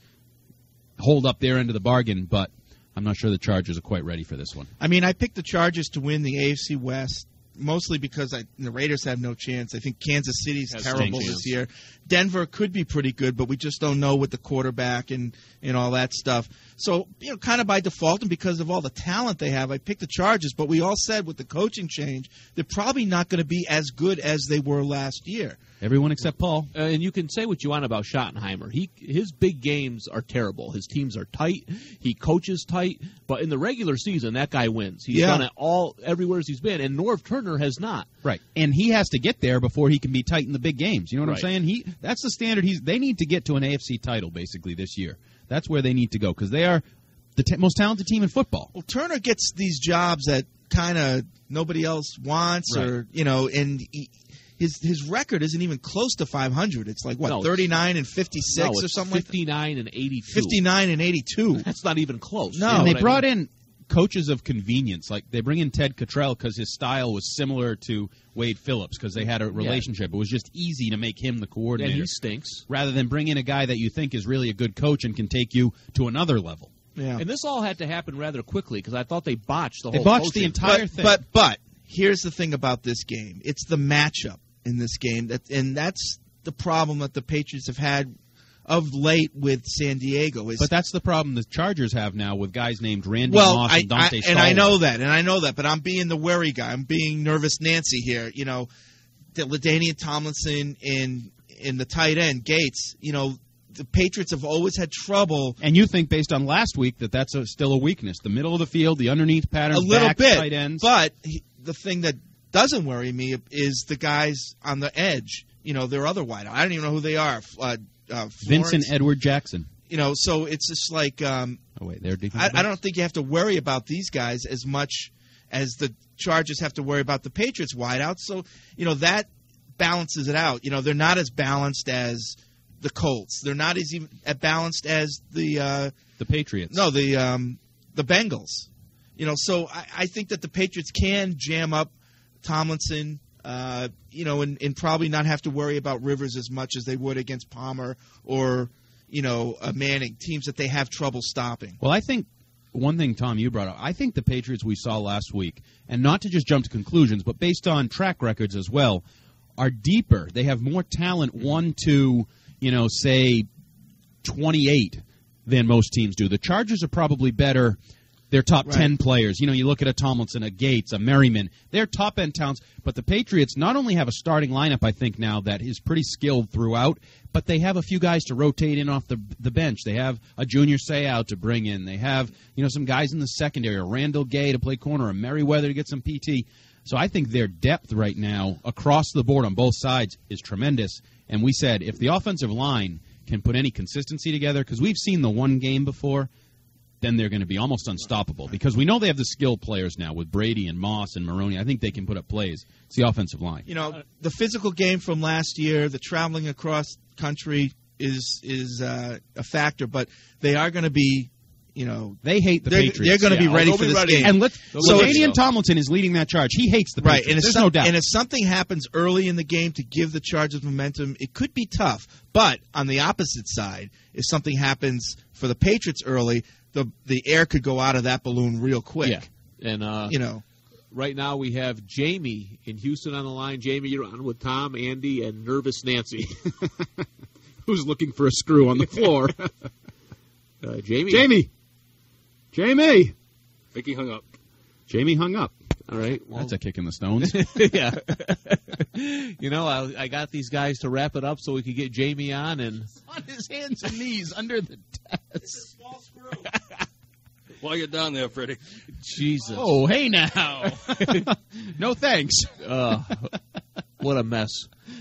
hold up their end of the bargain, but I'm not sure the Chargers are quite ready for this one. I mean, I picked the Chargers to win the A F C West, mostly because I, the Raiders have no chance. I think Kansas City's Has terrible no this chance. year. Denver could be pretty good, but we just don't know with the quarterback and, and all that stuff. So, you know, kind of by default and because of all the talent they have, I picked the Chargers. But we all said with the coaching change, they're probably not going to be as good as they were last year. Everyone except Paul. Uh, and you can say what you want about Schottenheimer. He his big games are terrible. His teams are tight. He coaches tight. But in the regular season, that guy wins. He's Yeah. done it all everywhere he's been. And Norv Turner has not. Right, and he has to get there before he can be tight in the big games. You know what Right. I'm saying? He that's the standard. He's they need to get to an A F C title basically this year. That's where they need to go because they are the t- most talented team in football. Well, Turner gets these jobs that kind of nobody else wants, Right. or you know, and he, his his record isn't even close to five hundred. It's like what No, it's- thirty-nine and fifty-six no, or it's something like that. fifty-nine and eighty-two. fifty-nine and eighty-two. That's not even close. No. You know And they what I brought mean? in coaches of convenience. Like they bring in Ted Cottrell because his style was similar to Wade Phillips because they had a relationship. It was just easy to make him the Yeah, coordinator he stinks. rather than bring in a guy that you think is really a good coach and can take you to another level. Yeah. And this all had to happen rather quickly because I thought they botched the They whole botched the coaching. entire but, thing. But but here's the thing about this game. It's the matchup in this game, that, and that's the problem that the Patriots have had of late with San Diego. Is But that's the problem the Chargers have now with guys named Randy well, Moss I, and Dante I, and I Stallworth. know that, and I know that, but I'm being the worry guy. I'm being nervous Nancy here. You know, that LaDainian Tomlinson and in the tight end Gates. You know, the Patriots have always had trouble. And you think, based on last week, that that's a, still a weakness. The middle of the field, the underneath patterns, A little backs, bit, tight ends. but he, the thing that doesn't worry me is the guys on the edge. you know, their other wideout. I don't even know who they are. Uh, uh, Vincent Edward Jackson. You know, so it's just like um, oh wait, they're I, I don't think you have to worry about these guys as much as the Chargers have to worry about the Patriots wideouts. So, you know, that balances it out. You know, they're not as balanced as the Colts. They're not as even as balanced as the uh, the Patriots. No, the um, the Bengals. You know, so I, I think that the Patriots can jam up Tomlinson. Uh, you know, and, and probably not have to worry about Rivers as much as they would against Palmer or, you know, uh, Manning, teams that they have trouble stopping. Well, I think one thing, Tom, you brought up, I think the Patriots we saw last week, and not to just jump to conclusions, but based on track records as well, are deeper. They have more talent, one to, you know, say twenty-eight than most teams do. The Chargers are probably better. Their top Right. ten players. You know, you look at a Tomlinson, a Gates, a Merriman. They're top-end talents. But the Patriots not only have a starting lineup, I think, now that is pretty skilled throughout, but they have a few guys to rotate in off the the bench. They have a Junior Seau to bring in. They have, you know, some guys in the secondary, a Randall Gay to play corner, a Merriweather to get some P T. So I think their depth right now across the board on both sides is tremendous. And we said if the offensive line can put any consistency together, because we've seen the one game before, then they're going to be almost unstoppable because we know they have the skilled players now with Brady and Moss and Maroney. I think they can put up plays. It's the offensive line. You know, the physical game from last year, the traveling across country is is uh, a factor, but they are going to be, you know, they hate the they're, Patriots. They're going to Yeah, be ready they'll for be this ready. game. And let's, so so Danian Tomlinson is leading that charge. He hates the right, Patriots. and if There's some- no doubt. And if something happens early in the game to give the Chargers momentum, it could be tough. But on the opposite side, if something happens for the Patriots early, the the air could go out of that balloon real quick. Yeah, and uh, you know, right now we have Jamie in Houston on the line. Jamie, you're on with Tom, Andy, and Nervous Nancy, who's looking for a screw on the floor. uh, Jamie, Jamie, Jamie. I think he hung up. Jamie hung up. All right, well, that's a kick in the stones. yeah. You know, I, I got these guys to wrap it up so we could get Jamie on and on his hands and knees under the desk. While you're down there, Freddie. Jesus. Oh, hey now. No thanks. Uh, what a mess.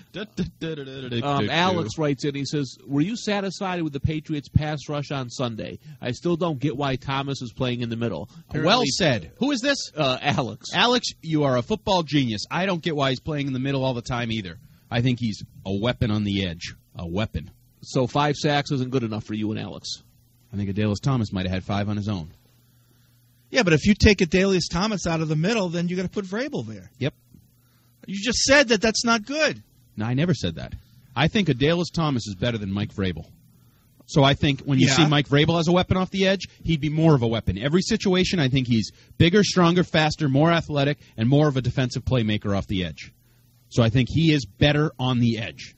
Um, Alex writes in, he says, were you satisfied with the Patriots' pass rush on Sunday? I still don't get why Thomas is playing in the middle. Well Apparently- said. Who is this? Uh, Alex. Alex, you are a football genius. I don't get why he's playing in the middle all the time either. I think he's a weapon on the edge. A weapon. So five sacks isn't good enough for you and Alex. I think Adalius Thomas might have had five on his own. yeah, but if you take Adalius Thomas out of the middle, then you got to put Vrabel there. Yep. You just said that that's not good. No, I never said that. I think Adalius Thomas is better than Mike Vrabel. So I think when you Yeah. see Mike Vrabel as a weapon off the edge, he'd be more of a weapon. Every situation, I think he's bigger, stronger, faster, more athletic, and more of a defensive playmaker off the edge. So I think he is better on the edge.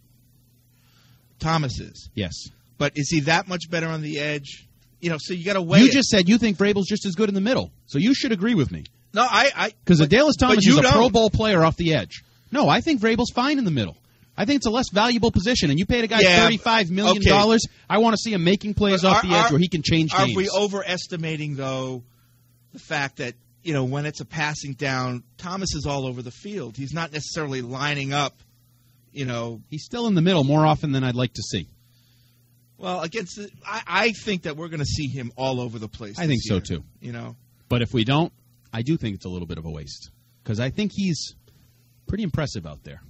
Thomas is. Yes. But is he that much better on the edge? You know, so you got to weigh You it. just said you think Vrabel's just as good in the middle. So you should agree with me. No, I... I Because but- Adalius but Thomas you is a don't. Pro Bowl player off the edge. No, I think Vrabel's fine in the middle. I think it's a less valuable position, and you paid a guy Yeah, thirty-five million dollars. okay. I want to see him making plays But off are- the edge are- where he can change Are games. we overestimating, though, the fact that, you know, when it's a passing down, Thomas is all over the field. He's not necessarily lining up, you know. He's still in the middle more often than I'd like to see. Well, against the, I, I think that we're going to see him all over the place. I this think so, year, too. You know. But if we don't, I do think it's a little bit of a waste. Because I think he's pretty impressive out there.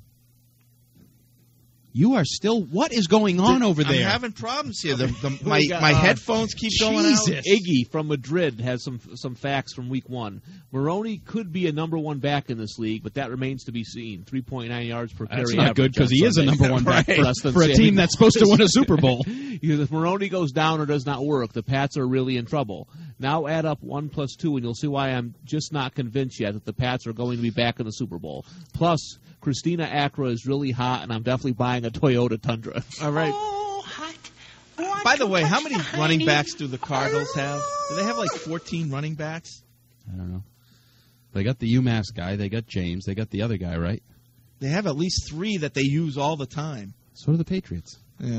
You are still... What is going on over there? I'm having problems here. The, the, We my got, my uh, headphones keep going out. Jesus. Iggy from Madrid has some some facts from week one. Maroney could be a number one back in this league, but that remains to be seen. three point nine yards per carry. That's not average good because on he is a Sunday. number one back Right. for, Less than for a Sammy team that's supposed to win a Super Bowl. If Maroney goes down or does not work, the Pats are really in trouble. Now add up one plus two, and you'll see why I'm just not convinced yet that the Pats are going to be back in the Super Bowl. Plus, Christina Acra is really hot, and I'm definitely buying a Toyota Tundra. All right. By the way, how many running backs do the Cardinals have? Do they have like fourteen running backs? I don't know. They got the UMass guy. They got James. They got the other guy, right? They have at least three that they use all the time. So do the Patriots. Yeah.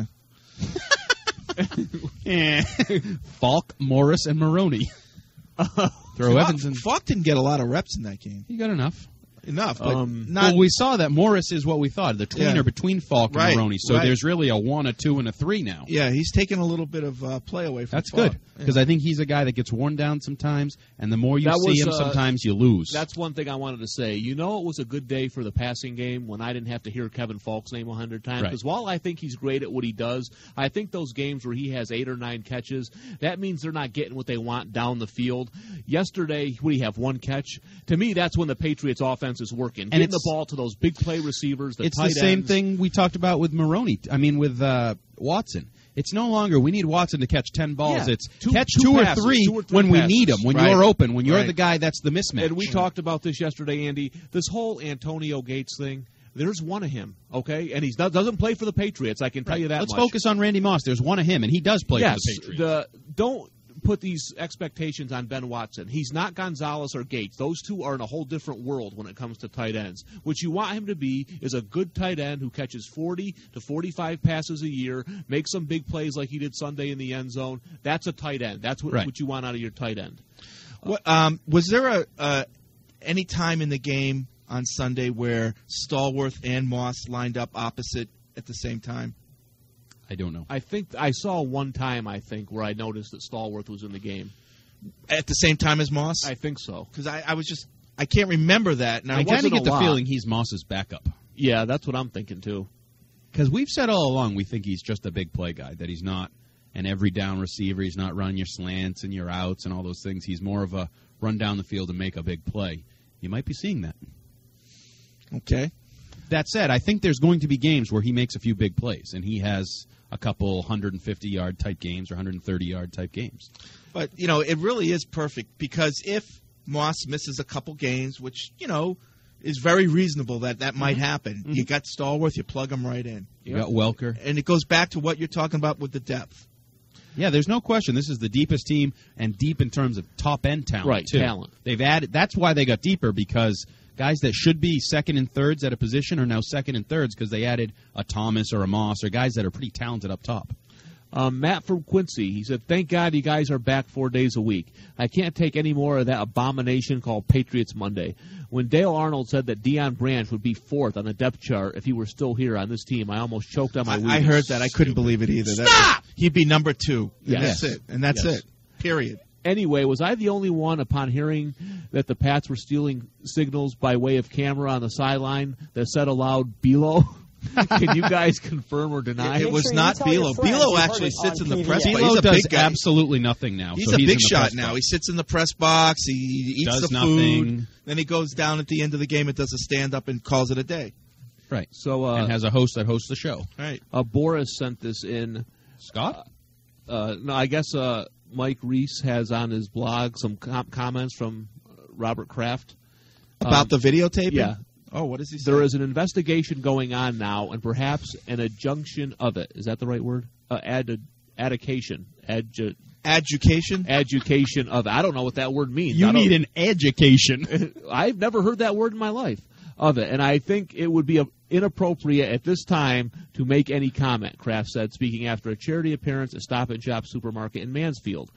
Eh. Falk, Morris, and Maroney. Throw Falk, Evans in. Falk didn't get a lot of reps in that game. He got enough. enough. But Um, not. well, we saw that Morris is what we thought, the tweener Yeah. between Falk and Right, Maroney. So right. there's really a one, a two, and a three now. Yeah, he's taking a little bit of uh, play away from That's Falk. good, because I think he's a guy that gets worn down sometimes, and the more you That see was, him, uh, sometimes you lose. That's one thing I wanted to say. You know, it was a good day for the passing game when I didn't have to hear Kevin Falk's name a hundred times. Right. Because while I think he's great at what he does, I think those games where he has eight or nine catches, that means they're not getting what they want down the field. Yesterday, what do you have, one catch? To me, that's when the Patriots' offense is working. And Getting the it's- ball to those big play receivers, the it's tight the same ends. thing we talked about with Maroney. I mean, with uh, Watson. It's no longer we need Watson to catch ten balls. Yeah. It's Two- catch two two, passes, or three two or three when we passes. need them, when Right. you're open, when you're Right. the guy that's the mismatch. And we talked about this yesterday, Andy. This whole Antonio Gates thing, there's one of him, okay? And he doesn't play for the Patriots, I can tell you that Let's much. focus on Randy Moss. There's one of him, and he does play yes, for the Patriots. The, don't put these expectations on Ben Watson. He's not Gonzalez or Gates. Those two are in a whole different world when it comes to tight ends. What you want him to be is a good tight end who catches forty to forty-five passes a year, makes some big plays like he did Sunday in the end zone. That's a tight end. That's what, Right. what you want out of your tight end. What, um, was there a uh, any time in the game on Sunday where Stallworth and Moss lined up opposite at the same time? I don't know. I think I saw one time, I think, where I noticed that Stallworth was in the game. At the same time as Moss? I think so. Because I, I was just, I can't remember that. Now, I it kind of wasn't get a the lot. feeling he's Moss's backup. Yeah, that's what I'm thinking, too. Because we've said all along we think he's just a big play guy, that he's not an every down receiver. He's not running your slants and your outs and all those things. He's more of a run down the field and make a big play. You might be seeing that. Okay. That said, I think there's going to be games where he makes a few big plays, and he has a couple one hundred fifty-yard type games or one hundred thirty-yard type games. But, you know, it really is perfect because if Moss misses a couple games, which, you know, is very reasonable that that might happen, Mm-hmm. you got Stallworth, you plug him right in. You got Welker. And it goes back to what you're talking about with the depth. Yeah, there's no question. This is the deepest team, and deep in terms of top-end talent, Right, too. talent. They've added. That's why they got deeper, because guys that should be second and thirds at a position are now second and thirds because they added a Thomas or a Moss or guys that are pretty talented up top. Um, Matt from Quincy, he said, thank God you guys are back four days a week. I can't take any more of that abomination called Patriots Monday. When Dale Arnold said that Deion Branch would be fourth on the depth chart if he were still here on this team, I almost choked on my I, weed. I heard that. I couldn't believe it either. That Stop! was- he'd be number two. And Yes. that's it. And that's Yes. it. Period. Anyway, was I the only one upon hearing that the Pats were stealing signals by way of camera on the sideline that said aloud, Belo? Can you guys confirm or deny? It was not Belo. Belo actually sits in the press box. Belo He's a does big guy. absolutely nothing now. He's so a he's big in the shot press now. box. He sits in the press box. He eats Does the nothing. food. Then he goes down at the end of the game and does a stand-up and calls it a day. Right. So, uh, and has a host that hosts the show. Right. Uh, Boris sent this in. Scott? Uh, uh, no, I guess uh, Mike Reese has on his blog some com- comments from uh, Robert Kraft. About Um, the videotaping? Yeah. Oh, what does he say? There is an investigation going on now, and perhaps an adjunction of it. Is that the right word? Uh, ad, adjudication. Adju- Education? Education of it. I don't know what that word means. You I don't- need an education. I've never heard that word in my life of it, and I think it would be a, inappropriate at this time to make any comment, Kraft said, speaking after a charity appearance at Stop and Shop Supermarket in Mansfield.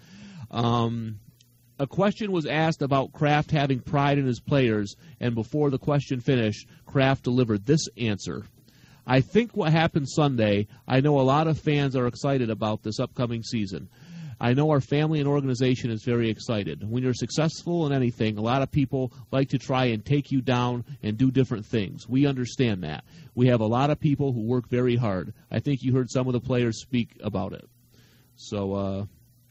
Um, a question was asked about Kraft having pride in his players, and before the question finished, Kraft delivered this answer. I think what happened Sunday, I know a lot of fans are excited about this upcoming season. I know our family and organization is very excited. When you're successful in anything, a lot of people like to try and take you down and do different things. We understand that. We have a lot of people who work very hard. I think you heard some of the players speak about it. So, uh...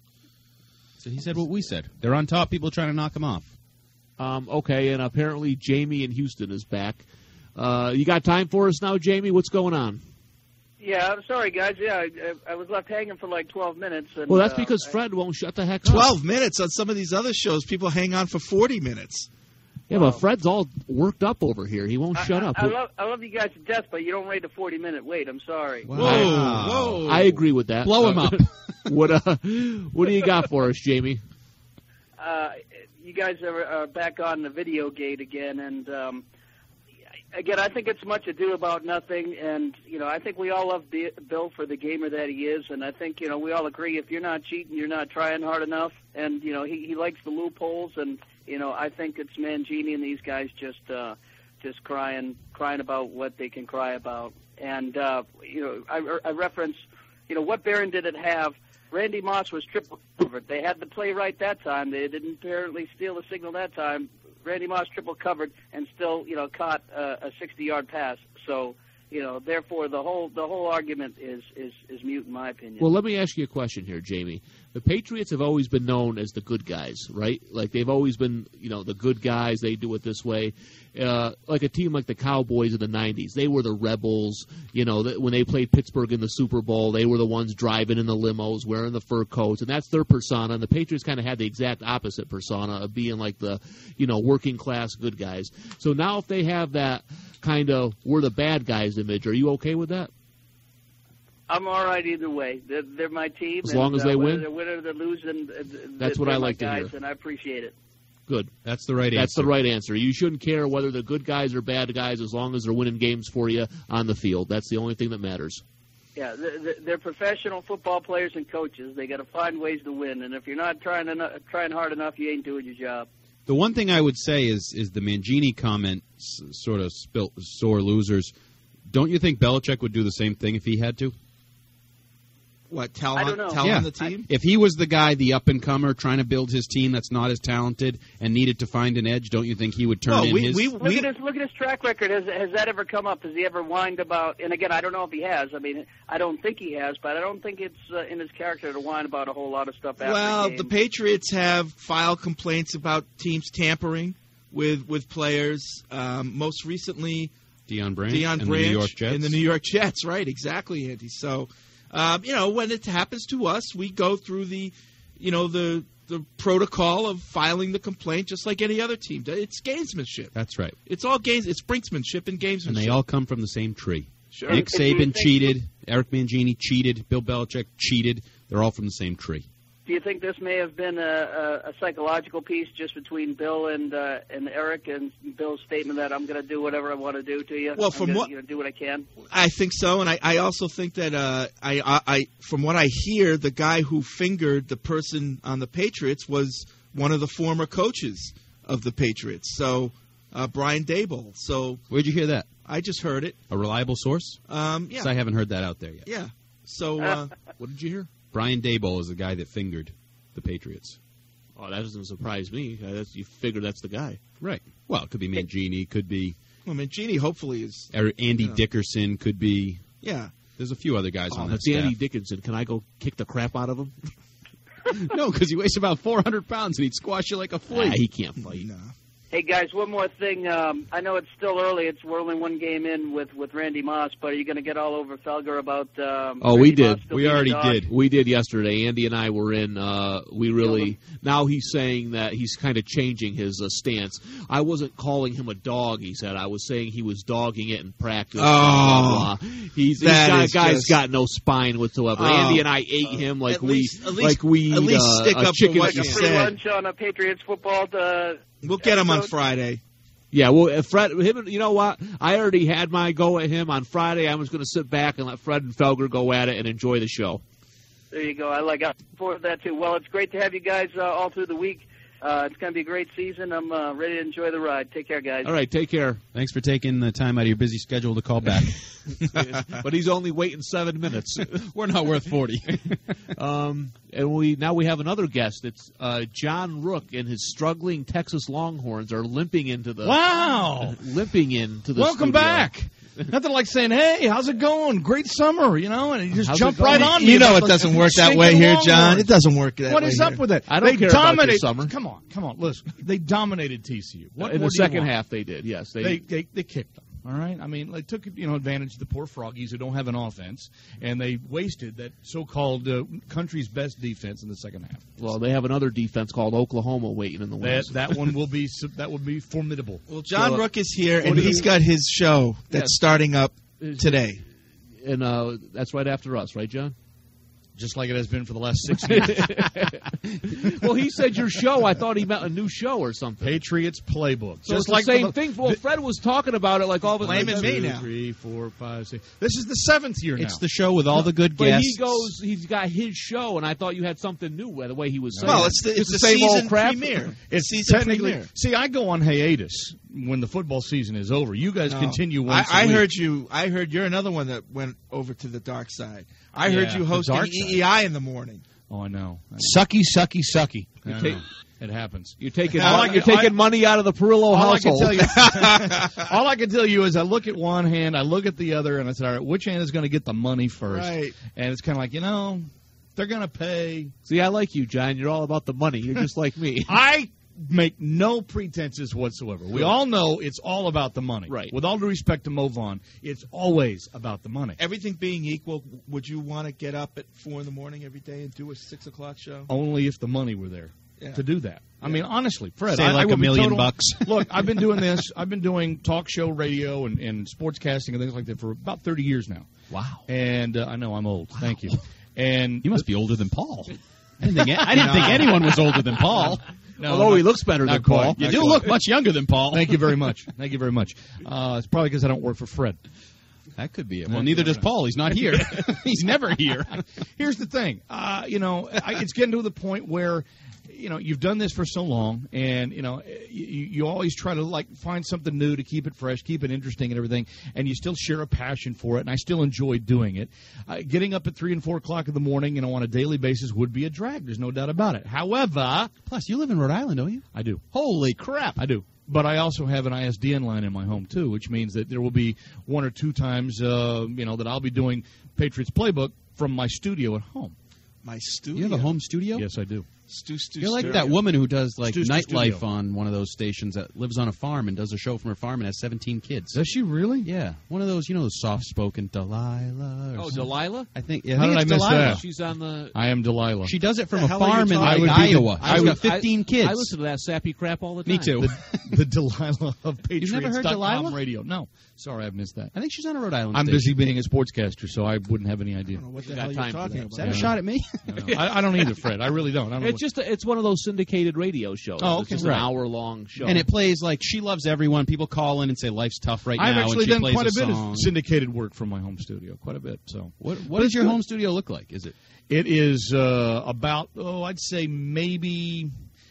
So he said what we said. They're on top, people trying to knock them off. Um, okay, and apparently Jamie in Houston is back. Uh, you got time for us now, Jamie? What's going on? Yeah, I'm sorry, guys. Yeah, I, I was left hanging for like twelve minutes. And, Well, that's uh, because Fred won't shut the heck up. Twelve minutes on some of these other shows. People hang on for forty minutes. Yeah, but Fred's all worked up over here. He won't I, shut I, up. I love, I love you guys to death, but you don't rate a forty-minute wait. I'm sorry. Whoa, whoa! I agree with that. Blow him up. what uh, what do you got for us, Jamie? Uh, you guys are, are back on the video gate again, and um, again, I think it's much ado about nothing. And you know, I think we all love B- Bill for the gamer that he is, and I think you know we all agree if you're not cheating, you're not trying hard enough. And you know, he, he likes the loopholes, and you know, I think it's Mangini and these guys just uh, just crying, crying about what they can cry about. And uh, you know, I, I reference, you know, what Barron didn't have. Randy Moss was triple covered. They had the play right that time. They didn't apparently steal the signal that time. Randy Moss triple covered and still, you know, caught uh, a sixty-yard pass. So, you know, therefore the whole the whole argument is, is, is mute in my opinion. Well, let me ask you a question here, Jamie. The Patriots have always been known as the good guys, right? Like they've always been, you know, the good guys. They do it this way. Uh, like a team like the Cowboys in the nineties, they were the rebels. You know, that when they played Pittsburgh in the Super Bowl, they were the ones driving in the limos, wearing the fur coats, and that's their persona. And the Patriots kind of had the exact opposite persona of being like the, you know, working class good guys. So now if they have that kind of we're the bad guys image, are you okay with that? I'm all right either way. They're, they're my team. As long and, as they uh, win? Whether they're winning or they're losing, uh, That's they're what I my like to guys, hear. And I appreciate it. Good. That's the right That's answer. the right answer. You shouldn't care whether they're good guys or bad guys as long as they're winning games for you on the field. That's the only thing that matters. Yeah, they're, they're professional football players and coaches. They got to find ways to win, and if you're not trying enough, trying hard enough, you ain't doing your job. The one thing I would say is is the Mangini comment s- sort of spilt sore losers. Don't you think Belichick would do the same thing if he had to? What, tell I on, don't know. tell Yeah. on the team? If he was the guy, the up-and-comer, trying to build his team that's not as talented and needed to find an edge, don't you think he would turn Well, in we- his... we- Look at his look at his track record. Has has that ever come up? Has he ever whined about? And again, I don't know if he has. I mean, I don't think he has, but I don't think it's uh, in his character to whine about a whole lot of stuff after Well, games. the Patriots have filed complaints about teams tampering with with players. Um, most recently, Deion Branch Deion and the Branch New York Jets. and the New York Jets. Right, exactly, Andy. So, um, you know, when it happens to us, we go through the, you know, the the protocol of filing the complaint, just like any other team. It's gamesmanship. That's right. It's all games. It's brinksmanship and gamesmanship. And they all come from the same tree. Sure. Nick Do you Saban think- cheated. Eric Mangini cheated. Bill Belichick cheated. They're all from the same tree. Do you think this may have been a, a, a psychological piece just between Bill and uh, and Eric, and Bill's statement that I'm going to do whatever I want to do to you? Well, I'm from gonna, what- you know, do what I can. I think so, and I, I also think that uh, I, I, I, from what I hear, the guy who fingered the person on the Patriots was one of the former coaches of the Patriots. So, uh, Brian Daboll. So, where'd you hear that? I just heard it. A reliable source? Um, yeah. 'Cause I haven't heard that out there yet. Yeah. So, uh, What did you hear? Brian Daboll is the guy that fingered the Patriots. Oh, that doesn't surprise me. Uh, That's, you figure that's the guy. Right. Well, it could be Mangini, could be well, Mangini hopefully is. Er- Andy you know. Dickerson, could be. Yeah. There's a few other guys Oh, on that that's Andy staff. Dickinson. Can I go kick the crap out of him? No, because he weighs about four hundred pounds and he'd squash you like a flea. Nah, he can't fight. No. Hey guys, one more thing. Um, I know it's still early. It's we're only one game in with, with Randy Moss, but are you going to get all over Felger about? Um, Oh, we Randy Moss did. still We being a already dog? did. We did yesterday. Andy and I were in. Uh, we really now he's saying that he's kind of changing his uh, stance. I wasn't calling him a dog. He said I was saying he was dogging it in practice. Oh, blah, blah, blah. He's, he's that got, is guy's just- got no spine whatsoever. Oh, Andy and I ate him like at we least- at least- like we at least uh, stick a up for chicken. what Like you a free said. lunch on a Patriots football. To, We'll get him on episode? Friday. Yeah, well, if Fred, him, and- you know what? I already had my go at him on Friday. I was going to sit back and let Fred and Felger go at it and enjoy the show. There you go. I like I look forward to that too. Well, it's great to have you guys uh, all through the week. Uh, it's going to be a great season. I'm uh, ready to enjoy the ride. Take care, guys. All right, take care. Thanks for taking the time out of your busy schedule to call back. But he's only waiting seven minutes. We're not worth forty. um, and we now we have another guest. It's uh, John Rook and his struggling Texas Longhorns are limping into the Wow. limping into the Welcome studio. back. Nothing like saying, "Hey, how's it going? Great summer," you know, and you just How's jump it going? right on me. You know about it the doesn't work that stinking way here, Longhorns. John. It doesn't work that What way is here. up with that? I don't they care about your dominate, summer. Come on, come on. Listen, they dominated T C U. What in more the do you second want? half, they did. Yes, they. They, they they kicked them. All right. I mean, they took you know advantage of the poor froggies who don't have an offense, and they wasted that so-called uh, country's best defense in the second half. well, they have another defense called Oklahoma waiting in the That wings. that one will be that will be formidable. Well, John So, uh, Rook is here, and what do he's you- got his show that's Yes. starting up Is- today. and uh, that's right after us, right, John? Just like it has been for the last six years. Well, he said your show. I thought he meant a new show or something. Patriots Playbook. So Just it's like the same the- thing. Well, Fred was talking about it like all of a Blaming sudden. me Two, now. Three, four, five, six. This is the seventh year now. It's the show with all the good But guests. he goes, he's got his show, and I thought you had something new by the way he was saying. Well, it's the, it's the the same old season crap. premiere. It's season technically. premiere. See, I go on hiatus when the football season is over. You guys No. continue I, once a I week. heard you. I heard you're another one that went over to the dark side. I heard Yeah, you the hosting dark E E I in the morning. Oh, I know. I know. Sucky, sucky, sucky. I You know. take- It happens. You're taking All I you're can- taking I- money out of the Perillo all household. I can tell you, all I can tell you is I look at one hand, I look at the other, and I say, all right, which hand is going to get the money first? Right. And it's kind of like, you know, they're going to pay. See, I like you, John. You're all about the money. You're just like me. I make no pretenses whatsoever. We all know it's all about the money. Right. With all due respect to Mo Vaughn, it's always about the money. Everything being equal, would you want to get up at four in the morning every day and do a six o'clock show? Only if the money were there Yeah. to do that. I mean, honestly, Fred, Say I, like I would a be million total- bucks. Look, I've been doing this. I've been doing talk show radio and, and sportscasting and things like that for about thirty years now. Wow. And uh, I know I'm old. Thank you. And You must be older than Paul. I didn't think, I didn't think anyone was older than Paul. No, Although not- he looks better not than quite. Paul. You Not do quite. look much younger than Paul. Thank you very much. Thank you very much. Uh, it's probably because I don't work for Fred. That could be it. Well, neither does Paul. He's not here. He's never here. Here's the thing. Uh, you know, I, it's getting to the point where, you know, you've done this for so long, and you know, you, you always try to like find something new to keep it fresh, keep it interesting, and everything. And you still share a passion for it, and I still enjoy doing it. Uh, getting up at three and four o'clock in the morning, you know, on a daily basis would be a drag. There's no doubt about it. However, Plus, you live in Rhode Island, don't you? I do. Holy crap. I do. But I also have an I S D N line in my home, too, which means that there will be one or two times, uh, you know, that I'll be doing Patriots Playbook from my studio at home. My studio. You have a home studio? Yes, I do. Stu, Stu, You're like Stereo. that woman who does like Stu- Stu nightlife Studio. on one of those stations that lives on a farm and does a show from her farm and has seventeen kids. Does she really? Yeah, one of those, you know, those soft-spoken Delilah. Or Oh, something. Delilah? I think. Yeah, I How think did I it's miss Delilah. that? She's on the. I am Delilah. She does it from The a hell are you farm in talking like about? I would be the- Iowa. I She's would- got fifteen kids. I listen to that sappy crap all the time. Me too. the, the Delilah of Patriots. You've never heard Delilah? Radio. No. Sorry, I've missed that. I think she's on a Rhode Island I'm station. busy being a sportscaster, so I wouldn't have any idea. I don't know what the You hell got you're time for talking that. about. Is that a shot at me? I, I don't either, Fred. I really don't. I don't know It's just a, it's one of those syndicated radio shows. Oh, It's okay. just Right. an hour long show. And it plays like She Loves Everyone. People call in and say life's tough right I've now, actually and she done plays quite a, a bit song. of syndicated work from my home studio. Quite a bit. So What, But what does it's your good. home studio look like? Is it? It is uh, about, oh, I'd say maybe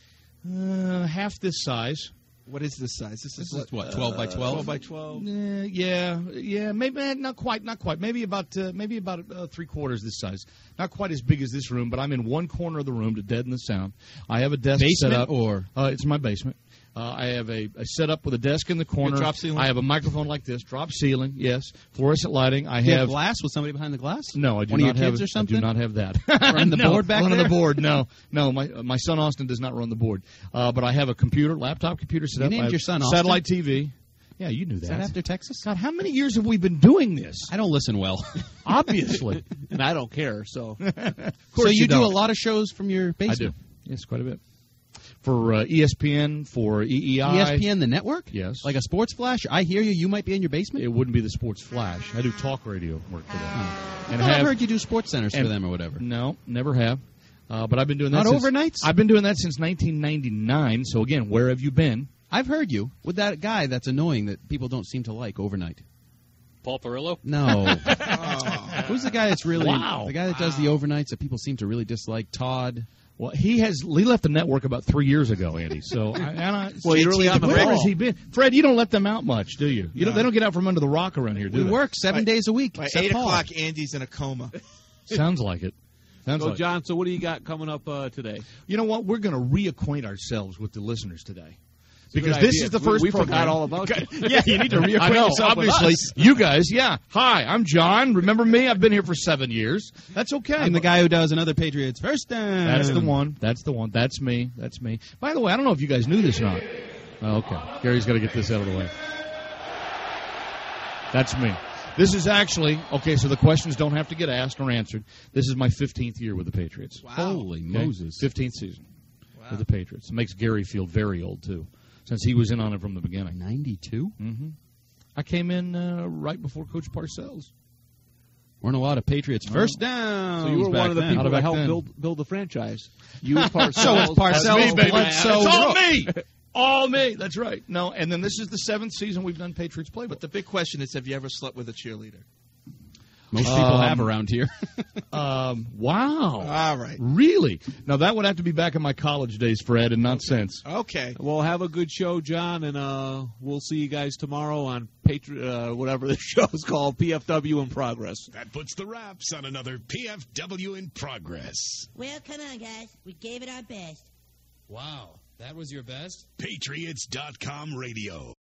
uh, half this size. What is this size? This, This is is what, twelve by twelve? twelve by twelve. Uh, yeah, yeah, maybe eh, not quite, not quite. Maybe about, uh, maybe about uh, three quarters this size. Not quite as big as this room, but I'm in one corner of the room to deaden the sound. I have a desk Basement set up. or? Uh, it's my basement. Uh, I have a, a setup with a desk in the corner. drop ceiling? I have a microphone like this, drop ceiling. Yes, fluorescent lighting. I Do you have have glass with somebody behind the glass? No, I do One not of your have. kids or something? I do not have that. Run the No, board back running there? the board. No, no. My my son Austin does not run the board. Uh, but I have a computer, laptop computer set You up. named I have your son Austin? satellite T V. Yeah, you knew that. Is that after Texas? God, how many years have we been doing this? I don't listen well. Obviously, and I don't care. So, of so course you, you do don't. a lot of shows from your I basement? do. Yes, quite a bit. For uh, E S P N, for E E I. E S P N, the network? Yes. Like a sports flash? I hear you. You might be in your basement? It wouldn't be the Sports Flash. I do talk radio work for them. I And thought have- I've heard you do sports centers for and- them or whatever. No, never have. Uh, but I've been doing that Not since, overnights? I've been doing that since nineteen ninety-nine. So again, where have you been? I've heard you with that guy that's annoying that people don't seem to like overnight. Paul Perillo? No. Who's the guy that's really Wow. the guy that does the overnights that people seem to really dislike? Todd. Well, he has. He left the network about three years ago, Andy. So, I, and I, Well, you're really on the where ball. has he been? Fred, you don't let them out much, do you? You don't, they don't get out from under the rock around here, do We they? work seven Right. days a week. By except eight Paul. o'clock, Andy's in a coma. Sounds like it. Sounds so like John, so what do you got coming up uh, today? You know what? We're going to reacquaint ourselves with the listeners today. Because Good this idea. is the We- first we program. forgot all about you. Yeah, you need to reacquaint I know, yourself with obviously. us. You guys, yeah. Hi, I'm John. Remember me? I've been here for seven years. That's okay. I'm the guy who does another Patriots first down. That's the one. That's the one. That's me. That's me. By the way, I don't know if you guys knew this or not. Oh, okay. Gary's got to get this out of the way. That's me. This is actually, okay, so the questions don't have to get asked or answered. This is my fifteenth year with the Patriots. Wow. Holy Okay? Moses. fifteenth season with the Patriots. It makes Gary feel very old, too, since he was in on it from the beginning. ninety-two? Mm-hmm. I came in uh, right before Coach Parcells. Weren't a lot of Patriots first No. down. So you were one of the then. people Out of that back helped then. build build the franchise. You and Parcells. So it's Parcells, That's me, baby. Bledsoe, It's all Rook. me. All me. That's right. No, and then this is the seventh season we've done Patriots Playbook. But the big question is, have you ever slept with a cheerleader? Most people Um, have around here. Um, wow. All right. Really? Now, that would have to be back in my college days, Fred, and not since. Okay. Well, have a good show, John, and uh, we'll see you guys tomorrow on Patri- uh, whatever the show's called, P F W in Progress. That puts the wraps on another P F W in Progress. Well, come on, guys. We gave it our best. Wow, that was your best? Patriots dot com radio.